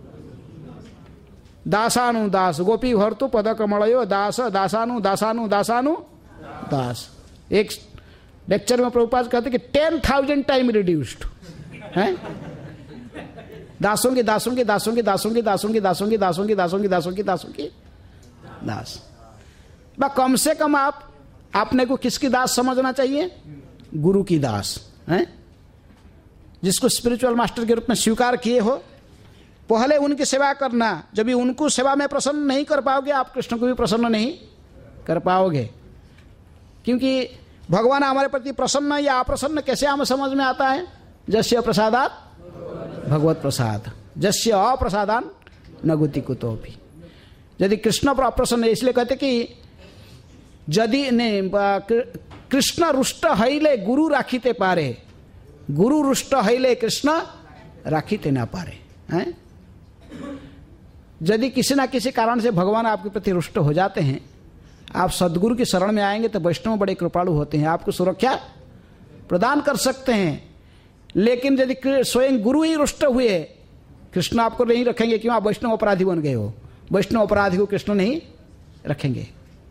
दासानु दास गोपी भर्तु पद कमलयो दास दासानु दासानु दासानु दास। एक लेक्चर में प्रभुपाद कहते कि 10,000 टाइम रिड्यूस्ड है, दासों की दासों की दासों की दासों की दासों की दासों की दासों की दासों की दासों की दासों की दास। कम से कम आपने को किसकी दास समझना चाहिए? गुरु की दास है, जिसको स्पिरिचुअल मास्टर के रूप में स्वीकार किए हो। पहले उनकी सेवा करना। जब भी उनको सेवा में प्रसन्न नहीं कर पाओगे, आप कृष्ण को भी प्रसन्न नहीं कर पाओगे। क्योंकि भगवान हमारे प्रति प्रसन्न या अप्रसन्न कैसे हमें समझ में आता है? जस्य प्रसादात भगवत प्रसाद, जस्य अप्रसादान न गति कुतोपि। यदि कृष्ण पर अप्रसन्न है, इसलिए कहते कि यदि कृष्ण रुष्ट हईले गुरु राखीते पारे, गुरु रुष्ट हईले कृष्ण राखीते ना पारे हैं। यदि किसी ना किसी कारण से भगवान आपके प्रति रुष्ट हो जाते हैं, आप सदगुरु की शरण में आएंगे तो वैष्णव बड़े कृपालु होते हैं, आपको सुरक्षा प्रदान कर सकते हैं। लेकिन यदि स्वयं गुरु ही रुष्ट हुए, कृष्ण आपको नहीं रखेंगे, क्यों? आप वैष्णव अपराधी बन गए हो। वैष्णव अपराधी को कृष्ण नहीं रखेंगे।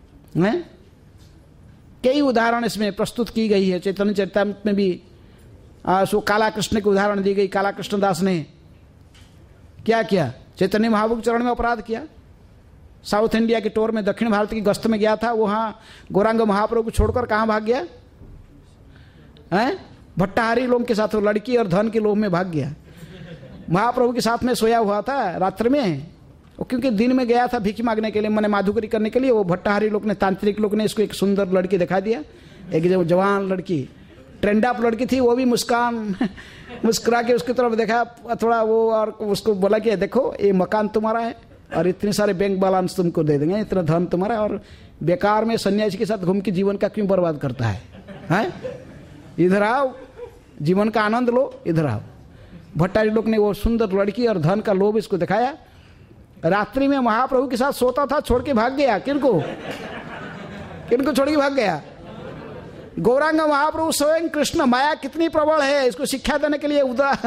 कई उदाहरण इसमें प्रस्तुत की गई है। चैतन्य चरितामृत में भी सो काला कृष्ण की उदाहरण दी गई। काला कृष्ण दास ने क्या किया? चैतन्य महाप्रभु के चरण में अपराध किया। साउथ इंडिया के टूर में दक्षिण भारत की गस्त में गया था, वहाँ गौरांग महाप्रभु को छोड़कर कहाँ भाग गया है? भट्टाहारी लोग के साथ, वो लड़की और धन के लोभ में भाग गया। महाप्रभु के साथ में सोया हुआ था रात्रि में, वो क्योंकि दिन में गया था भिख मांगने के लिए, मैंने माधुकरी करने के लिए। वो भट्टाहारी लोग ने, तांत्रिक लोग ने इसको एक सुंदर लड़की दिखा दिया, एक जवान लड़की, ट्रेंड अप लड़की थी। वो भी मुस्कुरा के उसकी तरफ देखा थोड़ा वो, और उसको बोला कि देखो ये मकान तुम्हारा है और इतने सारे बैंक बैलेंस तुमको दे देंगे, इतना धन तुम्हारा, और बेकार में सन्यासी के साथ घूम के जीवन का क्यों बर्बाद करता है? इधर आओ, जीवन का आनंद लो, इधर आओ। भट्टारी लोग ने वो सुंदर लड़की और धन का लोभ इसको दिखाया। रात्रि में महाप्रभु के साथ सोता था, छोड़ के भाग गया। किनको छोड़ के भाग गया? गौरांग महाप्रभु स्वयं कृष्ण। माया कितनी प्रबल है, इसको शिक्षा देने के लिए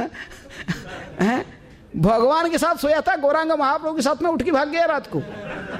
भगवान के साथ सोया था, गौरांग महाप्रभु के साथ में उठ के भाग गया रात को।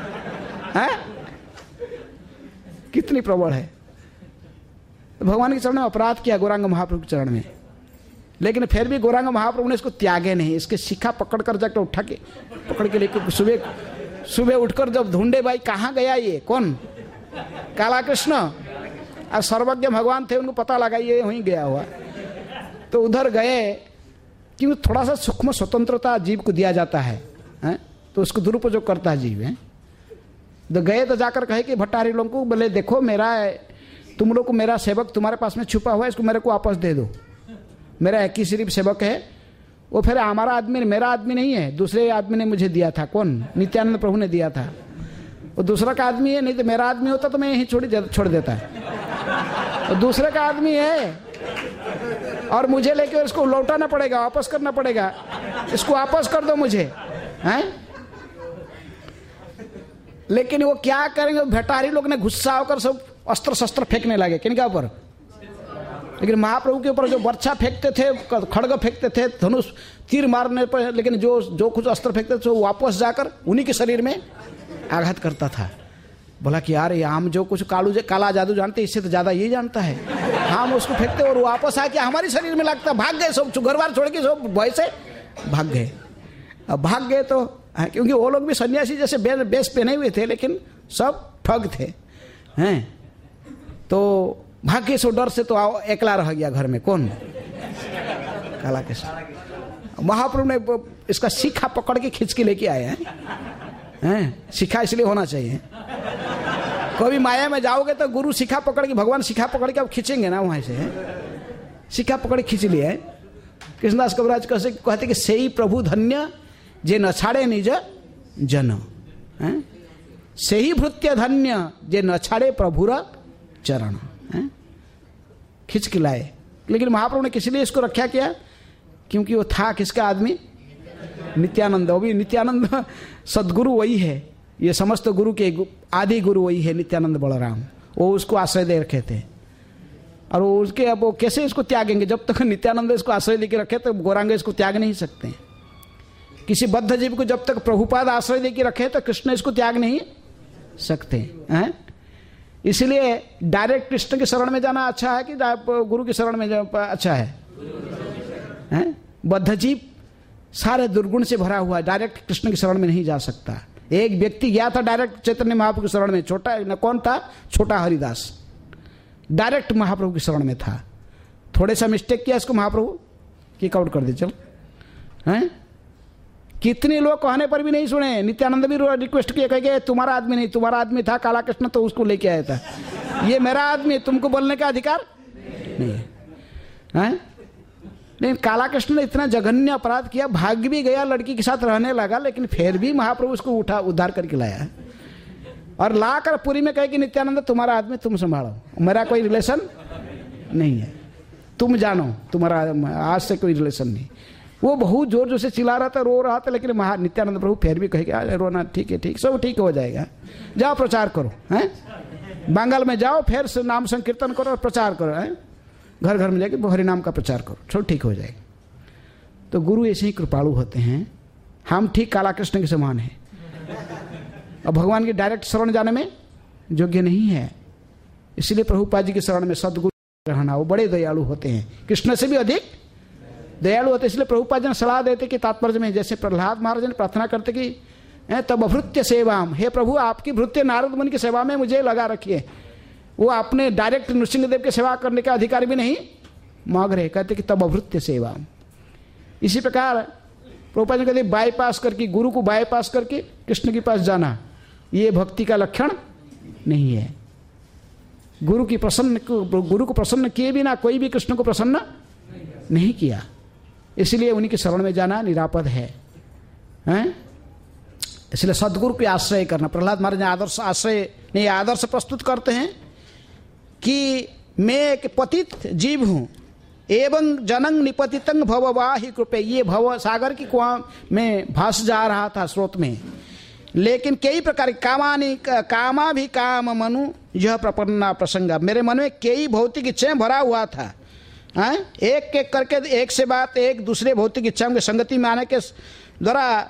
कितनी प्रबल है। भगवान के चरण में अपराध किया, गौरांग महाप्रभु के चरण में। लेकिन फिर भी गौरांग महाप्रभु ने इसको त्यागे नहीं। इसके शिखा पकड़ कर जाकर उठा के पकड़ के लेकर सुबह उठकर जब ढूंढे, भाई कहाँ गया ये, कौन? काला कृष्ण। और सर्वज्ञ भगवान थे, उनको पता लगा ये वहीं गया हुआ। तो उधर गए, क्योंकि थोड़ा सा सूक्ष्म स्वतंत्रता जीव को दिया जाता है, तो उसको दुरुपयोग करता है जीव। तो गए तो जाकर कहे कि भट्टारी लोगों को, बोले देखो तुम लोग को मेरा सेवक तुम्हारे पास में छुपा हुआ है, इसको मेरे को वापस दे दो। मेरा एक ही सिर्फ सेवक है, वो फिर हमारा आदमी, मेरा आदमी नहीं है, दूसरे आदमी ने मुझे दिया था। कौन? नित्यानंद प्रभु ने दिया था। वो दूसरा का आदमी है, नहीं तो मेरा आदमी होता तो मैं यहीं छोड़ देता है। तो दूसरे का आदमी है और मुझे लेके इसको लौटाना पड़ेगा, वापस करना पड़ेगा। इसको वापस कर दो मुझे, हैं? लेकिन वो क्या करेंगे? भट्टारी लोग ने गुस्सा होकर सब अस्त्र शस्त्र फेंकने लगे। किनके ऊपर? लेकिन महाप्रभु के ऊपर जो वर्षा फेंकते थे, खड़ग फेंकते थे, धनुष तीर मारने पर, लेकिन जो कुछ अस्त्र फेंकते थे वो वापस जाकर उन्हीं के शरीर में आघात करता था। बोला कि यार हम जो कुछ काला जादू जानते, इससे तो ज्यादा ये जानता है। हम उसको फेंकते और वापस आके हमारे शरीर में लगता। भाग गए सब, घर बार छोड़ के सब भय से भाग गए। अब भाग गए तो क्योंकि वो लोग भी सन्यासी जैसे बेस पहने हुए थे, लेकिन सब ठग थे, हैं? तो भाग्य से डर से तो एकला रह गया घर में। कौन? काला कृष्ण। महाप्रभु ने इसका शिखा पकड़ के खींच के लेके आए हैं। शिखा इसलिए होना चाहिए, कभी माया में जाओगे तो गुरु शिखा पकड़ के, भगवान शिखा पकड़ के अब खींचेंगे ना वहां से। शिखा पकड़ खींच लिया है। कृष्णदास कविराज कहते कि सेई प्रभु धन्य जे न छाड़े निज जन, से ही भृत्य धन्य जे न छाड़े प्रभुर चरण। खिंच के लाए। लेकिन महाप्रभु ने किस लिए इसको रक्षा किया? क्योंकि वो था किसका आदमी? नित्यानंद। वो भी नित्यानंद सदगुरु वही है, ये समस्त गुरु के आदि गुरु वही है, नित्यानंद बलराम। वो उसको आश्रय दे रखे थे, और वो उसके अब वो कैसे इसको त्यागेंगे? जब तक नित्यानंद इसको आश्रय देके रखे तो गौरांग इसको त्याग नहीं सकते। किसी बद्ध जीव को जब तक प्रभुपाद आश्रय देके रखे तो कृष्ण इसको त्याग नहीं सकते हैं। इसलिए डायरेक्ट कृष्ण के शरण में जाना अच्छा है कि गुरु के शरण में अच्छा है? बद्ध जीव सारे दुर्गुण से भरा हुआ, डायरेक्ट कृष्ण की शरण में नहीं जा सकता। एक व्यक्ति गया था डायरेक्ट चैतन्य महाप्रभु की शरण में, छोटा न कौन था, छोटा हरिदास डायरेक्ट महाप्रभु की शरण में था। थोड़े सा मिस्टेक किया इसको महाप्रभु किक आउट कर दे, चल हैं। कितने लोग कहने पर भी नहीं सुने। नित्यानंद भी रिक्वेस्ट किया, कहे तुम्हारा आदमी नहीं, तुम्हारा आदमी था काला कृष्ण तो उसको लेके आया था, ये मेरा आदमी, तुमको बोलने का अधिकार नहीं है। लेकिन काला कृष्ण ने इतना जघन्य अपराध किया, भाग भी गया, लड़की के साथ रहने लगा, लेकिन फिर भी महाप्रभु उसको उद्धार करके लाया और लाकर पुरी में कहे कि नित्यानंद तुम्हारा आदमी, तुम संभालो, मेरा कोई रिलेशन नहीं है, तुम जानो, तुम्हारा आज से कोई रिलेशन नहीं। वो बहुत जोर जोर से चिल्ला रहा था, रो रहा था, लेकिन नित्यानंद प्रभु फिर भी कहे अरे रोना, ठीक है, ठीक, सब ठीक हो जाएगा, जाओ प्रचार करो, हैं बंगाल में जाओ, फिर नाम संकीर्तन करो और प्रचार करो, हैं घर घर में जाके हरि नाम का प्रचार करो, सब ठीक हो जाएगा। तो गुरु ऐसे ही कृपालु होते हैं। हम ठीक काला कृष्ण के समान हैं और भगवान के डायरेक्ट शरण जाने में योग्य नहीं है। इसलिए प्रभुपाद जी के शरण में सदगुरु रहना, वो बड़े दयालु होते हैं, कृष्ण से भी अधिक दयालु होते। इसलिए प्रभुपाद जी ने सलाह देते कि तात्पर्य में, जैसे प्रहलाद महाराज ने प्रार्थना करते कि तब अभृत्य सेवाम, हे प्रभु आपकी भृत्य नारद मुनि की सेवा में मुझे लगा रखिए। वो अपने डायरेक्ट नृसिंहदेव की सेवा करने का अधिकार भी नहीं मांग रहे, कहते कि तब अभृत्य सेवा। इसी प्रकार प्रभुपाद जी कहते बाईपास करके, गुरु को बाईपास करके कृष्ण के पास जाना, ये भक्ति का लक्षण नहीं है। गुरु को प्रसन्न किए बिना कोई भी कृष्ण को प्रसन्न नहीं किया, इसलिए उन्हीं के शरण में जाना निरापद है, हैं? इसलिए सदगुरु के आश्रय करना। प्रहलाद महाराज आदर्श आश्रय नहीं, आदर्श प्रस्तुत करते हैं कि मैं एक पतित जीव हूं, एवं जनंग निपतितंग भववाहि कृपे, ये भव सागर की कुआं में भास जा रहा था स्रोत में, लेकिन कई प्रकार कामा भी काम मनु यह प्रपन्ना प्रसंगा, मेरे मन में कई भौतिक इच्छाएं भरा हुआ था, एक एक करके एक से बात एक दूसरे भौतिक इच्छाओं की संगति में आने के द्वारा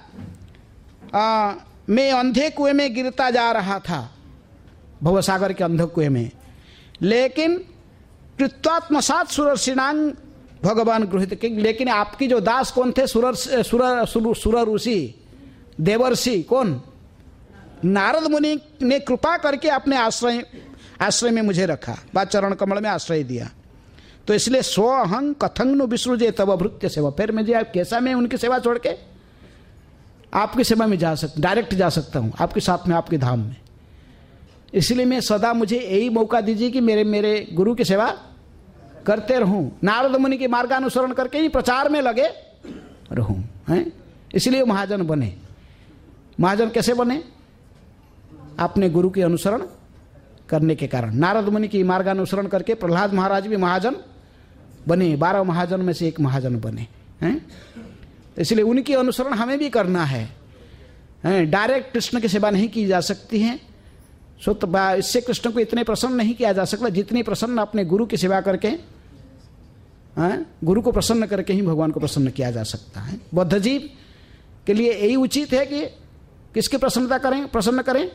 मैं अंधे कुएं में गिरता जा रहा था, भवसागर के अंधे कुएं में। लेकिन कृत्वात्मसात सुरर्षिणांग भगवान गृहित, लेकिन आपकी जो दास कौन थे, सुर ऋषि देवर्षि, कौन, नारद मुनि ने कृपा करके अपने आश्रय में मुझे रखा, बाद चरण कमल में आश्रय दिया। तो इसलिए स्वहं कथंग नु विसृजे तब अभृत्य सेवा, फिर मुझे कैसा मैं उनकी सेवा छोड़ के आपकी सेवा में जा सकता, डायरेक्ट जा सकता हूँ आपके साथ में, आपके धाम में। इसलिए मैं सदा, मुझे यही मौका दीजिए कि मेरे गुरु की सेवा करते रहूं, नारद मुनि के मार्गानुसरण करके ही प्रचार में लगे रहूं, हैं? इसलिए महाजन बने। महाजन कैसे बने? अपने गुरु के अनुसरण करने के कारण। नारद मुनि की मार्गानुसरण करके प्रहलाद महाराज भी महाजन बने, 12 महाजन में से एक महाजन बने, हैं? इसलिए उनकी अनुसरण हमें भी करना है, हैं? डायरेक्ट कृष्ण की सेवा नहीं की जा सकती है, इससे कृष्ण को इतने प्रसन्न नहीं किया जा सकता जितनी प्रसन्न अपने गुरु की सेवा करके, गुरु को प्रसन्न करके ही भगवान को प्रसन्न किया जा सकता है। बद्ध जीव के लिए यही उचित है कि किसकी प्रसन्न करें,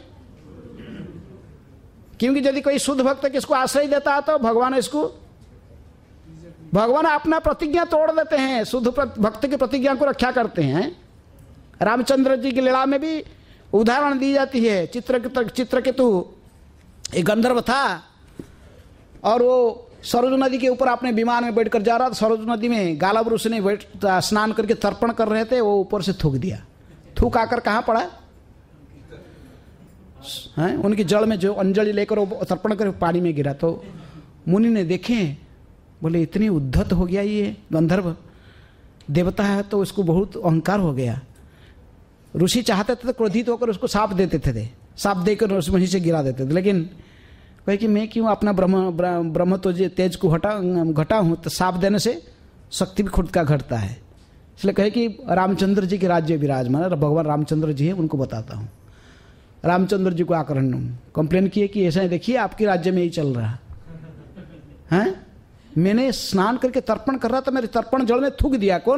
क्योंकि यदि कोई शुद्ध भक्त किसको आश्रय देता है तो भगवान अपना प्रतिज्ञा तोड़ देते हैं, शुद्ध भक्त की प्रतिज्ञा को रक्षा करते हैं। रामचंद्र जी की लीला में भी उदाहरण दी जाती है। चित्रकेतु एक गंधर्व था और वो सरोज नदी के ऊपर अपने विमान में बैठकर जा रहा था। सरोज नदी में गालव ऋषि ने स्नान करके तर्पण कर रहे थे, वो ऊपर से थूक दिया, थूक आकर कहाँ पड़ा है, उनकी जड़ में जो अंजलि लेकर वो तर्पण कर पानी में गिरा। तो मुनि ने देखे, बोले इतनी उद्धत हो गया ये गंधर्व, देवता है तो उसको बहुत अहंकार हो गया। ऋषि चाहते थे तो क्रोधित होकर उसको साप देते थे, साप देकर वहीं से गिरा देते थे, लेकिन कहे कि मैं क्यों अपना ब्रह्म तो तेज को घटा हूँ, तो साप देने से शक्ति भी खुद का घटता है। इसलिए कहे कि रामचंद्र जी के राज्य विराजमान, भगवान रामचंद्र जी है, उनको बताता हूँ। रामचंद्र जी को आकर कंप्लेन किए कि ऐसा देखिए आपके राज्य में ही चल रहा है। मैंने स्नान करके तर्पण कर रहा था, मेरे तर्पण जल में थूक दिया। कौन?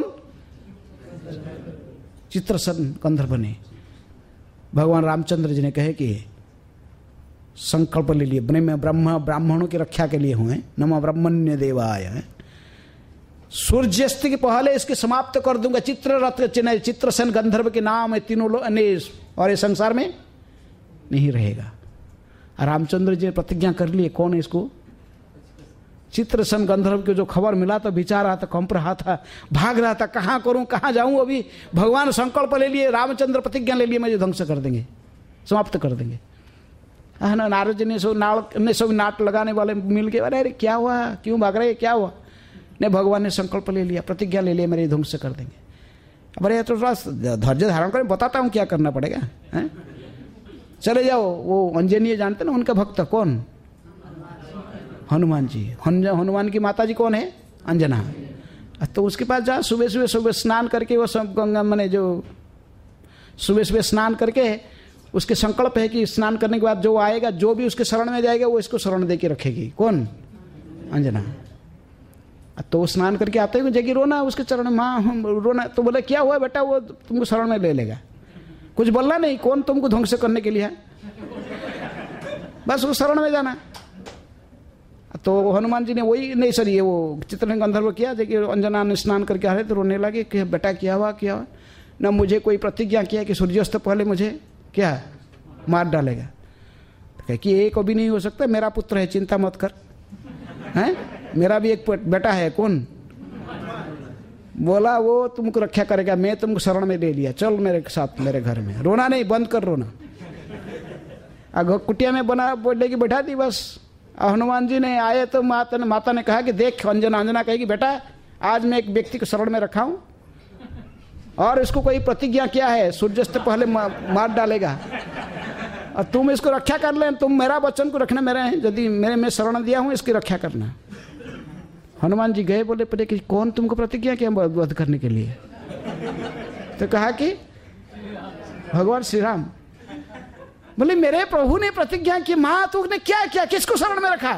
चित्रसेन गंधर्व ने। भगवान रामचंद्र जी ने कहे कि संकल्प ले लिए, ब्राह्मणों की रक्षा के लिए हुए, नमो ब्रह्मण्य देवाय, सूर्यास्त के पहले इसके समाप्त कर दूंगा। चित्ररथ चिन्ह चित्रसेन गंधर्व के नाम है तीनों लोग, और ये संसार में नहीं रहेगा। रामचंद्र जी ने प्रतिज्ञा कर लिए। कौन है इसको? चित्रसेन गंधर्व को जो खबर मिला तो बेचारा था, कंप रहा था, भाग रहा था, कहां करूं कहां जाऊं। अभी भगवान संकल्प ले लिए, रामचंद्र प्रतिज्ञा ले लिए, मुझे ध्वंस कर देंगे, समाप्त कर देंगे। नारद जी ने सब नाट लगाने वाले मिल के, अरे क्या हुआ, क्यों भाग रहे, क्या हुआ? नहीं, भगवान ने संकल्प ले लिया, प्रतिज्ञा ले लिया, मेरे ध्वंस कर देंगे। अरे तो थोड़ा धैर्य धारण करें, बताता हूं क्या करना पड़ेगा। है? चले जाओ। वो अंजनी जानते ना, उनका भक्त कौन? हनुमान जी। हनुमान की माता जी कौन है? अंजना। तो उसके पास जा, सुबह स्नान करके, वो सब गंगा मैंने जो सुबह स्नान करके, उसके संकल्प है कि स्नान करने के बाद जो आएगा, जो भी उसके शरण में जाएगा, वो इसको शरण दे के रखेगी। कौन? अंजना। तो स्नान करके आते ही जगी रोना उसके चरण में, माँ रोना। तो बोले क्या हुआ बेटा? वो तुमको शरण में ले लेगा। कुछ बोलना नहीं, कौन तुमको ध्वंस करने के लिए है, बस वो शरण में जाना। तो हनुमान जी ने वही नहीं सर ये वो चित्रसेन गंधर्व किया। देखिए अंजना ने स्नान करके आ रहे तो रोने लगे कि बेटा क्या हुआ, क्या हुआ? न मुझे कोई प्रतिज्ञा किया कि सूर्यास्त पहले मुझे क्या मार डालेगा। तो कहे कि ये कभी नहीं हो सकता, मेरा पुत्र है, चिंता मत कर। हैं? मेरा भी एक बेटा है। कौन? बोला वो तुमको रक्षा करेगा, मैं तुमको शरण में ले लिया, चल मेरे साथ मेरे घर में। रोना नहीं, बंद कर रोना। कुटिया में बना बोलने की बैठा दी बस। हनुमान जी ने आए तो माता ने कहा कि देख, अंजना कहेगी बेटा आज मैं एक व्यक्ति को शरण में रखा हूं और इसको कोई प्रतिज्ञा किया है सूर्यास्त पहले मार डालेगा, और तुम इसको रक्षा कर ले। तुम मेरा वचन को रखना, मेरे हैं, यदि मैं शरण दिया हूं इसकी रक्षा करना। हनुमान जी गए, बोले पहले कि कौन तुमको प्रतिज्ञा किया वध करने के लिए? तो कहा कि भगवान श्री राम। बोले मेरे प्रभु ने प्रतिज्ञा की। मां तूने क्या किया, किसको शरण में रखा?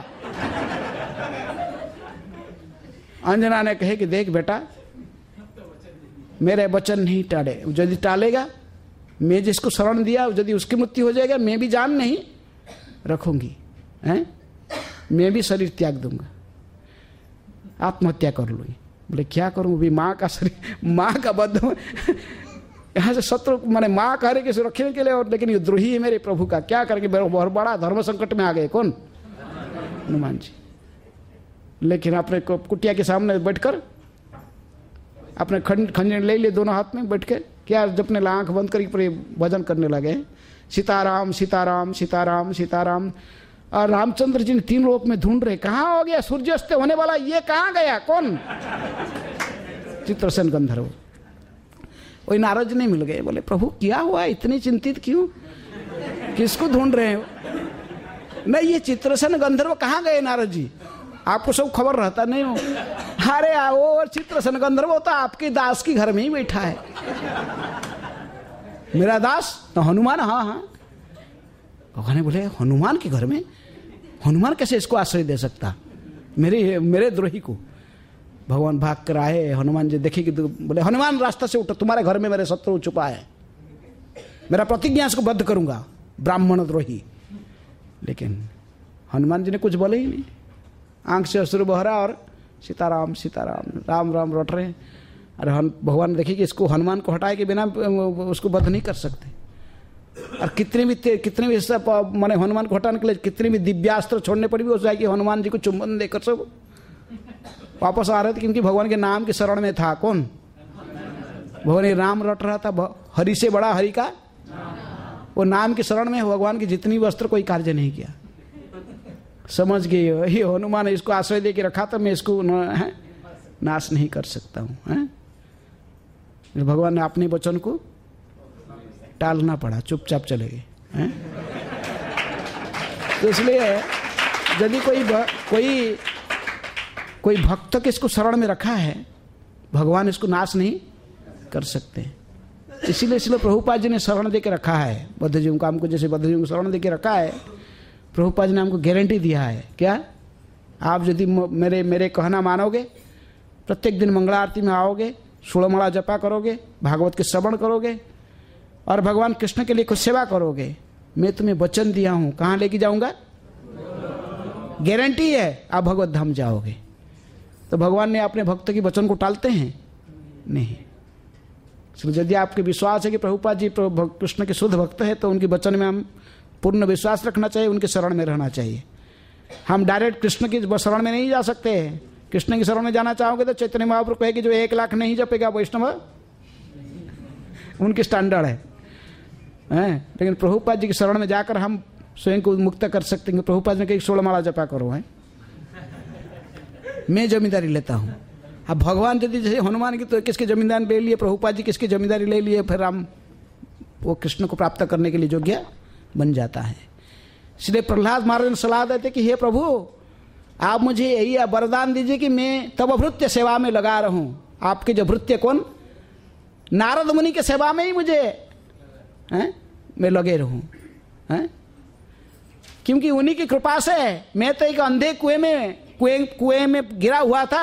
अंजना ने कहे कि देख बेटा, मेरे वचन नहीं टाले, यदि टालेगा मैं जिसको शरण दिया यदि उसकी मृत्यु हो जाएगा, मैं भी जान नहीं रखूंगी, हैं? मैं भी शरीर त्याग दूंगा, आत्महत्या कर लूंगी। बोले क्या करूं? अभी माँ का शरीर, माँ का बद्ध यहाँ से शत्रु माने माँ कह रहे कि रखने के लिए, और लेकिन ये द्रोही है मेरे प्रभु का, क्या करके बहुत बड़ा धर्म संकट में आ गए। कौन? हनुमान जी। लेकिन अपने कुटिया के सामने बैठकर अपने खंजर ले लिए दोनों हाथ में, बैठ के क्या अपने आंख बंद करके भजन करने लगे, सीताराम सीताराम सीताराम सीताराम। और रामचंद्र जी ने तीन लोक में ढूंढ रहे, कहाँ हो गया सूर्यास्त होने वाला, ये कहाँ गया? कौन? चित्रसेन गंधर्व। वही नारद जी नहीं मिल गए। बोले प्रभु क्या हुआ, इतनी चिंतित क्यों, किसको ढूंढ रहे हो? नहीं, ये चित्रसेन गंधर्व कहाँ गए नारद जी? आपको सब खबर रहता नहीं हो? अरे आओ, और चित्रसेन गंधर्व तो आपके दास के घर में ही बैठा है। मेरा दास तो हनुमान? हाँ हाँ। भगवान बोले हनुमान के घर में? हनुमान कैसे इसको आश्रय दे सकता, मेरे द्रोही को? भगवान भाग कर आए। हनुमान जी देखे कि बोले हनुमान रास्ता से उठो, तुम्हारे घर में मेरे शत्रु छुपा है, मेरा प्रतिज्ञा इसको बद्ध करूंगा, ब्राह्मण द्रोही। लेकिन हनुमान जी ने कुछ बोले ही नहीं, आंख से अश्रु बह रहा और सीताराम सीताराम राम राम रट रहे। अरे भगवान देखे कि इसको हनुमान को हटाए के बिना उसको बद्ध नहीं कर सकते। और कितने भी माने हनुमान को हटाने के लिए कितने भी दिव्यास्त्र छोड़ने पर भी हो जाएगी, हनुमान जी को चुंबन देकर सब वापस आ रहे थे, क्योंकि भगवान के नाम के शरण में था। कौन? भगवान राम रट रहा था, हरि से बड़ा हरि का, वो नाम के शरण में भगवान की जितनी वस्त्र कोई कार्य नहीं किया। समझ गए ये हनुमान इसको आश्रय दे के रखा था, मैं इसको नाश नहीं कर सकता हूँ। भगवान ने अपने वचन को टालना पड़ा, चुपचाप चले गए। तो इसलिए यदि कोई भक्त के इसको शरण में रखा है, भगवान इसको नाश नहीं कर सकते। इसीलिए प्रभुपाद जी ने शरण दे के रखा है बद्धजीवों को, हमको जैसे बद्धजीवों को शरण दे के रखा है, प्रभुपाद जी ने हमको गारंटी दिया है। क्या? आप यदि मेरे कहना मानोगे, प्रत्येक दिन मंगला आरती में आओगे, 16 माला जपा करोगे, भागवत के श्रवण करोगे और भगवान कृष्ण के लिए कुछ सेवा करोगे, मैं तुम्हें वचन दिया हूं, कहां लेके जाऊंगा? गारंटी है आप भगवत धाम जाओगे। तो भगवान ने अपने भक्त की वचन को टालते हैं? नहीं। यदि आपके विश्वास है कि प्रभुपाद जी कृष्ण के शुद्ध भक्त है तो उनके वचन में हम पूर्ण विश्वास रखना चाहिए, उनके शरण में रहना चाहिए। हम डायरेक्ट कृष्ण की शरण में नहीं जा सकते। कृष्ण की शरण में जाना चाहोगे तो चैतन्य महाप्रभु कहे कि जो 1 लाख नहीं जपेगा वैष्णव, उनकी स्टैंडर्ड है। लेकिन प्रभुपाद जी की शरण में जाकर हम स्वयं को मुक्त कर सकते हैं। प्रभुपाद ने कही 16 माला जपा करो, है मैं जमींदारी लेता हूं। अब भगवान यदि जैसे हनुमान की तो किसकी जमींदारी ले लिए, प्रभुपाद जी किसकी जमींदारी ले लिए, फिर हम वो कृष्ण को प्राप्त करने के लिए योग्य बन जाता है। इसलिए प्रहलाद महाराज ने सलाह देते कि हे प्रभु, आप मुझे यही वरदान दीजिए कि मैं तब भृत्य सेवा में लगा रहूं। आपके जो भृत्य कौन? नारद मुनि के सेवा में ही मुझे मैं लगे रहूं, क्योंकि उन्हीं की कृपा से मैं तो एक अंधे कुएं में गिरा हुआ था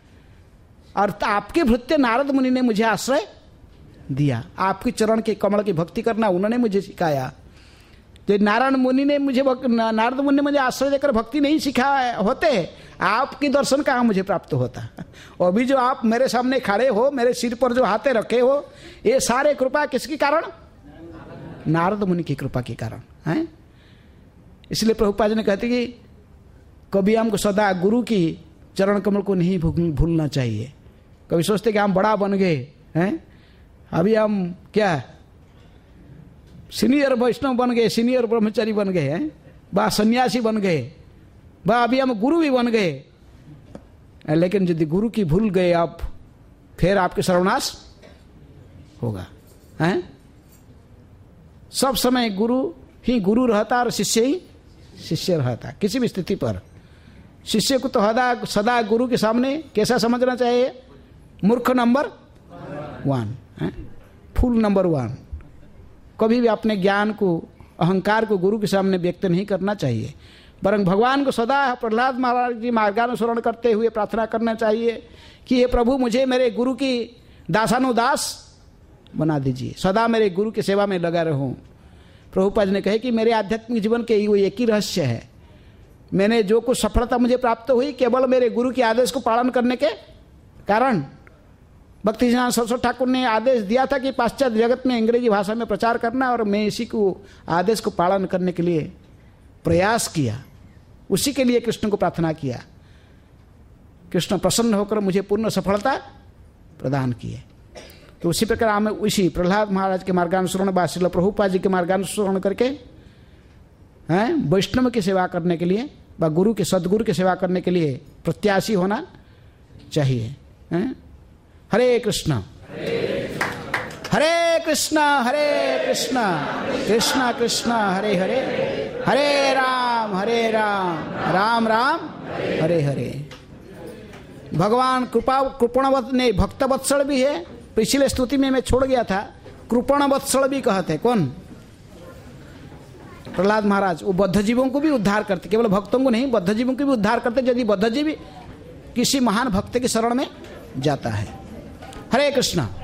और आपके भृत्य नारद मुनि ने मुझे आश्रय दिया। आपके चरण के कमल की भक्ति करना उन्होंने मुझे सिखाया। जो नारायण मुनि ने नारद मुनि ने मुझे आश्रय देकर भक्ति नहीं सिखाया होते, आपकी दर्शन कहाँ मुझे प्राप्त होता। और अभी जो आप मेरे सामने खड़े हो, मेरे सिर पर जो हाथे रखे हो, ये सारे कृपा किसके कारण? नारद मुनि की कृपा के कारण है। इसलिए प्रभुपाद जी ने कहते कि कभी हमको सदा गुरु की चरण कमल को नहीं भूलना चाहिए। कभी सोचते कि हम बड़ा बन गए हैं, अभी हम क्या सीनियर वैष्णव बन गए, सीनियर ब्रह्मचारी बन गए हैं, बा सन्यासी बन गए, बा अभी हम गुरु भी बन गए। लेकिन यदि गुरु की भूल गए आप, फिर आपके सर्वनाश होगा। हैं? सब समय गुरु ही गुरु रहता और शिष्य ही शिष्य रहता। किसी भी स्थिति पर शिष्य को तो सदा गुरु के सामने कैसा समझना चाहिए? मूर्ख नंबर 1, फूल नंबर 1। कभी भी अपने ज्ञान को, अहंकार को गुरु के सामने व्यक्त नहीं करना चाहिए, वरन भगवान को सदा प्रहलाद महाराज जी मार्गानुसरण करते हुए प्रार्थना करना चाहिए कि हे प्रभु, मुझे मेरे गुरु की दासानुदास बना दीजिए, सदा मेरे गुरु की सेवा में लगा रहूं। प्रभुपाद ने कहे कि मेरे आध्यात्मिक जीवन के वो एक ही रहस्य है, मैंने जो कुछ सफलता मुझे प्राप्त हुई केवल मेरे गुरु के आदेश को पालन करने के कारण। भक्तिसिद्धांत सरस्वती ठाकुर ने आदेश दिया था कि पाश्चात्य जगत में अंग्रेजी भाषा में प्रचार करना, और मैं इसी को आदेश को पालन करने के लिए प्रयास किया, उसी के लिए कृष्ण को प्रार्थना किया। कृष्ण प्रसन्न होकर मुझे पूर्ण सफलता प्रदान किए। तो उसी प्रकार हमें उसी प्रहलाद महाराज के मार्गानुसरण व श्रील प्रभुपाद जी के मार्गानुसरण करके वैष्णव की सेवा करने के लिए व गुरु के सदगुरु की सेवा करने के लिए प्रत्याशी होना चाहिए। हरे कृष्ण हरे कृष्ण कृष्ण कृष्ण हरे हरे, हरे राम राम राम हरे हरे। भगवान कृपण ने भक्त वत्सल भी है। पिछले स्तुति में मैं छोड़ गया था, कृपण वत्सल भी कहते। कौन? प्रहलाद महाराज। वो बद्धजीवों को भी उद्धार करते, केवल भक्तों को नहीं, बद्धजीवों को भी उद्धार करते यदि बद्धजीवी किसी महान भक्त की शरण में जाता है। हरे कृष्ण।